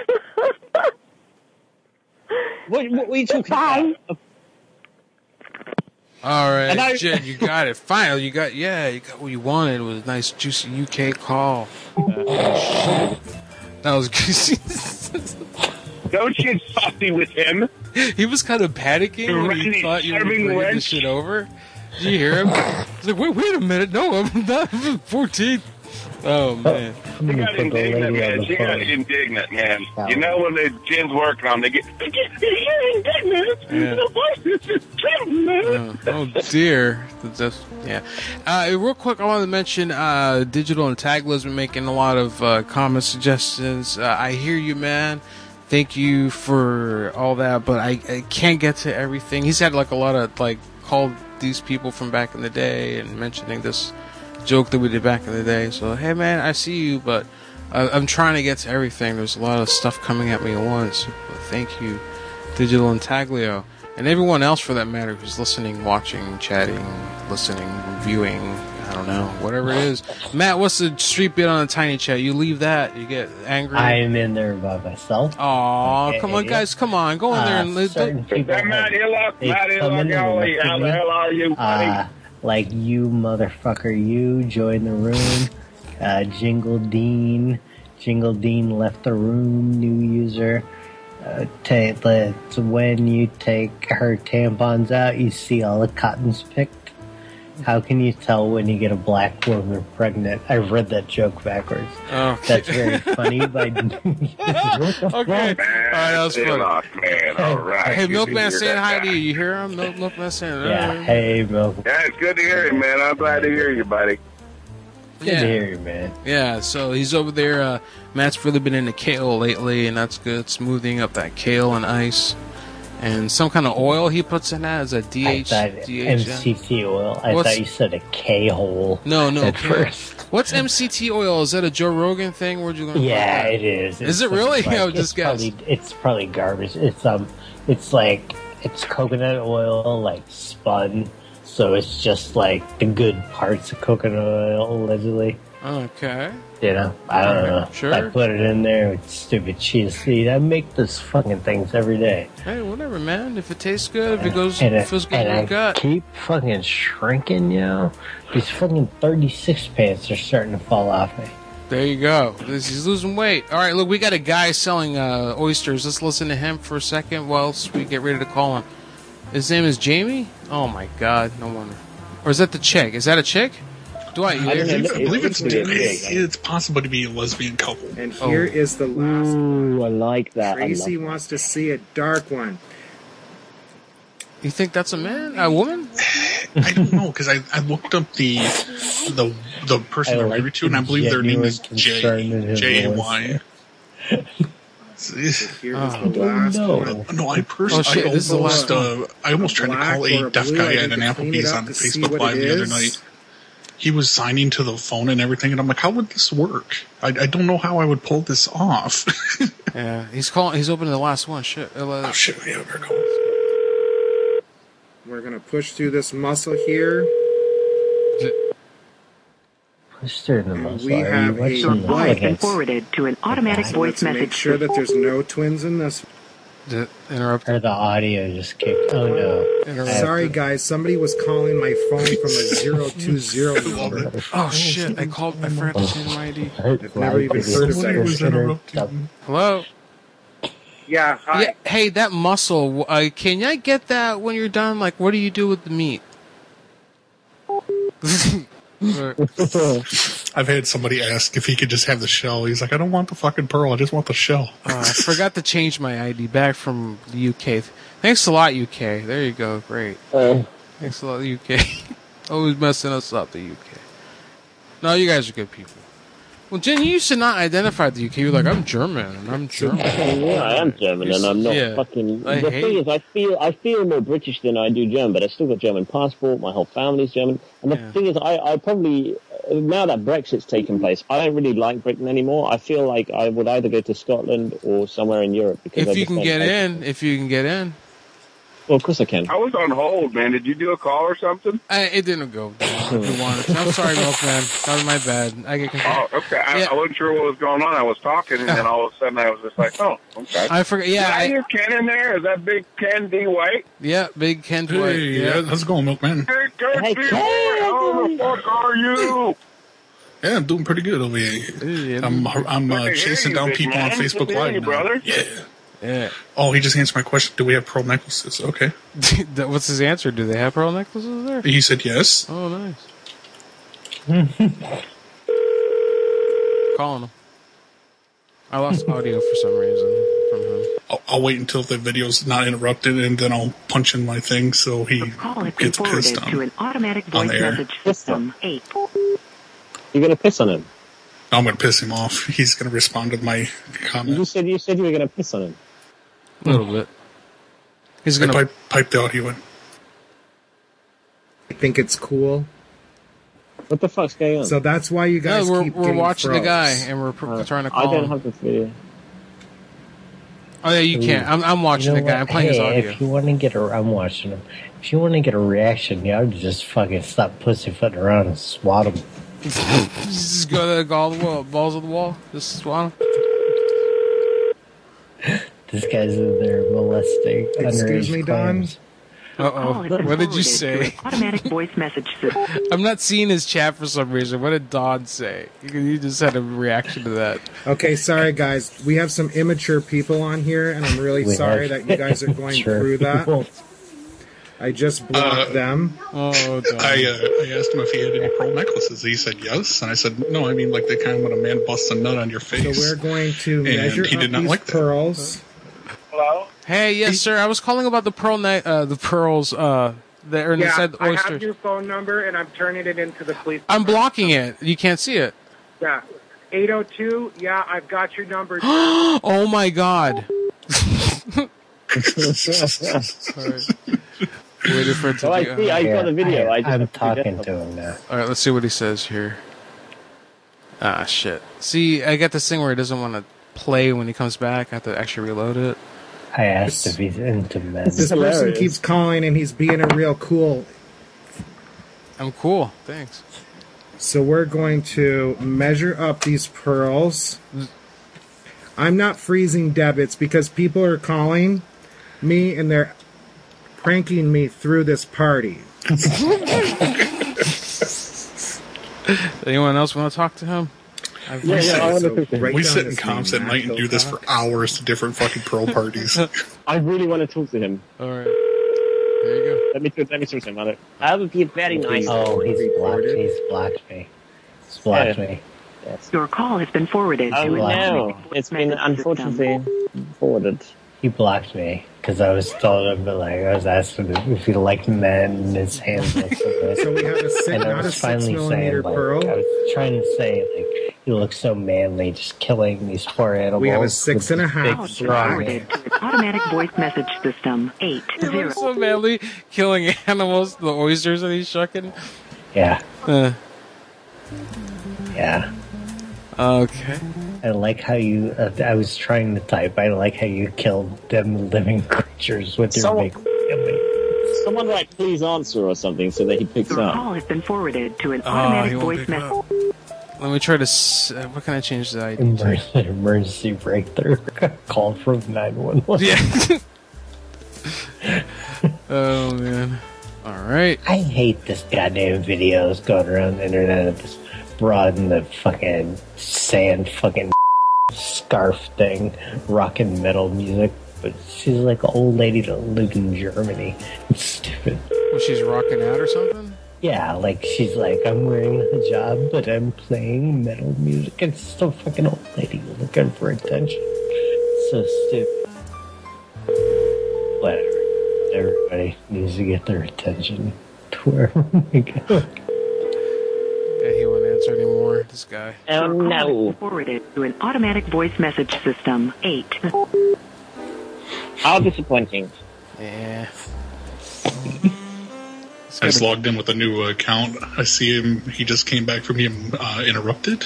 What are you talking about? All right, Jen, you got it. Finally, you got what you wanted. It was a nice, juicy UK call. That was Don't get fussy with him. He was kind of panicking when he thought you were bringing this shit over. Did you hear him? He's like, wait a minute. No, I'm not 14. Oh, man. She got indignant, man. She got indignant, man. You know when the Jen's working on, they get indignant. Oh, dear. Real quick, I wanted to mention Digital and Tagla's been making a lot of comment suggestions. I hear you, man. Thank you for all that, but I can't get to everything. He's had like a lot of called these people from back in the day and mentioning this joke that we did back in the day. So, hey man, I see you, but I'm trying to get to everything. There's a lot of stuff coming at me at once. But thank you, Digital and Taglio, and everyone else for that matter who's listening, watching, chatting, listening, reviewing. I don't know, whatever it is. Matt, what's the street bit on the tiny chat? You leave that, you get angry. I'm in there by myself. Aw, come on, guys, come on, go in there and live. Matt Hillock, how the hell are you, buddy? Like, you motherfucker, you join the room. Jingle Dean left the room, new user. When you take her tampons out, you see all the cottons picked. How can you tell when you get a black woman pregnant? I read that joke backwards. Okay. That's very funny. Okay. All right, that was funny. Man, all right. Hey, Milkman saying hi to you. You hear him? Milkman saying hi. Yeah, hey, Milkman. Yeah, it's good to hear you, man. I'm glad to hear you, buddy. Good to hear you, man. Yeah, so he's over there. Matt's really been into kale lately, and that's good. Smoothing up that kale and ice. And some kind of oil he puts in that. Is that MCT oil. I thought you said a K-hole. No. At first. What's MCT oil? Is that a Joe Rogan thing? Where'd you learn? Yeah, it is. Is it really? It's probably garbage. It's coconut oil, spun. So it's just the good parts of coconut oil, allegedly. Okay. I don't know. Sure. I put it in there with stupid chia seed. I make those fucking things every day. Hey, whatever, man. If it tastes good, if it feels good in your gut. Keep fucking shrinking, These fucking 36 pants are starting to fall off me. There you go. He's losing weight. All right, look, we got a guy selling oysters. Let's listen to him for a second whilst we get ready to call him. His name is Jamie? Oh, my God. No wonder. Or is that the chick? Is that a chick? Dwight, you I believe it's possible to be a lesbian couple. And here is the last one. Ooh, I like that. Tracy wants to see a dark one. You think that's a man? A woman? I don't know, because I looked up the person they're married to, and I believe their name is J-Y. Here's the last one. No, I almost tried to call a deaf guy at an Applebee's on Facebook Live the other night. He was signing to the phone and everything, and I'm like, how would this work? I don't know how I would pull this off. Yeah, he's opening the last one. Shit. Oh, shit. Yeah, we're going. We're going to push through this muscle here. Push through the muscle. We have a voice been forwarded to an automatic voice message. Make sure that there's no twins in this. Interrupt. Or the audio just kicked. Oh no! Sorry guys, somebody was calling my phone from a 020 number. Oh shit! I forgot to change my ID. I've never even heard of that. Hello. Yeah. Hi. Yeah, hey, that muscle. Can I get that when you're done? Like, what do you do with the meat? I've had somebody ask if he could just have the shell. He's like, I don't want the fucking pearl. I just want the shell. I forgot to change my ID back from the UK. Thanks a lot, UK. There you go. Great. Thanks a lot, UK. Always messing us up, the UK. No, you guys are good people. Well, Jen, you used to not identify the UK. You're like, I'm German, and I'm German. Yeah, I am German, and I'm not fucking... The thing is, I feel more British than I do German, but I still got German passport. My whole family's German. And the thing is, I probably... Now that Brexit's taken place, I don't really like Britain anymore. I feel like I would either go to Scotland or somewhere in Europe. Because if you can get in. Well, of course I can. I was on hold, man. Did you do a call or something? It didn't go. I'm sorry, Milkman. That was my bad. I get confused. Oh, okay. I wasn't sure what was going on. I was talking, and then all of a sudden I was just like, oh, okay. I forgot. Yeah. I hear Ken in there. Is that Big Ken D. White? Yeah, Big Ken D. White. Yeah, how's it going, Milkman? Hey, Ken D. White, how the fuck are you? Yeah, I'm doing pretty good over here. I'm chasing down people on Facebook Live now. Brother. Yeah. Oh, he just answered my question. Do we have pearl necklaces? Okay. What's his answer? Do they have pearl necklaces there? He said yes. Oh, nice. Calling him. I lost audio for some reason from him. I'll wait until the video's not interrupted, and then I'll punch in my thing so he gets pissed on, to an automatic voice message system 8. You're going to piss on him? I'm going to piss him off. He's going to respond to my comment. You said you were going to piss on him. A little bit. He's going to pipe the audio in. I think it's cool. What the fuck's going on? So that's why you guys keep we're watching froze. the guy, and we're trying to call I don't him. have this video. Oh yeah, you can't. I'm watching the guy. I'm playing his audio. If you want to get I'm watching him. If you want to get a reaction, you have to just fucking stop pussyfooting around and swat him. Just go to the balls of the wall. Just swat him. This guy's in there molesting. Excuse me, Don. Uh-oh. What did you say? Automatic voice message system. I'm not seeing his chat for some reason. What did Don say? You just had a reaction to that. Okay, sorry guys. We have some immature people on here, and I'm really sorry that you guys are going through that. I just blocked them. Oh, I asked him if he had any pearl necklaces. He said yes, and I said no. I mean, like the kind when a man busts a nut on your face. So we're going to measure he did up not these like that. pearls. Hello? Hey, yes, sir. I was calling about the pearls. That are inside the I oysters. have your phone number, and I'm turning it into the police. I'm blocking it. You can't see it. Yeah. 802, yeah, I've got your number. Oh, my God. Sorry. Waiting for it to I see. I got the video. I'm talking to him now. All right, let's see what he says here. Ah, shit. See, I got this thing where he doesn't want to play when he comes back. I have to actually reload it. I asked if he's into men. This person keeps calling, and he's being a real cool. I'm cool. Thanks. So we're going to measure up these pearls. I'm not freezing debits because people are calling me, and they're pranking me through this party. Anyone else want to talk to him? We sit in comps at night and do this for hours to different fucking pearl parties. I really want to talk to him. All right. There you go. Let me talk to him, mother. That would be very nice. Oh, he's blocked me. He's blocked me. Yes. Your call has been forwarded Oh to an no, automatic it's been unfortunately forwarded. He blocked me because I was told him, but like I was asking him if he liked men and his hands looked so good. So we have and I was finally saying, like, pearl. I was trying to say, like, he looks so manly, just killing these poor animals. We have a 6.5. forwarded to an automatic voice message system. 80. He looks so manly, killing animals, the oysters that he's shucking. Yeah. Yeah. Okay. I like how you. I was trying to type. I like how you killed them living creatures with your big. Someone like please answer or something so that he picks Your up. call has been forwarded to an automatic voice message. Let me try to. What can I change the ID to? Emergency breakthrough. Call from 911. Yeah. Oh man. All right. I hate this goddamn videos going around the internet of this broad in the fucking sand fucking scarf thing, rocking metal music, but she's like an old lady that lived in Germany. It's stupid. Well, she's rocking out or something? Yeah, like she's like, I'm wearing a hijab, but I'm playing metal music. It's just a fucking old lady looking for attention. So stupid. Whatever. Everybody needs to get their attention to wherever they go. Yeah, he won't answer anymore, this guy. Oh no. Forwarded to an automatic voice message system. 8. How disappointing. Yeah. I just logged in with a new account. I see him. He just came back from being interrupted.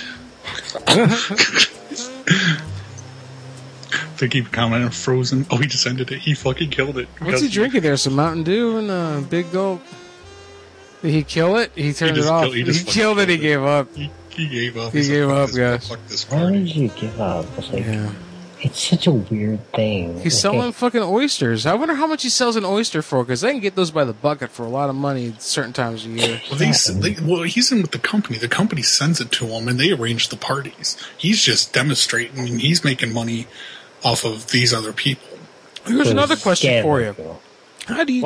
They keep commenting Frozen. Oh, he just ended it. He fucking killed it. What's he drinking there? Some Mountain Dew and a big gulp. Did he kill it? He turned it off. He killed it. He gave up. He gave up. He gave up, guys. Why did you give up? Like, it's such a weird thing. He's selling fucking oysters. I wonder how much he sells an oyster for, because they can get those by the bucket for a lot of money certain times a year. Well, he's in with the company. The company sends it to him, and they arrange the parties. He's just demonstrating, and he's making money off of these other people. Here's another question for you. How do you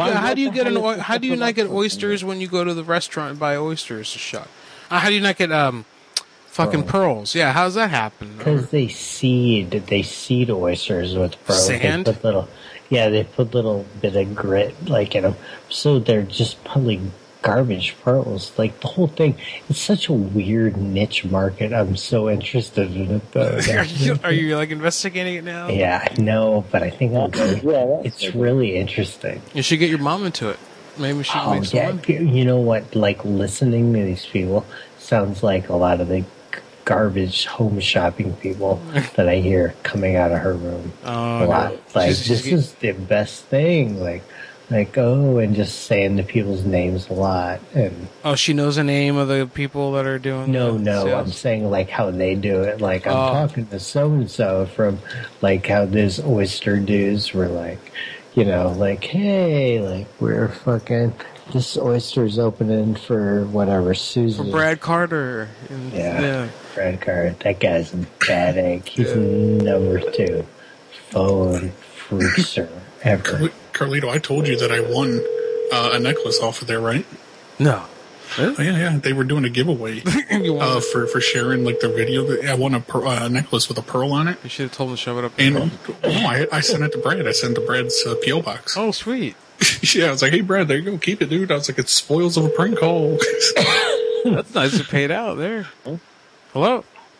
not get oysters when you go to the restaurant and buy oysters a shot? How do you not get fucking pearls? Yeah, how does that happen? Because they seed oysters with pearls. Sand? They put little bit of grit like in them, so they're just probably garbage pearls. Like the whole thing, it's such a weird niche market. I'm so interested in it though. Are you like investigating it now? Yeah, I know, but I think I'll go. It's really interesting. You should get your mom into it. Maybe she can make some money. You know what? Like listening to these people sounds like a lot of the garbage home shopping people that I hear coming out of her room a lot. Like this is the best thing. Like, and just saying the people's names a lot. And she knows the name of the people that are doing No, sales? I'm saying like how they do it. Like I'm talking to so-and-so from like how these oyster dudes were like, like, hey, like we're fucking, this oyster's opening for whatever, Susan. For Brad Carter. Yeah, Brad Carter. That guy's a bad egg. He's number 2 phone freakster ever. Carlito, I told you that I won a necklace off of there, right? No. Really? Oh, yeah. They were doing a giveaway for sharing like their video. I won a necklace with a pearl on it. You should have told them to shove it up. And I sent it to Brad. I sent it to Brad's P.O. box. Oh, sweet. Yeah, I was like, hey, Brad, there you go. Keep it, dude. I was like, it's spoils of a prank call. That's nice to pay it out there. Hello?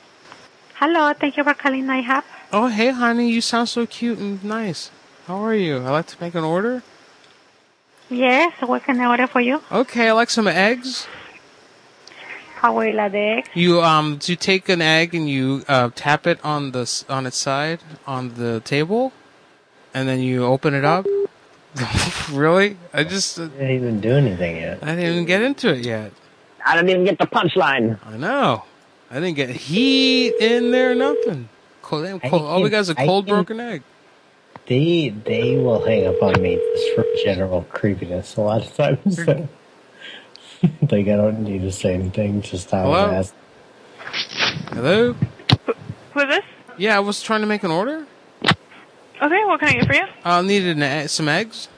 Hello, thank you for calling IHOP. Oh, hey, honey. You sound so cute and nice. How are you? I'd like to make an order. Yes, what can I order for you? Okay, I like some eggs. How will you like the egg? You take an egg and you tap it on its side on the table, and then you open it up. Really? I didn't even do anything yet. I didn't even get into it yet. I didn't even get the punchline. I know. I didn't get heat in there, nothing. All we got is a cold broken egg. They will hang up on me just for general creepiness a lot of times. So. Like I don't need to say anything, just how I ask. Hello? Who is this? Yeah, I was trying to make an order. Okay, what can I get for you? I needed some eggs.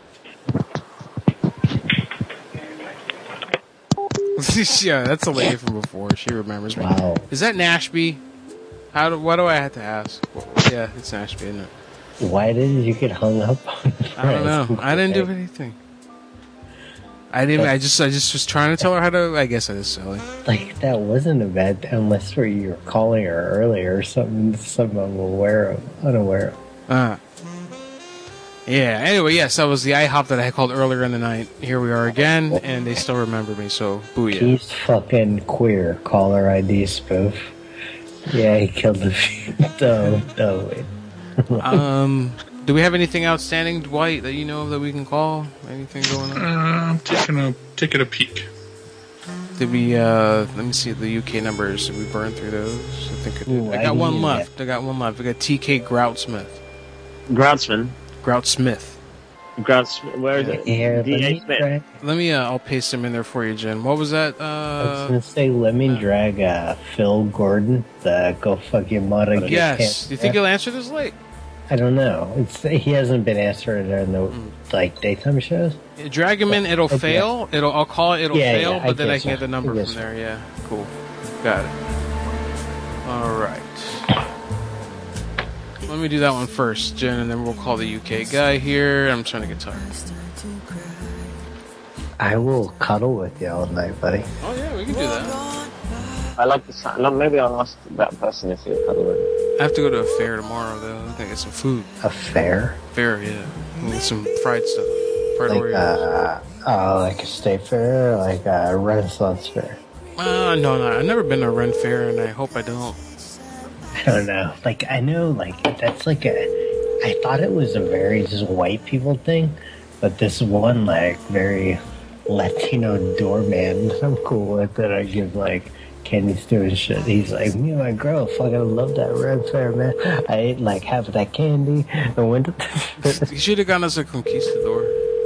Yeah, that's a lady from before. She remembers me. Wow. Is that Nashby? Why do I have to ask? Yeah, it's Nashby, isn't it? Why did you get hung up on the I don't know. I didn't do anything. I just was trying to tell her how to. I guess I was silly. Like, that wasn't a bad, unless you were calling her earlier or something I'm unaware of. Yeah, anyway, yes, that was the IHOP that I called earlier in the night. Here we are again, and they still remember me, so booyah. He's fucking queer. Caller ID spoof. Yeah, he killed the few. No, wait. Do we have anything outstanding, Dwight, that you know of that we can call? Anything going on? I'm taking a peek. Did we, let me see the UK numbers. Did we burn through those? I think I did. I got one left. We got TK Groutsmith. Groutsman? Groutsmith. Where is it? Yeah, let me I'll paste them in there for you, Jen. What was that? I was gonna say, let me drag Phil Gordon, the Go Fuck Your Mother. Yes. Do you think he'll answer this late? I don't know. He hasn't been answering in the daytime shows. Drag him in. It'll fail. I'll call it. It'll fail, yeah, but then I can get the number from there. Yeah, cool. Got it. All right. Let me do that one first, Jen, and then we'll call the UK guy here. I'm trying to get tired. I will cuddle with you all night, buddy. Oh yeah, we can do that. I like the sound. No, maybe I'll ask that person if he'll cuddle with me. I have to go to a fair tomorrow, though. I think get some food. A fair? Fair, yeah. We'll get some fried stuff. Fried Oreos. Like a state fair, or like a Renaissance fair? No. I've never been to a Ren fair, and I hope I don't. I don't know. Like, I know, like, that's like I thought it was a very just white people thing, but this one, like, very Latino doorman I'm cool with that I give, like, candies to and shit. He's like, me and my girl fucking love that Ren fair, man. I ate, like, half of that candy and went to You should have gotten us a conquistador.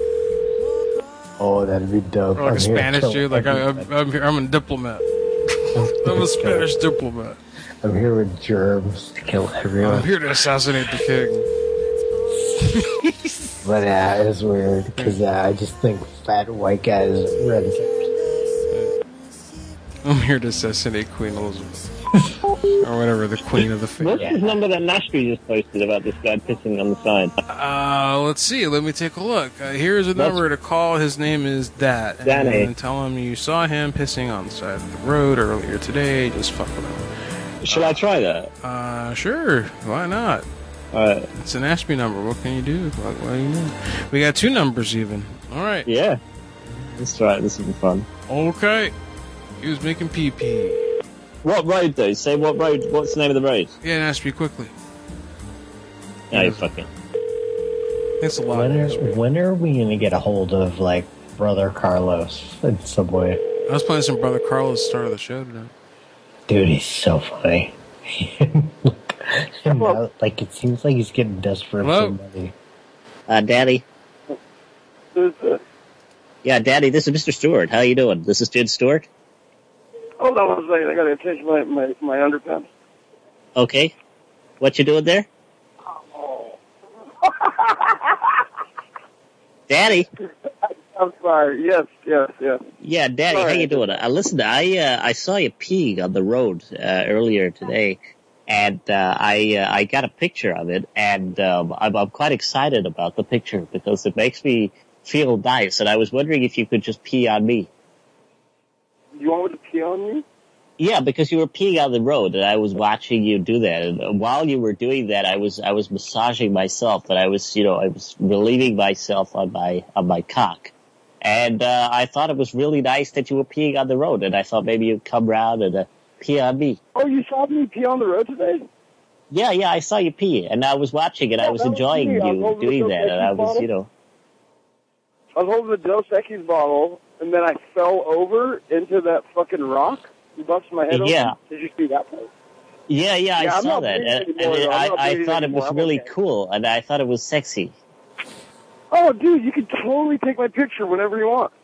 Oh, that'd be dope. Or like a Spanish dude. Like, I'm a diplomat. I'm a Spanish diplomat. I'm here with germs to kill everyone. I'm here to assassinate the king. But yeah, it's weird because I just think fat white guys red. I'm here to assassinate Queen Elizabeth. Or whatever, the queen of the fair. What's his number that Nashby just posted about this guy pissing on the side? Let's see. Let me take a look. Here's a number to call. His name is Dat. Danny. And tell him you saw him pissing on the side of the road earlier today. Just fuck with him. Shall I try that? Sure. Why not? It's an Ashby number. What can you do? What do you know? We got two numbers even. All right. Yeah. Let's try it. This will be fun. Okay. He was making pee-pee. What road, though? Say what road. What's the name of the road? Yeah, Ashby, quickly. No, you fucking. Thanks a lot. When are we going to get a hold of, like, Brother Carlos in some way? I was playing some Brother Carlos at the start of the show today. Dude, he's so funny. Like, it seems like he's getting desperate for money. Daddy. Who's this? Yeah, Daddy, this is Mr. Stewart. How you doing? This is Jed Stewart. Hold on a second. I gotta change my underpants. Okay. What you doing there? Daddy? I'm sorry. Yes. Yeah, Daddy, how you doing? Listen, I saw you peeing on the road earlier today, and I got a picture of it, and I'm quite excited about the picture because it makes me feel nice, and I was wondering if you could just pee on me. You want me to pee on you? Yeah, because you were peeing on the road, and I was watching you do that. And while you were doing that, I was massaging myself, and I was relieving myself on my cock. And I thought it was really nice that you were peeing on the road, and I thought maybe you'd come around and pee on me. Oh, you saw me pee on the road today? Yeah, I saw you pee, and I was watching it. I was enjoying you doing that, and I was, I was holding the Dos Equis bottle, and then I fell over into that fucking rock. You busted my head open. Did you see that part? Yeah, I saw that. And I thought it was really cool, and I thought it was sexy. Oh, dude, you can totally take my picture whenever you want.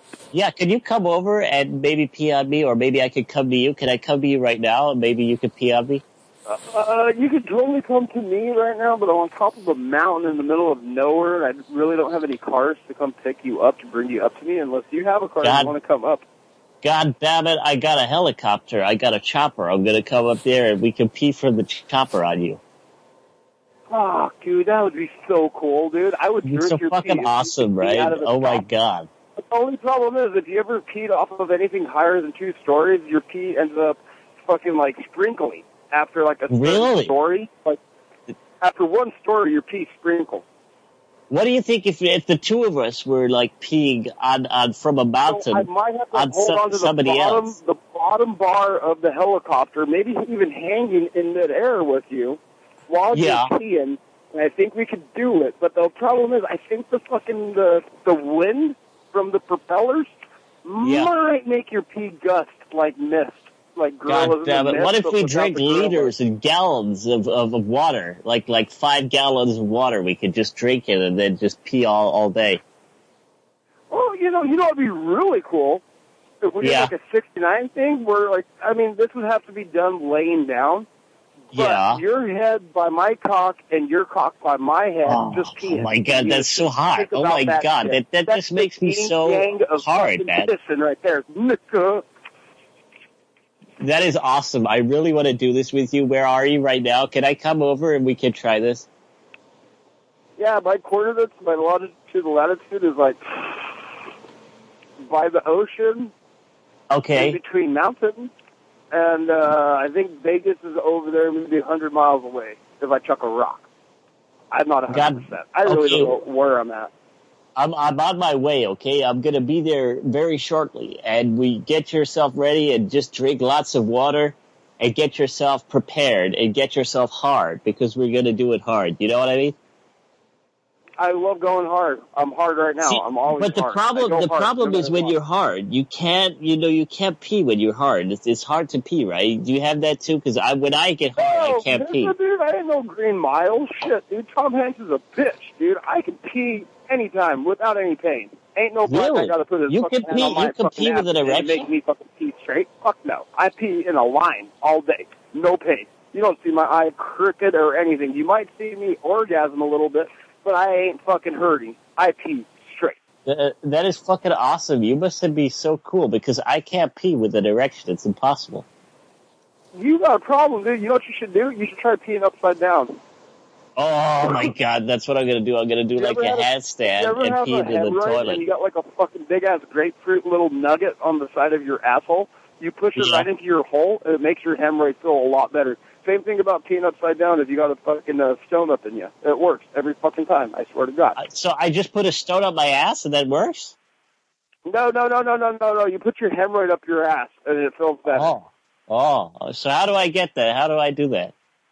Yeah, can you come over and maybe pee on me, or maybe I could come to you? Can I come to you right now, and maybe you could pee on me? You could totally come to me right now, but I'm on top of a mountain in the middle of nowhere, and I really don't have any cars to come pick you up, to bring you up to me, unless you have a car and you want to come up. God damn it, I got a helicopter. I got a chopper. I'm going to come up there, and we can pee from the chopper on you. Oh, dude, that would be so cool, dude. I would drink It's so your fucking pee. awesome, right? Oh, my God. The only problem is, if you ever peed off of anything higher than 2 stories, your pee ends up fucking, like, sprinkling after, like, a certain story. Like, after 1 story, your pee sprinkles. What do you think if the two of us were, like, peeing on from a mountain So I might have to on hold on to somebody else? the bottom bar of the helicopter, maybe even hanging in midair with you while you're peeing. And I think we could do it. But the problem is, I think the fucking the wind from the propellers might make your pee gust like mist, like gorillas. God damn in the it! What mist, if we but drink without the gorillas. liters and gallons of water, like 5 gallons of water? We could just drink it and then just pee all day. Well, you know what'd be really cool? If we did like a 69 thing where, like, I mean, this would have to be done laying down. But your head by my cock and your cock by my head, just peeing. Oh my God, that's so hot. Think Oh about my that God, shit. that That's just makes the me so yin-yang of hard, fucking man. pissing right there. That is awesome. I really want to do this with you. Where are you right now? Can I come over and we can try this? Yeah, my coordinates, my longitude and latitude is like by the ocean. Okay. In between mountains. And I think Vegas is over there maybe 100 miles away if I chuck a rock. I'm not 100%. I really don't know where I'm at. I'm on my way, okay? I'm going to be there very shortly. And we get yourself ready and just drink lots of water and get yourself prepared and get yourself hard because we're going to do it hard. You know what I mean? I love going hard. I'm hard right now. I'm always hard. But the problem is when you're hard, you can't pee when you're hard. It's hard to pee, right? Do you have that too? Because when I get hard, I can't pee. Dude, I ain't no Green Mile. Shit, dude. Tom Hanks is a bitch, dude. I can pee anytime without any pain. Ain't no black I gotta put his fucking hand on my fucking ass and make me fucking pee straight. Fuck no. I pee in a line all day. No pain. You don't see my eye crooked or anything. You might see me orgasm a little bit, but I ain't fucking hurting. I pee straight. That is fucking awesome. You must be so cool because I can't pee with an erection. It's impossible. You got a problem, dude. You know what you should do? You should try peeing upside down. Oh my God, that's what I'm gonna do. I'm gonna do like a handstand and pee into the toilet. And you got like a fucking big ass grapefruit little nugget on the side of your asshole. You push it right into your hole, and it makes your hemorrhoid feel a lot better. Same thing about peeing upside down is you got a fucking stone up in you. It works every fucking time. I swear to God. So I just put a stone up my ass and that works? No. You put your hemorrhoid up your ass and it feels better. Oh. So how do I get that? How do I do that?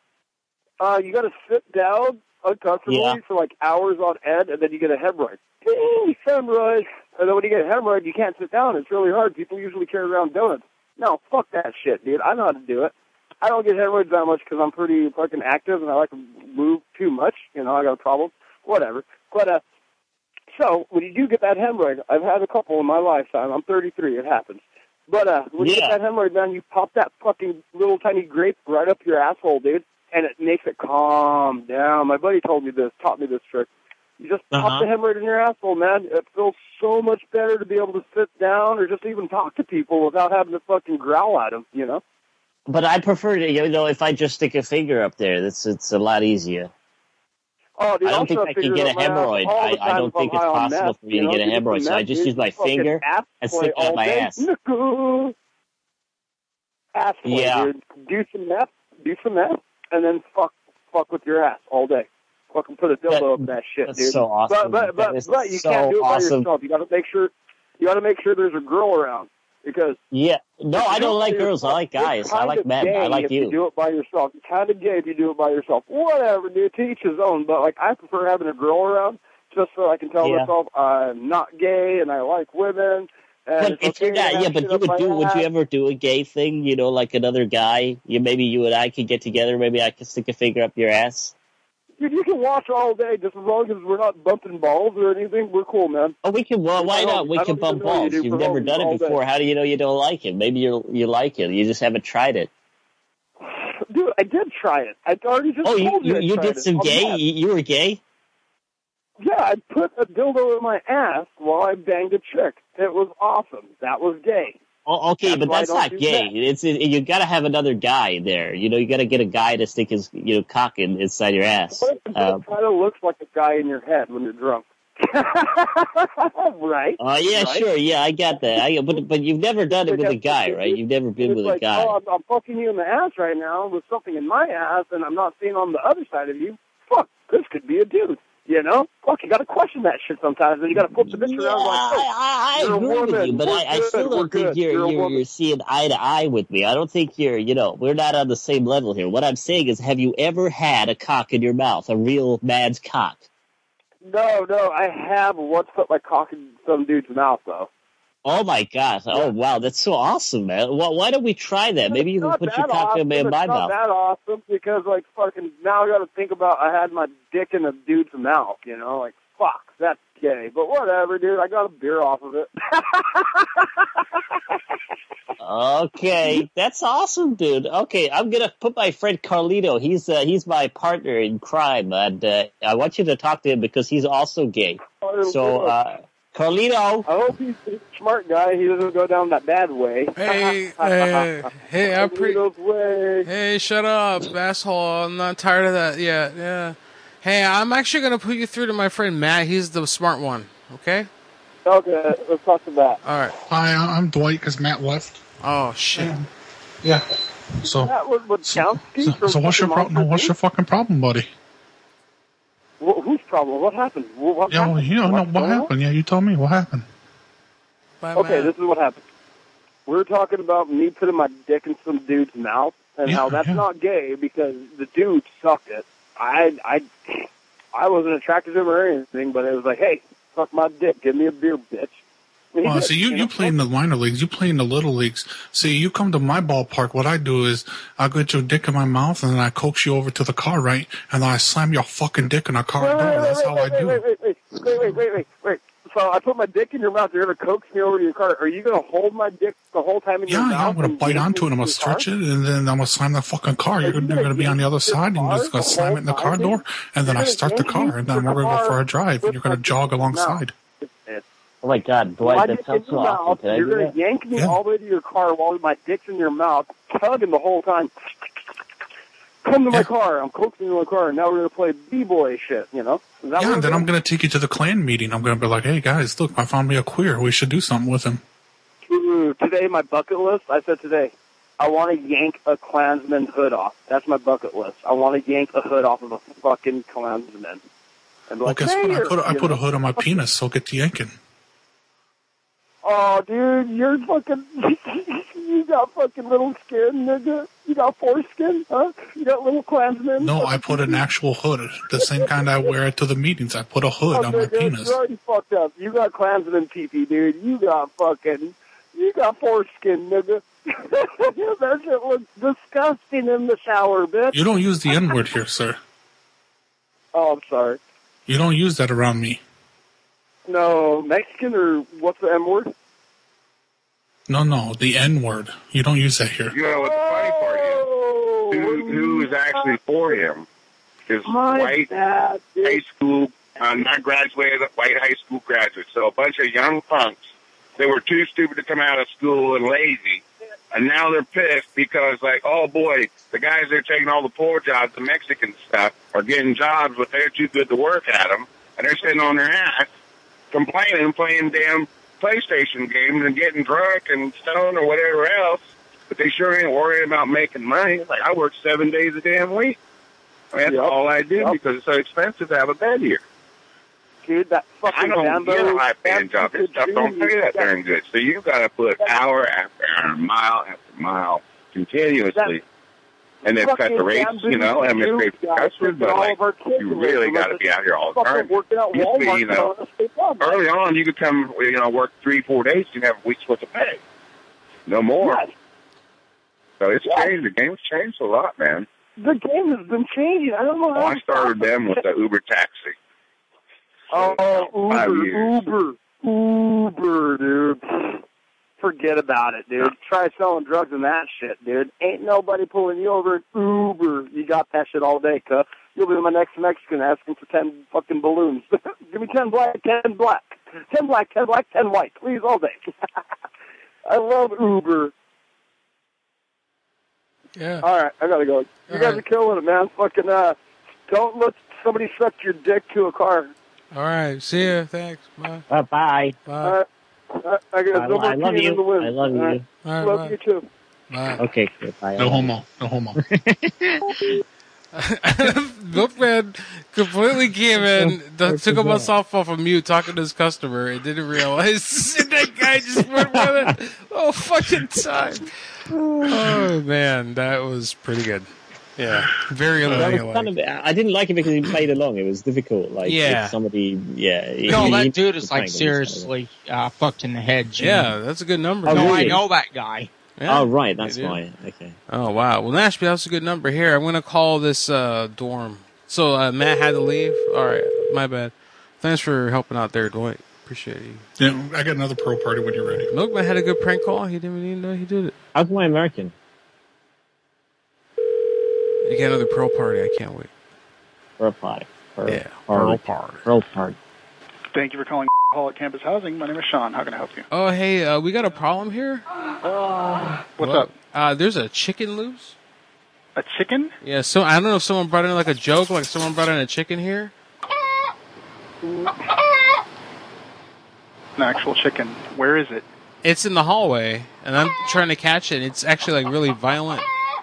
You got to sit down uncomfortably for like hours on end, and then you get a hemorrhoid. Hemorrhoid. And then when you get a hemorrhoid, you can't sit down. It's really hard. People usually carry around donuts. No, fuck that shit, dude. I know how to do it. I don't get hemorrhoids that much because I'm pretty fucking active and I like to move too much. You know, I got a problem. Whatever. But, so, when you do get that hemorrhoid, I've had a couple in my lifetime. I'm 33. It happens. But, when you get that hemorrhoid, man, you pop that fucking little tiny grape right up your asshole, dude, and it makes it calm down. My buddy taught me this trick. You just pop the hemorrhoid in your asshole, man. It feels so much better to be able to sit down or just even talk to people without having to fucking growl at them, you know? But I prefer to, if I just stick a finger up there, it's a lot easier. Oh, dude, I don't think I can get a hemorrhoid. I don't think it's possible for me to get a hemorrhoid, so I just use my finger and stick it up my ass. Dude. Do some meth, and then fuck with your ass all day. Fucking put a dildo up in that shit, dude. That's so awesome. But you can't do it by yourself. You gotta make sure there's a girl around. Because I don't like girls. I like guys. I like men. I like you. If you do it by yourself, it's kind of gay if you do it by yourself. Whatever, dude. To each his own. But like, I prefer having a girl around just so I can tell myself I'm not gay and I like women. But if you're not, but would you ever do a gay thing? Like another guy? Maybe you and I could get together. Maybe I could stick a finger up your ass. Dude, you can watch all day just as long as we're not bumping balls or anything. We're cool, man. Oh, we can. Well, why not? We can bump balls. You've never done it before. How do you know you don't like it? Maybe you like it. You just haven't tried it. Dude, I did try it. I already just told you. You did some gay? You were gay? Yeah, I put a dildo in my ass while I banged a chick. It was awesome. That was gay. Oh, okay, but that's not gay. You got to have another guy there. You know, you got to get a guy to stick his cock inside your ass. What if it kind of looks like a guy in your head when you're drunk? Right? Oh, yeah, right? Sure. Yeah, I got that. But you've never done it with a guy, right? You've never been with a guy. Oh, I'm fucking you in the ass right now with something in my ass, and I'm not seeing on the other side of you. Fuck, this could be a dude. You know? Fuck, you gotta question that shit sometimes, and you gotta flip the bitch around like, I agree with you, but I still don't think you're seeing eye to eye with me. I don't think we're not on the same level here. What I'm saying is, have you ever had a cock in your mouth, a real man's cock? No, I have once put my cock in some dude's mouth, though. Oh, my gosh. Oh, wow, that's so awesome, man. Well, why don't we try that? Maybe you can put your cock in my mouth. It's not that awesome, because, like, fucking, now I gotta think about I had my dick in a dude's mouth, you know? Like, fuck, that's gay. But whatever, dude, I got a beer off of it. Okay, that's awesome, dude. Okay, I'm gonna put my friend Carlito. He's my partner in crime, and I want you to talk to him because he's also gay. So, Carlito. I hope he's a smart guy. He doesn't go down that bad way. Hey, Hey, shut up, asshole. I'm not tired of that yet. Yeah. Hey, I'm actually gonna put you through to my friend Matt. He's the smart one. Okay. Okay, let's talk to Matt. All right. Hi, I'm Dwight because Matt left. Oh shit. Yeah. So what's your problem? What's your fucking problem, buddy? Whose problem? What happened? What happened? What happened? Yeah, you told me what happened. Okay, this is what happened. We were talking about me putting my dick in some dude's mouth, and how that's not gay because the dude sucked it. I wasn't attracted to him or anything, but it was like, hey, suck my dick, give me a beer, bitch. Well, see, you play in the minor leagues, you play in the little leagues. See, you come to my ballpark, what I do is I get your dick in my mouth and then I coax you over to the car, right? And then I slam your fucking dick in a car door. That's how I do it. Wait. So I put my dick in your mouth, you're going to coax me over to your car. Are you going to hold my dick the whole time in your mouth? Yeah, I'm going to bite onto it, I'm going to stretch it, and then I'm going to slam the fucking car. You're going to be on the other side, and you're just going to slam it in the car door, and then I start the car, and then we're going to go for a drive, and you're going to jog alongside. Oh my God, Dwight, that sounds so awesome. Can I do You're going to yank me all the way to your car while my dick's in your mouth, tugging the whole time. Come to my car. I'm coaxing you to my car, and now we're going to play b-boy shit, you know? Yeah, then I'm going to take you to the Klan meeting. I'm going to be like, hey, guys, look, I found me a queer. We should do something with him. Today, my bucket list, I said today, I want to yank a Klansman hood off. That's my bucket list. I want to yank a hood off of a fucking Klansman. And Well, guess what? I put a hood on my penis, so get to yanking. Oh, dude, you're fucking... You got fucking little skin, nigga. You got foreskin, huh? You got little Klansmen. No, I put an actual hood. The same kind I wear to the meetings. I put a hood on my penis. You're already fucked up. You got Klansmen pee-pee, dude. You got foreskin, nigga. That shit looks disgusting in the shower, bitch. You don't use the N-word here, sir. Oh, I'm sorry. You don't use that around me. No, Mexican or what's the M-word? No, the N-word. You don't use that here. You know what the funny part is? Who is actually for him is white high school, not graduated, white high school graduates. So a bunch of young punks. They were too stupid to come out of school and lazy. And now they're pissed because, like, oh, boy, the guys that are taking all the poor jobs, the Mexican stuff, are getting jobs, but they're too good to work at them. And they're sitting on their ass complaining, playing damn PlayStation games and getting drunk and stoned or whatever else, but they sure ain't worried about making money. Like, I work 7 days a damn week. I mean, that's all I do because it's so expensive to have a bed here. Dude, that fucking I don't get a high-paying job. This stuff don't pay that darn good. So you've got to put hour after hour, mile after mile, continuously. And they've cut the rates, you know, and it's great for customers, but, like, you really got to be out here all the time. Used to be, you know, early on, you could come, you know, work 3-4 days, and have a week's worth of pay. No more. So it's changed. The game's changed a lot, man. the game has been changing. I don't know how. I started them with the Uber taxi. Oh, 5 years. Uber, dude. Forget about it, dude. Try selling drugs and that shit, dude. Ain't nobody pulling you over in Uber. You got that shit all day, cuh. You'll be my next Mexican asking for 10 fucking balloons. Give me 10 black, 10 black. 10 black, 10 black, 10 white. Please, all day. I love Uber. Yeah. All right, I gotta go. You guys are killing it, man. Fucking, don't let somebody suck your dick to a car. All right. See ya. Thanks. Bye. Bye. Bye. I got no more I love peeing you. in the wind. I love you. All right. All right, Love bye. you too. Bye. Okay, bye. No homo. No homo. Milkman completely came in, took him on softball from mute, talking to his customer, and didn't realize that guy just went with it the fucking time. Oh man, that was pretty good. Yeah, very annoying. I didn't like it because he played along. It was difficult. Like, if somebody, No, that dude is like seriously fucked in the head. Jim. Yeah, that's a good number. No, really? I know that guy. Yeah, oh, right, that's why. Okay. Oh, wow. Well, Nashville, that's a good number. Here, I'm going to call this dorm. So, Matt had to leave? All right, my bad. Thanks for helping out there, Dwight. Appreciate you. Yeah, I got another pro party when you're ready. Milkman had a good prank call. He didn't even know he did it. How's my American? You got another pro party. I can't wait. Pro party. Yeah, pro party. Pro party. Thank you for calling Hall at Campus Housing. My name is Sean. How can I help you? Oh, hey, we got a problem here. What's up? There's a chicken loose. A chicken? Yeah, so I don't know if someone brought in like a joke, like someone brought in a chicken here. An actual chicken. Where is it? It's in the hallway, and I'm trying to catch it. It's actually like really violent.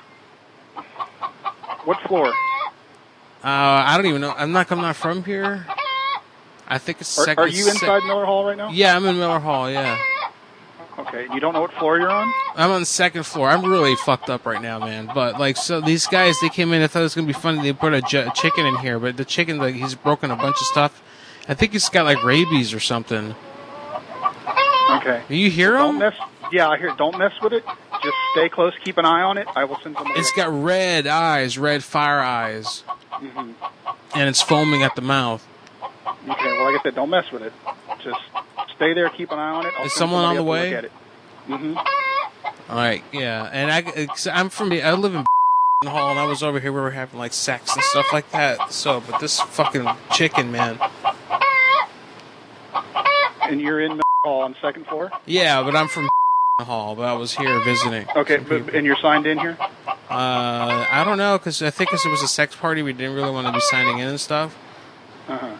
What floor? I don't even know. I'm not from here. I think it's second. Are you inside Miller Hall right now? Yeah, I'm in Miller Hall, yeah. Okay, you don't know what floor you're on? I'm on the second floor. I'm really fucked up right now, man. But, like, so these guys, they came in, I thought it was going to be funny. They put a chicken in here, but the chicken, like, he's broken a bunch of stuff. I think he's got, like, rabies or something. Okay. Do you hear him? Yeah, I hear it. Don't mess with it. Just stay close. Keep an eye on it. I will send somebody. It's got red eyes, red fire eyes. Mm-hmm. And it's foaming at the mouth. Okay, well, like I said, don't mess with it. Just stay there, keep an eye on it. Is someone on the way? Look at it. Mm-hmm. All right, yeah. And I live in Hall, and I was over here where we were having, like, sex and stuff like that. So, but this fucking chicken, man. And you're in Hall on second floor? Yeah, but I'm from Hall, but I was here visiting. Okay, and you're signed in here? I don't know, because I think it was a sex party, we didn't really want to be signing in and stuff. Uh-huh.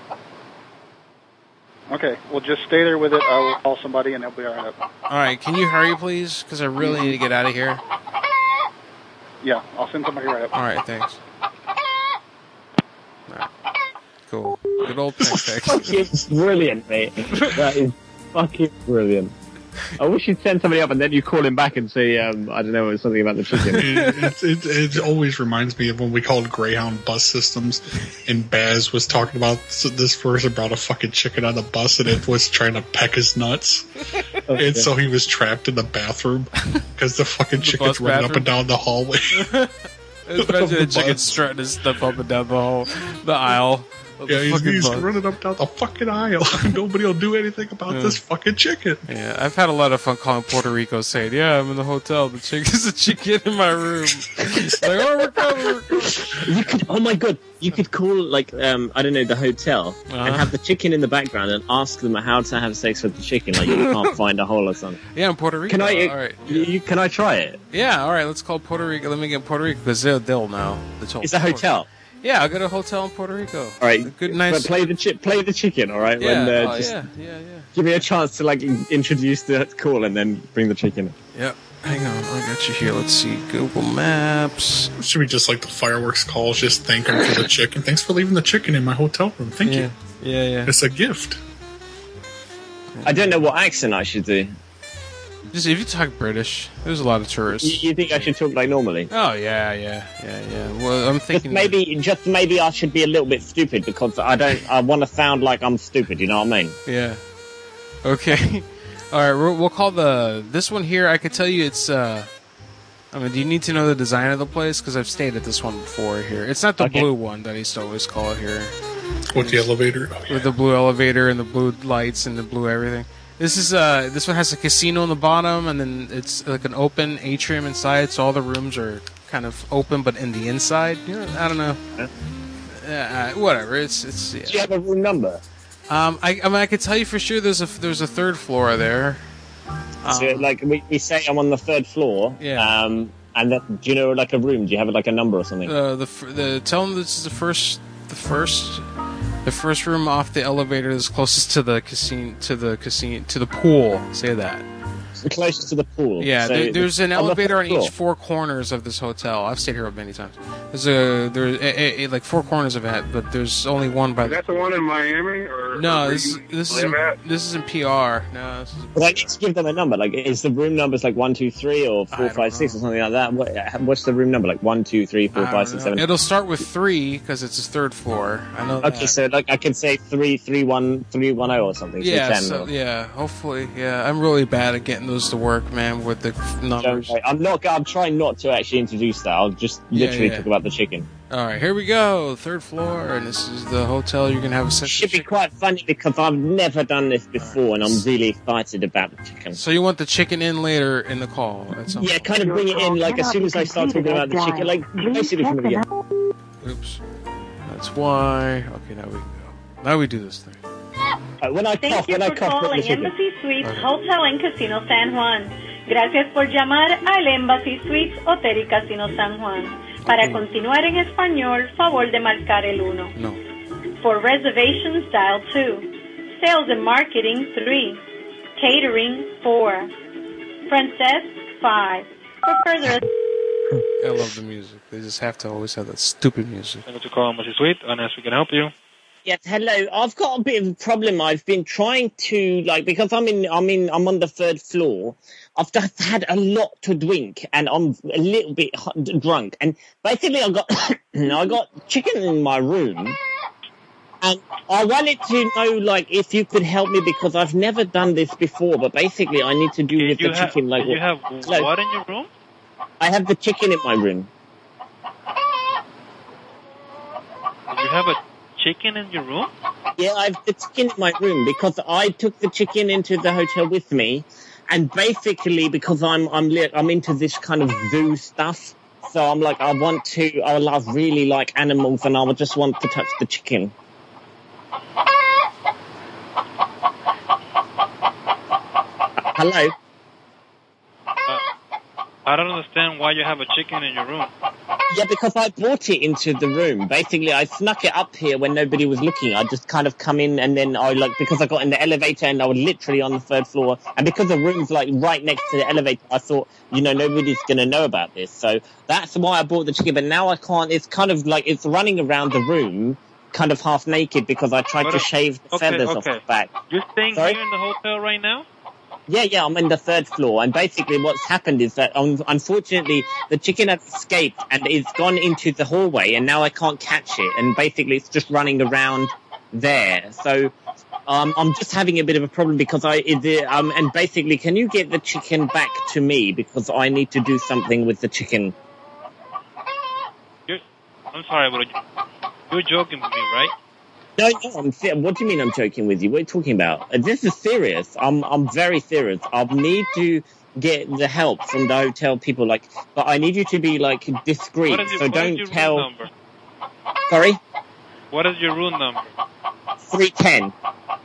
Okay, well, just stay there with it. I will call somebody, and they'll be all right up. All right, can you hurry, please? Because I really need to get out of here. Yeah, I'll send somebody right up. All right, thanks. All right. Cool. Good old prank. Fucking brilliant, mate. That is fucking brilliant. I wish you'd send somebody up and then you call him back and say, I don't know, something about the chicken. It always reminds me of when we called Greyhound bus systems and Baz was talking about this verse about a fucking chicken on the bus and it was trying to peck his nuts. Okay. And so he was trapped in the bathroom because the fucking chicken's running up and down the hallway. Imagine a chicken strutting his stuff up and down the aisle. Yeah, he's running up down the fucking aisle. Nobody will do anything about this fucking chicken. Yeah, I've had a lot of fun calling Puerto Rico saying, yeah, I'm in the hotel. The chicken's a chicken in my room. Like, oh, we're coming. You could, oh my god, you could call, like, I don't know, the hotel and have the chicken in the background and ask them how to have sex with the chicken, like you can't find a hole or something. Yeah, in Puerto Rico. Can I, all right. Can I try it? Yeah, all right, let's call Puerto Rico. Let me get Puerto Rico because they'll know. It's a hotel. Yeah, I'll go to a hotel in Puerto Rico. All right, good, nice. But play the chicken, all right? Yeah, When, yeah. Give me a chance to like introduce the call and then bring the chicken. Yep. Hang on, I got you here. Let's see, Google Maps. Should we just like the fireworks calls? Just thank him for the chicken. Thanks for leaving the chicken in my hotel room. Thank you. Yeah. It's a gift. I don't know what accent I should do. Just if you talk British, there's a lot of tourists. You think I should talk like normally? Oh yeah. Well, I'm thinking just maybe I should be a little bit stupid because I want to sound like I'm stupid. You know what I mean? Yeah. Okay. All right. We'll call this one here. I could tell you it's I mean, do you need to know the design of the place? Because I've stayed at this one before here. It's not the blue one that I used to always call it here. With the elevator? With the blue elevator and the blue lights and the blue everything. This one has a casino on the bottom, and then it's like an open atrium inside, so all the rooms are kind of open, but in the inside. You know, I don't know. Whatever. It's. Yeah. Do you have a room number? I mean, I could tell you for sure. There's a third floor there. So, like, we say I'm on the third floor. Yeah. And then, do you know, like, a room? Do you have like a number or something? Tell them this is the first room off the elevator is closest to the pool. Say that. Closest to the pool. Yeah, so there's an elevator on floor. each four corners of this hotel. I've stayed here many times. There's like four corners of it, but there's only one by. Is that the one in Miami? Or no, where this you is live at? this is in PR. No, this is. But I need to give them a number. Like, is the room numbers like 1, 2, 3, or 4, 5, 6, or something like that? What's the room number? Like 1, 2, 3, 4, 5, 6, 7. It'll start with 3 because it's his third floor. I know. Okay, so like I can say 310 or something. Yeah, so 10 hopefully, yeah. I'm really bad at getting those to work, man, with the numbers. I'm trying not to actually introduce that. I'll just literally talk about the chicken. All right, here we go. Third floor, and this is the hotel. You're gonna have a It should be quite funny because I've never done this before, and I'm really excited about the chicken. So you want the chicken in later in the call? Yeah, kind of bring it in like as soon as I start talking about the chicken, like basically from the beginning. Oops, that's why. Okay, now we can go. Now we do this thing. When I Thank cough, you when I for cough, put the calling chicken. Embassy Suites Okay. Hotel and Casino San Juan. Gracias por llamar al Embassy Suites Hotel y Casino San Juan. Para continuar en español, favor de marcar el 1. No. For reservations, dial 2. Sales and marketing, 3. Catering, 4. Front desk, 5. For further... I love the music. They just have to always have that stupid music. Thank you for calling Embassy Suite. Unless we can help you. Yes, hello. I've got a bit of a problem. I've been trying to, like, because I'm on the third floor. I've just had a lot to drink, and I'm a little bit drunk. And basically, I got chicken in my room, and I wanted to know, like, if you could help me because I've never done this before. But basically, I need to do with the chicken, like. You have what in your room? I have the chicken in my room. You have a chicken in your room? Yeah, I have the chicken in my room because I took the chicken into the hotel with me, and basically because I'm into this kind of zoo stuff, so I'm like I love really like animals, and I would just want to touch the chicken. Hello. I don't understand why you have a chicken in your room. Yeah, because I brought it into the room. Basically, I snuck it up here when nobody was looking. I just kind of come in, and then because I got in the elevator and I was literally on the third floor, and because the room's like right next to the elevator, I thought, nobody's going to know about this. So that's why I bought the chicken, but now I can't. It's kind of like it's running around the room, kind of half naked because I tried to shave the feathers off its back. You're staying here in the hotel right now? Yeah, I'm on the third floor, and basically what's happened is that, unfortunately, the chicken has escaped, and it's gone into the hallway, and now I can't catch it, and basically it's just running around there. So, I'm just having a bit of a problem because and basically, can you get the chicken back to me, because I need to do something with the chicken. I'm sorry, but you're joking with me, right? No, what do you mean I'm joking with you? What are you talking about? This is serious. I'm very serious. I need to get the help from the hotel people, but I need you to be, discreet. So don't tell... Room number? Sorry? What is your room number? 310.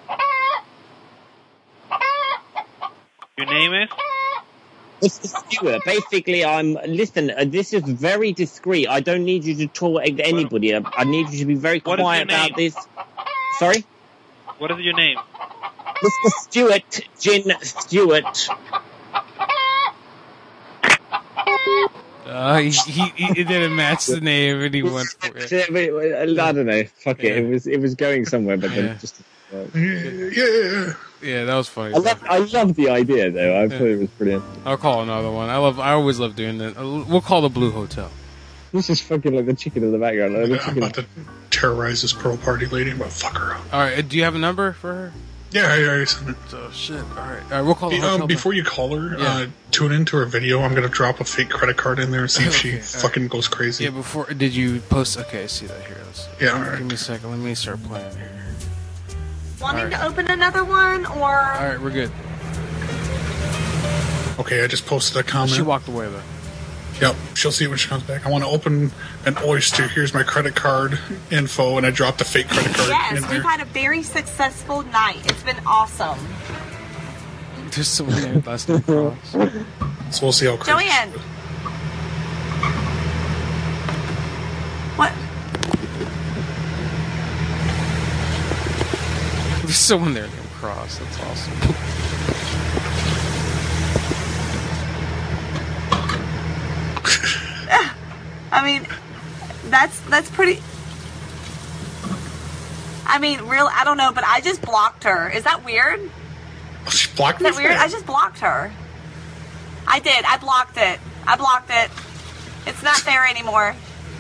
Your name is? It's the steward. Basically, listen, this is very discreet. I don't need you to talk to anybody. I need you to be very quiet about this. Sorry? What is your name? Mr. Stewart, Gin Stewart. He didn't match the name and he went for it. I don't know. Fuck it. It was going somewhere, but then just... Yeah, that was funny. I love the idea though. I thought it was brilliant. I'll call another one. I always love doing that. We'll call the Blue Hotel. This is fucking like the chicken in the background. I'm about to terrorize this Pearl Party lady. I'm about to fuck her up. All right, do you have a number for her? Yeah, I sent it. Oh, shit. All right, we'll call her. Before you call her, tune into her video. I'm going to drop a fake credit card in there and see if she fucking goes crazy. Yeah, before... Did you post... Okay, I see that here. Yeah, all right. Give me a second. Let me start playing here. Wanting to open another one, or... All right, we're good. Okay, I just posted a comment. She walked away, though. Yep, she'll see it when she comes back. I want to open an Oyster. Here's my credit card info, and I dropped a fake credit card in Yes, there. we've had a very successful night. It's been awesome. There's someone there last name Cross. So we'll see how crazy. Joanne. What? There's someone there named Cross. That's awesome. I mean, that's pretty... I mean, I don't know, but I just blocked her. Is that weird? Oh, she blocked me? Is that weird? I just blocked her. I did. I blocked it. It's not there anymore.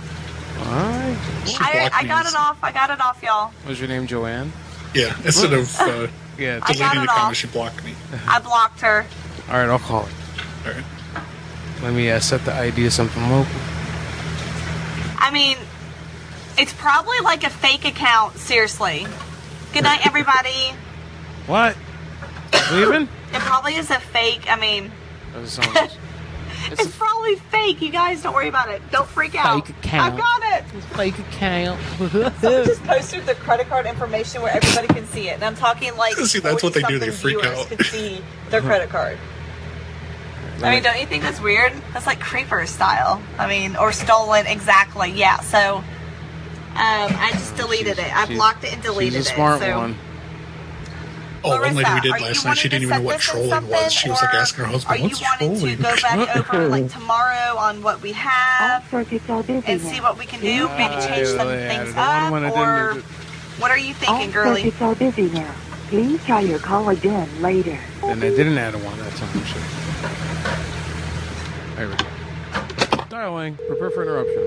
I got it off. I got it off, y'all. Was your name Joanne? Yeah, instead of yeah, deleting the comment, she blocked me. I blocked her. All right, I'll call it. All right. Let me set the ID to something local. I mean, it's probably like a fake account, seriously. Good night, everybody. What? Leaving? It probably is a fake, I mean... It's probably fake, you guys. Don't worry about it. Don't freak out. Fake account. I've got it. It's fake account. Someone just posted the credit card information where everybody can see it. And I'm talking like... See, that's what they do. They freak out. Can see their credit card. I mean, don't you think that's weird? That's like creeper style. I mean, or stolen, exactly. Yeah, so I just deleted it. I blocked it and deleted it. She's a smart so. one. Oh, one lady we did Marissa, last night, she didn't even know what trolling was. She was like asking her husband, what's trolling? Are you wanting to go back over like tomorrow on what we have and see what we can do? Maybe change some things up? Or what are you thinking, girlie? It's all busy now. Please try your call again later. And they didn't add one that time. Shit. There we go. Dialing. Prepare for interruption.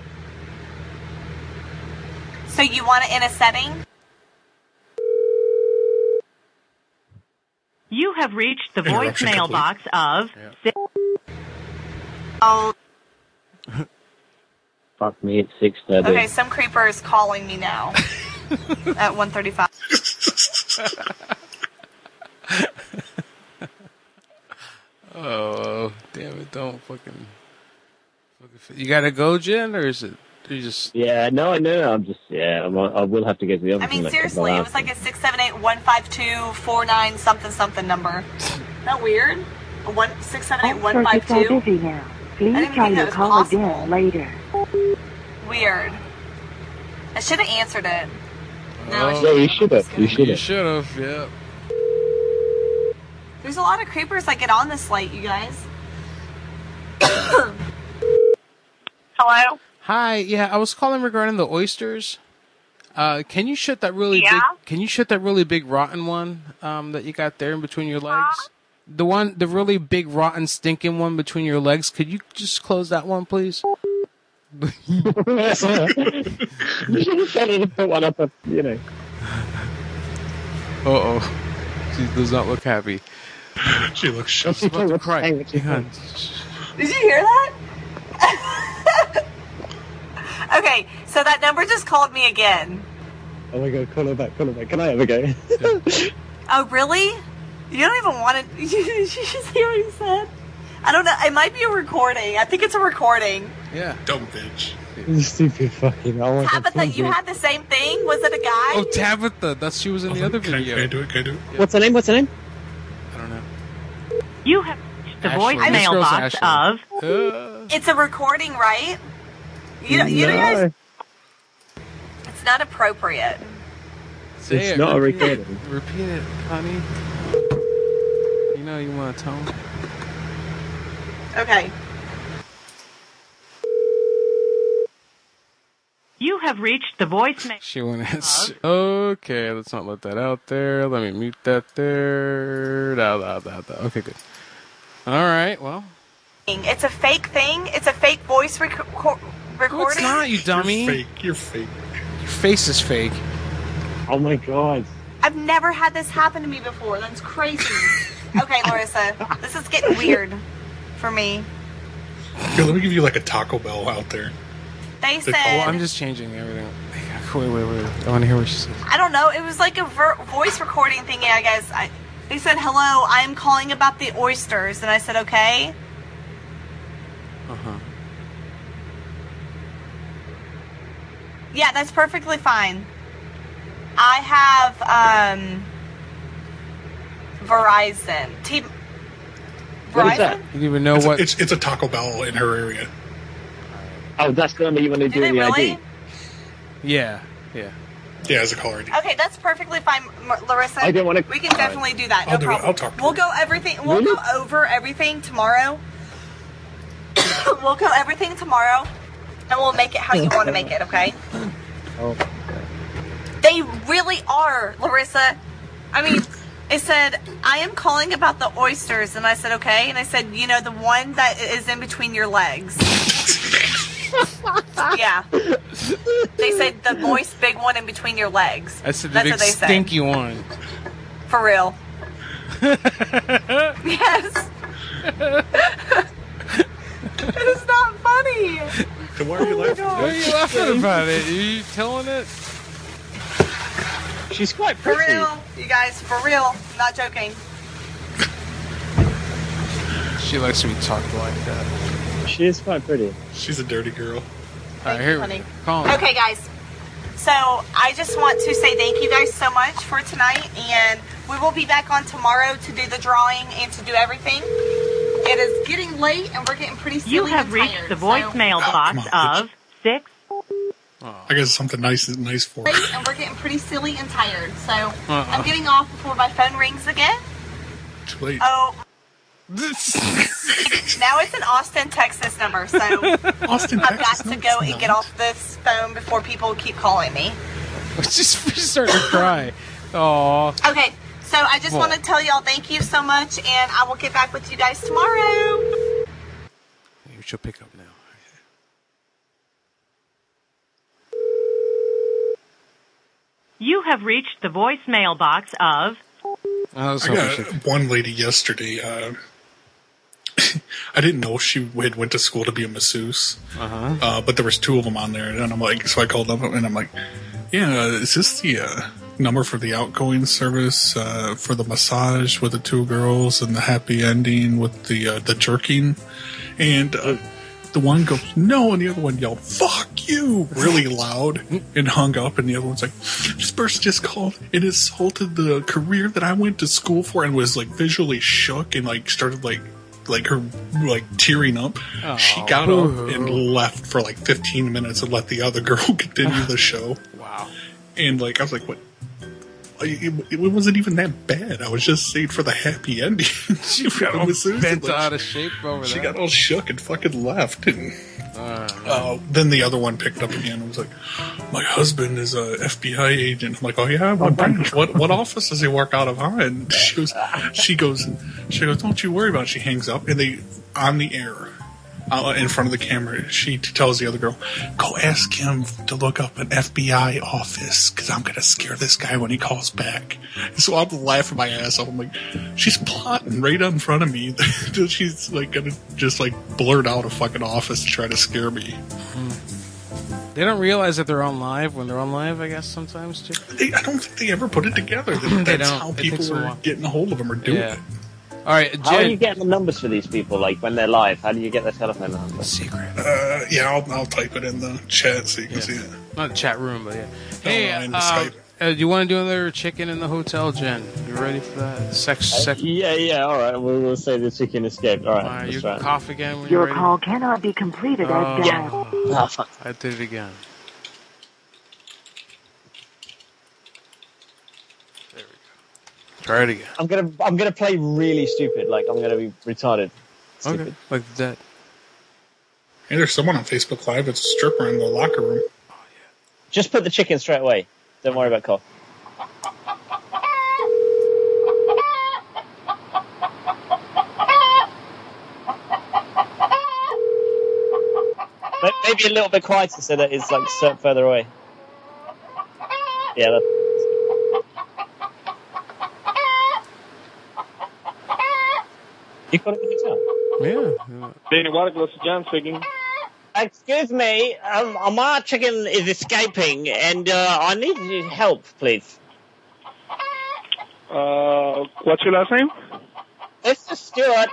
So you want it in a setting? You have reached the voicemail box of... Oh. Fuck me, it's 6:30. Okay, some creeper is calling me now at 1:35. Oh, damn it, don't fucking... You gotta go, Jen, or is it... You just... Yeah, no, I'm just... Yeah, I will have to go to the other I mean, seriously, it was like a 678-152-49 something number. Isn't that weird? 678-152? Busy now. Please try your call again later. Weird. I should have answered it. No, yeah, you should have. You should have, yeah. There's a lot of creepers that get on this late, you guys. Hello? Hi, yeah, I was calling regarding the oysters. Can you shut that really big? Can you shut that really big rotten one that you got there in between your legs? The really big rotten stinking one between your legs. Could you just close that one, please? You should have said it to put one up, you know. Uh-oh. She does not look happy. She looks shocked. She's about to cry. Did you hear that? Okay, so that number just called me again. Oh my god, call her back. Can I have a go? Oh, really? You don't even want to... Did you just hear what he said? I don't know. It might be a recording. I think it's a recording. Yeah. Dumb bitch. You stupid fucking... Oh Tabitha, you had the same thing? Was it a guy? Oh, Tabitha. She was in the other video. Can I do it? Yeah. What's her name? I don't know. You have the voicemail box of... It's a recording, right? You guys... It's not appropriate. It's not a recording. Repeat it, honey. You know you want to tell me. Okay. You have reached the voicemail. She went in. Okay, let's not let that out there. Let me mute that there. Okay, good. All right, well. It's a fake thing. It's a fake voice recording. No, it's not, you dummy. You're fake. Your face is fake. Oh my god. I've never had this happen to me before. That's crazy. Okay, Larissa, this is getting weird for me. Here, let me give you like a Taco Bell out there. They said... Oh, I'm just changing everything. Wait. I want to hear what she says. I don't know. It was like a voice recording thingy, I guess. They said, hello, I am calling about the oysters. And I said, okay. Uh-huh. Yeah, that's perfectly fine. I have, Verizon. What is that? You didn't even know what... It's a Taco Bell in her area. Oh, that's the number you want to do in the really? ID? Yeah. Yeah, it's a caller ID. Okay, that's perfectly fine, Larissa. I don't want to... We can definitely do that. No I'll do problem. it. I'll talk to We'll go over everything tomorrow. We'll go everything tomorrow, and we'll make it how you want to make it, okay? Oh. They really are, Larissa. I mean, it said, I am calling about the oysters, and I said, okay. And I said, you know, the one that is in between your legs. Yeah. They said the moist big one in between your legs. I said the That's big what they said. stinky one. For real. Yes. It is not funny. Why are you laughing? Why are you laughing about it? Are you telling it? She's quite For pretty. real, you guys, for real. I'm not joking. She likes to be talked like that. She is quite pretty. She's a dirty girl. Alright, here we go. Call him. Okay, guys. So, I just want to say thank you guys so much for tonight, and we will be back on tomorrow to do the drawing and to do everything. It is getting late, and we're getting pretty silly. You have and reached tired, the voicemail box of 6. I guess something nice for her. And we're getting pretty silly and tired, so I'm getting off before my phone rings again. Too late. Oh. Now it's an Austin, Texas number, so Austin, I've got Texas? to No, go it's and get off this phone before people keep calling me. She's starting to cry. Aww. Okay, so I just want to tell y'all thank you so much, and I will get back with you guys tomorrow. She'll pick up now. You have reached the voicemail box of... I got one lady yesterday. I didn't know she had went to school to be a masseuse. But there was 2 of them on there, and I'm like, so I called up and I'm like, yeah, is this the number for the outgoing service for the massage with the 2 girls and the happy ending with the jerking? And the one goes, no, and the other one yelled, fuck you, really loud, and hung up, and the other one's like, this person just called and insulted the career that I went to school for, and was like visually shook and like started like her like tearing up. She got up and left for like 15 minutes and let the other girl continue the show. Wow. And like I was like, what? It wasn't even that bad. I was just saying for the happy ending. She got all bent out of shape over there. She got all shook and fucking left. And then the other one picked up again and was like, my husband is a FBI agent. I'm like, oh yeah? What office does he work out of, huh? And she goes, don't you worry about it. She hangs up, and they, on the air, in front of the camera, she tells the other girl, go ask him to look up an FBI office, because I'm going to scare this guy when he calls back. And so I'm laughing my ass off. I'm like, she's plotting right in front of me. She's like going to just like blurt out a fucking office to try to scare me. They don't realize that they're on live when they're on live, I guess, sometimes, too. I don't think they ever put it together. That's how people are getting a hold of them or doing it. All right, Jen. How are you getting the numbers for these people? Like when they're live, how do you get their telephone number? Secret. Yeah, I'll type it in the chat so you can see it. Not the chat room, but yeah. Hey, in the Skype. do you want to do another chicken in the hotel, Jen? You ready for that? Yeah. All right, we'll say the chicken escaped. All right. You can cough again when you're Your ready. call cannot be completed as dialed. Oh, fuck. I did it again. Try it again. I'm gonna play really stupid. Like I'm gonna be retarded. Stupid. Okay. Like that. Hey, there's someone on Facebook Live. It's a stripper in the locker room. Just put the chicken straight away. Don't worry about cough. Maybe a little bit quieter so that it's like further away. Yeah. You got it in the hotel? Yeah. Danny Waterglass, John speaking. Excuse me, my chicken is escaping, and I need your help, please. What's your last name? Mr. Stewart,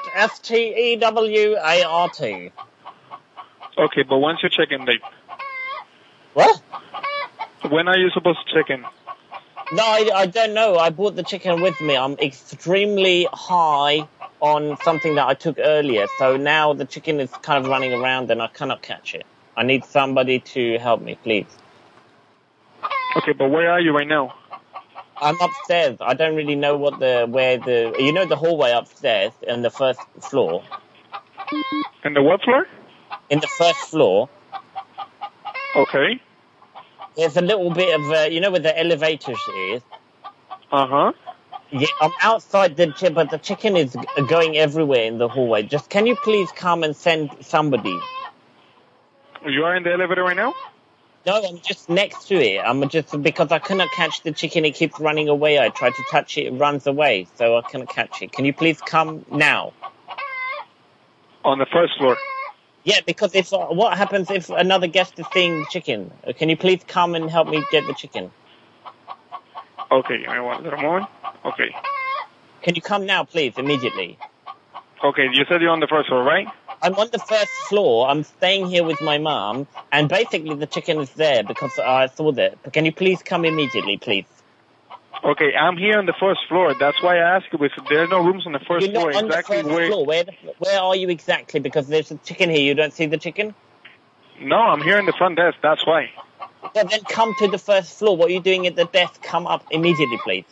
Stewart. Okay, but when's your check-in date? What? When are you supposed to check in? No, I don't know. I brought the chicken with me. I'm extremely high on something that I took earlier, so now the chicken is kind of running around and I cannot catch it. I need somebody to help me, please. Okay, but where are you right now? I'm upstairs. I don't really know the hallway upstairs on the first floor. In the what floor? In the first floor. Okay. There's a little bit of, where the elevators is. Uh-huh. Yeah, I'm outside but the chicken is going everywhere in the hallway. Just, can you please come and send somebody? You are in the elevator right now? No, I'm just next to it. Because I cannot catch the chicken, it keeps running away. I try to touch it, it runs away, so I cannot catch it. Can you please come now? On the first floor? Yeah, because what happens if another guest is seeing the chicken? Can you please come and help me get the chicken? Okay, I want a little moment. Okay. Can you come now, please, immediately? Okay, you said you're on the first floor, right? I'm on the first floor. I'm staying here with my mom, and basically the chicken is there because I saw that. But can you please come immediately, please? Okay, I'm here on the first floor. That's why I asked you if there are no rooms on the first floor. You're not on exactly the first floor. Where are you exactly? Because there's a chicken here. You don't see the chicken? No, I'm here in the front desk. That's why. Well, then come to the first floor. What are you doing at the desk? Come up immediately, please.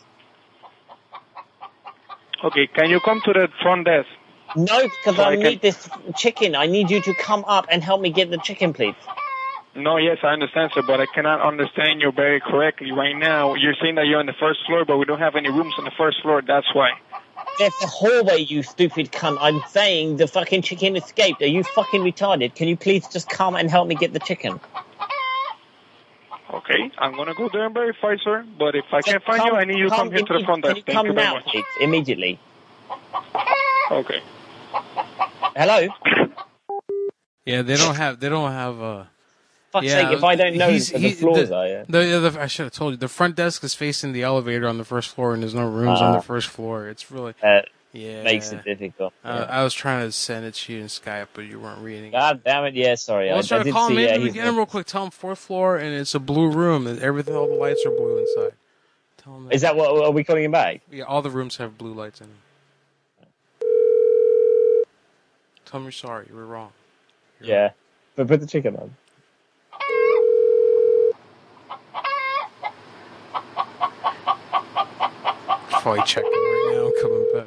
Okay, can you come to the front desk? No, because I need this chicken. I need you to come up and help me get the chicken, please. No, yes, I understand, sir, but I cannot understand you very correctly right now. You're saying that you're on the first floor, but we don't have any rooms on the first floor. That's why. There's a hallway, you stupid cunt. I'm saying the fucking chicken escaped. Are you fucking retarded? Can you please just come and help me get the chicken? Okay, I'm going to go there and verify, sir. But if I can't find you, I need you to come here to the front desk. Thank you very much. Please, immediately. Okay. Hello? Yeah, they don't have Fuck's sake, if I don't know the floors are, yeah. I should have told you. The front desk is facing the elevator on the first floor, and there's no rooms on the first floor. It's really... makes it difficult. I was trying to send it to you in Skype, but you weren't reading. God damn it, yeah, sorry. I was trying to call him in again real quick. Tell him fourth floor, and it's a blue room. Everything, all the lights are blue inside. Tell him that. Is that what, are we calling him back? Yeah, all the rooms have blue lights in them. Tell him you're sorry. You were wrong. Yeah. But put the chicken on. Probably checking right now. I'm coming back.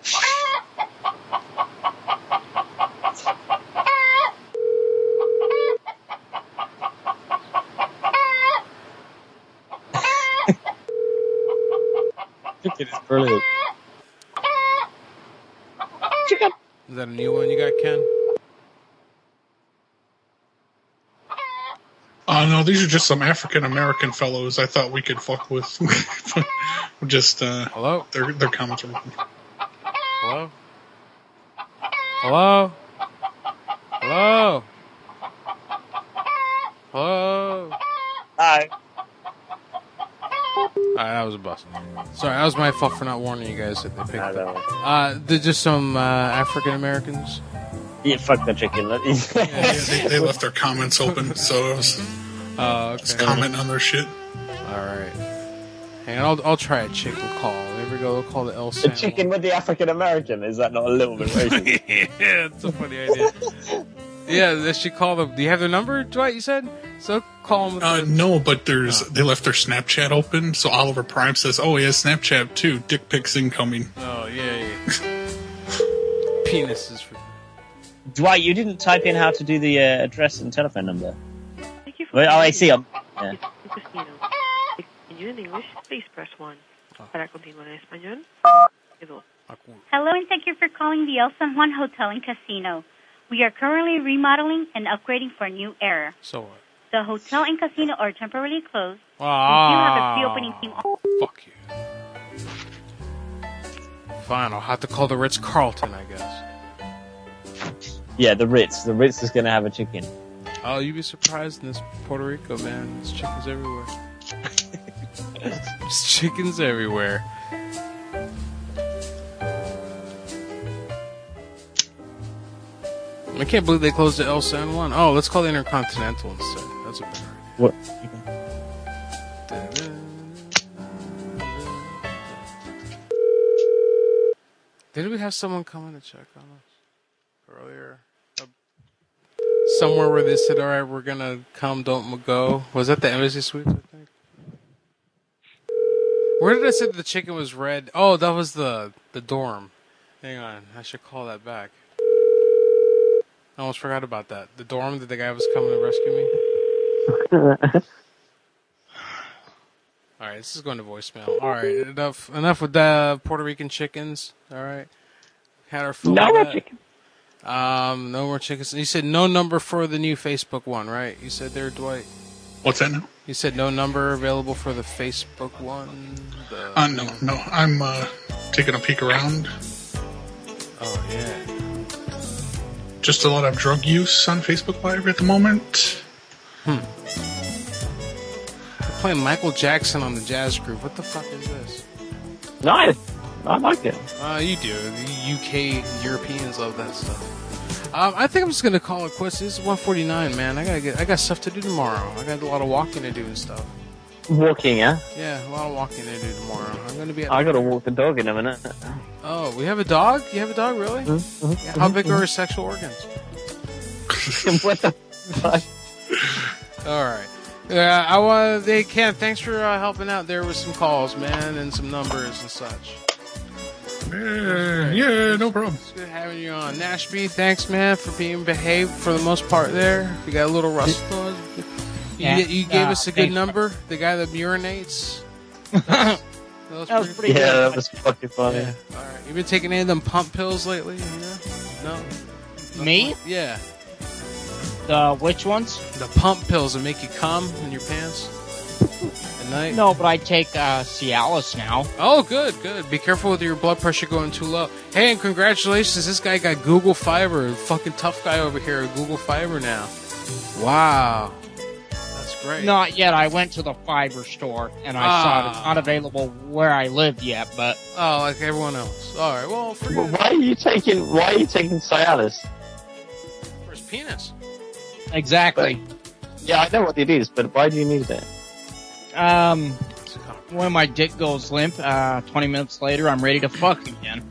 Chicken is brilliant. Chicken. Is that a new one you got, Ken? No, these are just some African-American fellows I thought we could fuck with. Just, hello? Their comments are... Hello? Hello? Hello? Hello? Hi. Alright, that was a bust. Sorry, that was my fault for not warning you guys that they picked up. They're just some African-Americans. Yeah, fuck the chicken. They left their comments open, so it was... okay. Comment on their shit. Alright. Hang on, I'll try a chicken call. There we go, they'll call the El San The chicken with the African American, is that not a little bit racist? Yeah, it's a funny idea. Yeah, they should call them. Do you have their number, Dwight, you said? So call them. No, but they left their Snapchat open, so Oliver Prime says, oh, he has Snapchat too. Dick pics incoming. Oh, yeah. Penises for... Dwight, you didn't type in how to do the address and telephone number. I see. Yeah. In English, please press 1. Para continuar en español, Hello, and thank you for calling the El San Juan Hotel and Casino. We are currently remodeling and upgrading for a new era. So what? The hotel and casino are temporarily closed. We do have a pre-opening team. Fuck you. Fine, I'll have to call the Ritz-Carlton, I guess. Yeah, the Ritz. The Ritz is going to have a chicken. Oh, you'd be surprised in this Puerto Rico, man. There's chickens everywhere. There's chickens everywhere. I can't believe they closed the El San Juan. Oh, let's call the Intercontinental instead. That's a better idea. What? Did we have someone come in to check on us earlier? Somewhere where they said, all right, we're going to come, don't go. Was that the Embassy Suites, I think? Where did I say the chicken was red? Oh, that was the dorm. Hang on. I should call that back. I almost forgot about that. The dorm that the guy was coming to rescue me. All right, this is going to voicemail. All right, enough with the Puerto Rican chickens. All right, had our food. No more chicken. No more chickens. You said no number for the new Facebook one, right? You said there, Dwight. What's that now? You said no number available for the Facebook one. No. I'm taking a peek around. Oh yeah. Just a lot of drug use on Facebook Live at the moment. Playing Michael Jackson on the jazz group. What the fuck is this? Nice. I like it. You do. The UK Europeans love that stuff. I think I'm just gonna call it quits. This is 1:49, man. I got stuff to do tomorrow. I got a lot of walking to do and stuff. Walking, yeah? Yeah, a lot of walking to do tomorrow. I'm gonna be. I gotta walk the dog in a minute. Oh, we have a dog? You have a dog, really? Mm-hmm. Yeah, how big are his sexual organs? What the fuck? All right. Yeah, they can. Thanks for helping out there with some calls, man, and some numbers and such. Yeah, no problem. It's good having you on. Nashby, thanks, man, for being behaved for the most part there. You got a little rustle. You gave us a good number. The guy that urinates. That was pretty good. Yeah, that was fucking funny. Yeah. All right. You been taking any of them pump pills lately? You know? No? Me? Yeah. The which ones? The pump pills that make you cum in your pants at night? No, but I take Cialis now. Oh, good. Be careful with your blood pressure going too low. Hey, and congratulations. This guy got Google Fiber. Fucking tough guy over here at Google Fiber now. Wow. That's great. Not yet. I went to the fiber store, and I saw it's not available where I live yet, but... Oh, like everyone else. All right, well, forget Why are you taking Cialis? For his penis. Exactly. Yeah, I know what it is, but why do you need it? When my dick goes limp, 20 minutes later, I'm ready to fuck again.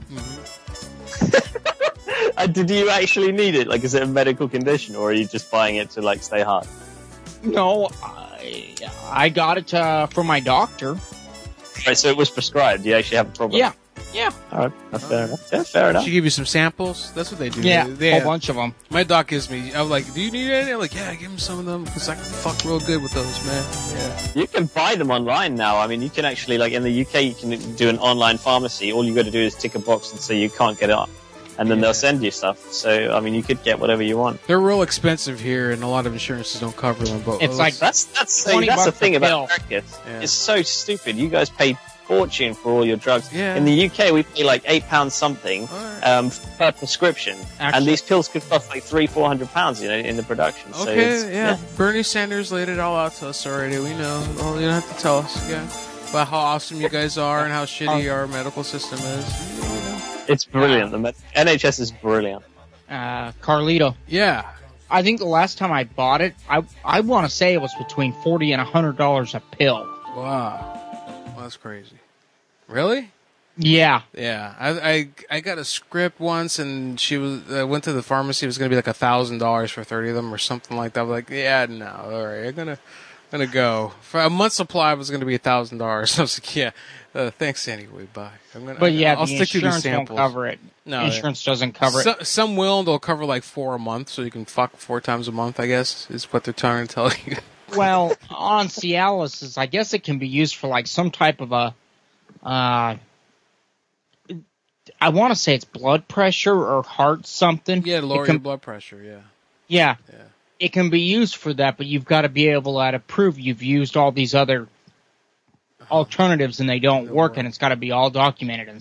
Did you actually need it? Like, is it a medical condition, or are you just buying it to, like, stay hard? No, I got it from my doctor. Right, so it was prescribed. You actually have a problem. Yeah. All right, that's fair enough. Yeah, fair enough. She give you some samples? That's what they do. Yeah, they a whole bunch of them. My doc gives me, I'm like, do you need any? I'm like, yeah, give him some of them, because I can fuck real good with those, man. Yeah. You can buy them online now. I mean, you can actually, like, in the UK, you can do an online pharmacy. All you got to do is tick a box and say you can't get it up. And then they'll send you stuff. So, I mean, you could get whatever you want. They're real expensive here, and a lot of insurances don't cover them. But it's like that's the thing about America. It's so stupid. You guys pay fortune for all your drugs. Yeah. In the UK, we pay like £8 something per prescription, and these pills could cost like £300-400, in the production. Okay, so yeah. Bernie Sanders laid it all out to us already. We know. Well, you don't have to tell us again about how awesome you guys are and how shitty our medical system is. It's brilliant. The NHS is brilliant. Carlito. Yeah. I think the last time I bought it, I want to say it was between $40 and $100 a pill. Wow. Well, that's crazy. Really? Yeah. Yeah. I got a script once, and I went to the pharmacy. It was going to be like $1,000 for 30 of them or something like that. I was like, yeah, no. All right. I'm going to go. For a month's supply, it was going to be $1,000. I was like, yeah. Thanks anyway. Bye. I'll stick to these samples. Won't cover it. No, insurance doesn't cover it. Some will. They'll cover like 4 a month, so you can fuck 4 times a month. I guess is what they're trying to tell you. Well, on Cialis, I guess it can be used for like some type of a. I want to say it's blood pressure or heart something. Yeah, lower your blood pressure. Yeah. Yeah. It can be used for that, but you've got to be able to prove you've used all these other alternatives and they don't work, and it's got to be all documented and stuff.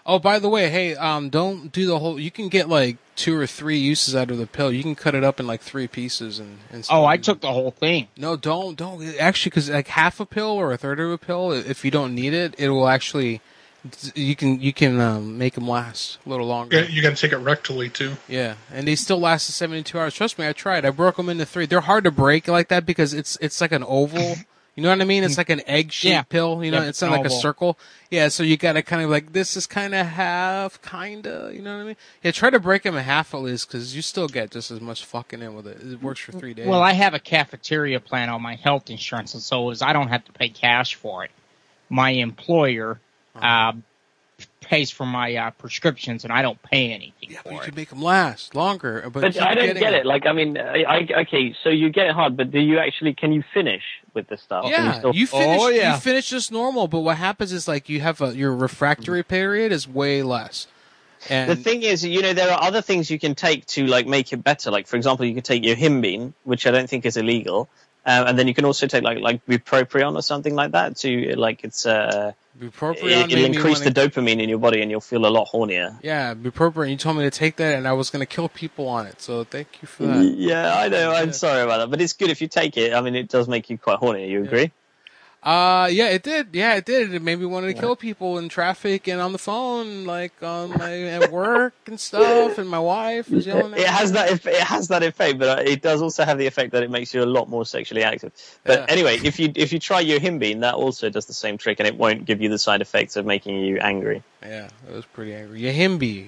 Oh, by the way, hey, don't do the whole. You can get like 2 or 3 uses out of the pill. You can cut it up in like 3 pieces and Oh, I took the whole thing. No, don't actually, because like half a pill or a third of a pill, if you don't need it, it will actually. You can make them last a little longer. Yeah, you got to take it rectally too. Yeah, and they still last 72 hours. Trust me, I tried. I broke them into 3. They're hard to break like that because it's like an oval. You know what I mean? It's like an egg-shaped pill. You know, it's not like a circle. Yeah, so you got to kind of like, this is kind of half, kind of. You know what I mean? Yeah, try to break them in half at least, because you still get just as much fucking in with it. It works for 3 days. Well, I have a cafeteria plan on my health insurance, and so I don't have to pay cash for it. My employer pays for my prescriptions, and I don't pay anything for you it. can make them last longer. But I don't get it. Like, I mean, okay, so you get it hard, but can you finish with the stuff? Yeah, you finish just normal, but what happens is like you have your refractory period is way less. And the thing is, you know, there are other things you can take to like make it better. Like, for example, you can take your Himbine, which I don't think is illegal, and then you can also take like bupropion or something like that to like it'll increase the dopamine in your body, and you'll feel a lot hornier. Yeah, bupropion. You told me to take that, and I was going to kill people on it. So thank you for that. Yeah, I know. I'm sorry about that, but it's good if you take it. I mean, it does make you quite horny. You agree? Yeah, it did. Yeah, it did. It made me want to kill people in traffic and on the phone, like at work and stuff. And my wife was yelling at me. It has that effect, but it does also have the effect that it makes you a lot more sexually active. But anyway, if you try your Himbine, that also does the same trick, and it won't give you the side effects of making you angry. Yeah, it was pretty angry. Yohimbine.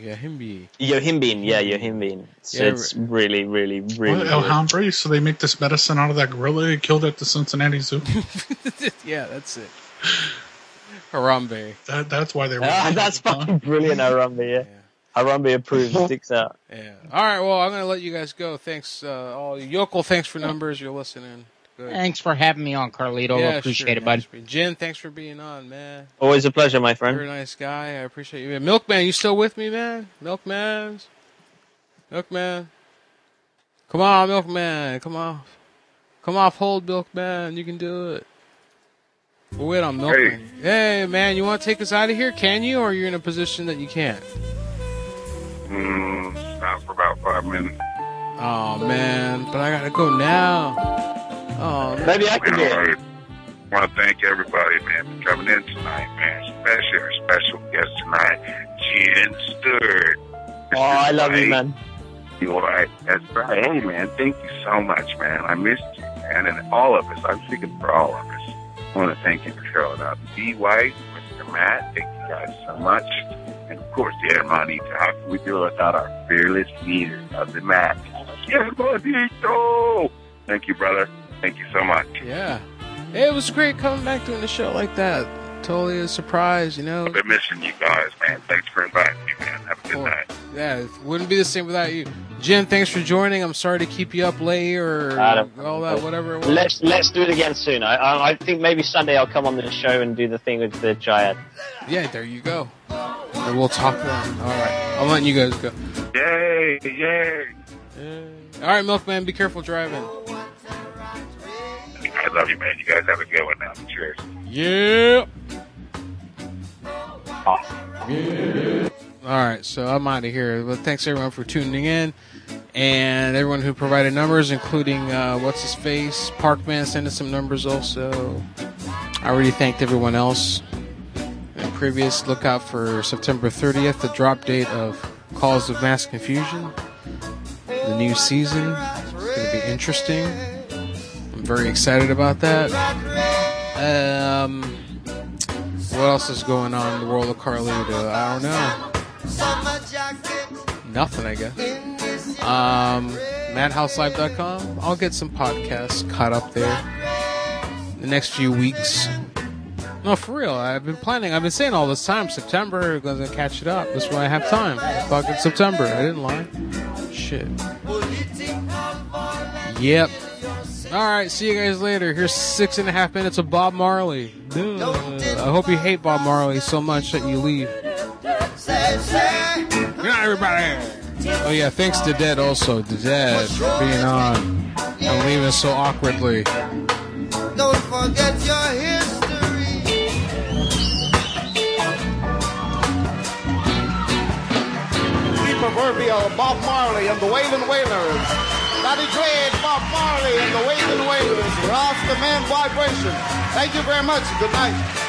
So it's really, really, really. El Hombre. So they make this medicine out of that gorilla they killed at the Cincinnati Zoo. Yeah, that's it. Harambe. That's why they were. That's fucking brilliant, Harambe. Yeah. Harambe approved. Sticks out. Yeah. All right. Well, I'm gonna let you guys go. Thanks, all Yokel. Thanks for numbers. You're listening. Good. Thanks for having me on, Carlito. Yeah, Appreciate it, bud. Jen, thanks for being on, man. Always a pleasure, my friend. You're a nice guy. I appreciate you. Milkman, you still with me, man? Milkman. Come on, Milkman. Come off hold, Milkman. You can do it. We'll wait on Milkman. Hey, man, you want to take us out of here? Can you, or you're in a position that you can't? Not for about 5 minutes. Oh, man, but I gotta go now. Oh, maybe I can do it. I want to thank everybody, man, for coming in tonight, man. Especially our special guest tonight, Jen Stewart. Oh, I love you, man. You're right. That's right. Hey, man, thank you so much, man. I missed you, man, and all of us. I'm speaking for all of us. I want to thank you for showing up. B. White, Mr. Matt, thank you guys so much. And, of course, the Hermanito. How can we do without our fearless leader of the match? Hermanito! Thank you, brother. Thank you so much. Yeah. Hey, it was great coming back doing a show like that. Totally a surprise, you know. I've been missing you guys, man. Thanks for inviting me, man. Have a good night. Yeah, it wouldn't be the same without you. Jen, thanks for joining. I'm sorry to keep you up late or all that, whatever it was. Let's do it again soon. I think maybe Sunday I'll come on the show and do the thing with the Giant. Yeah, there you go. And we'll talk then. All right. I'm letting you guys go. Yay. All right, Milkman, be careful driving. I love you, man. You guys have a good one now. Cheers. Yeah. Awesome. Yeah. All right, so I'm out of here. But thanks everyone for tuning in, and everyone who provided numbers, including what's his face, Parkman, sent us some numbers also. I already thanked everyone else. And previous, look out for September 30th, the drop date of Cause of Mass Confusion. The new season. It's going to be interesting. I'm very excited about that. What else is going on in the world of Carlito? I don't know. Nothing, I guess. MadhouseLive.com. I'll get some podcasts caught up there the next few weeks. No, for real. I've been saying all this time, September, I'm going to catch it up. That's when I have time. Fucking September. I didn't lie. Shit. Yep. Alright, see you guys later. Here's 6.5 minutes of Bob Marley. I hope you hate Bob Marley so much that you leave. Good night, everybody. Oh yeah, thanks to Dead also. To Dead for being on and leaving so awkwardly. Don't forget your history. proverbial Bob Marley and the Waylon Wailers. Daddy Dread, Bob Marley and the Waylon Wailers. Rasta Man Vibration. Thank you very much. Good night.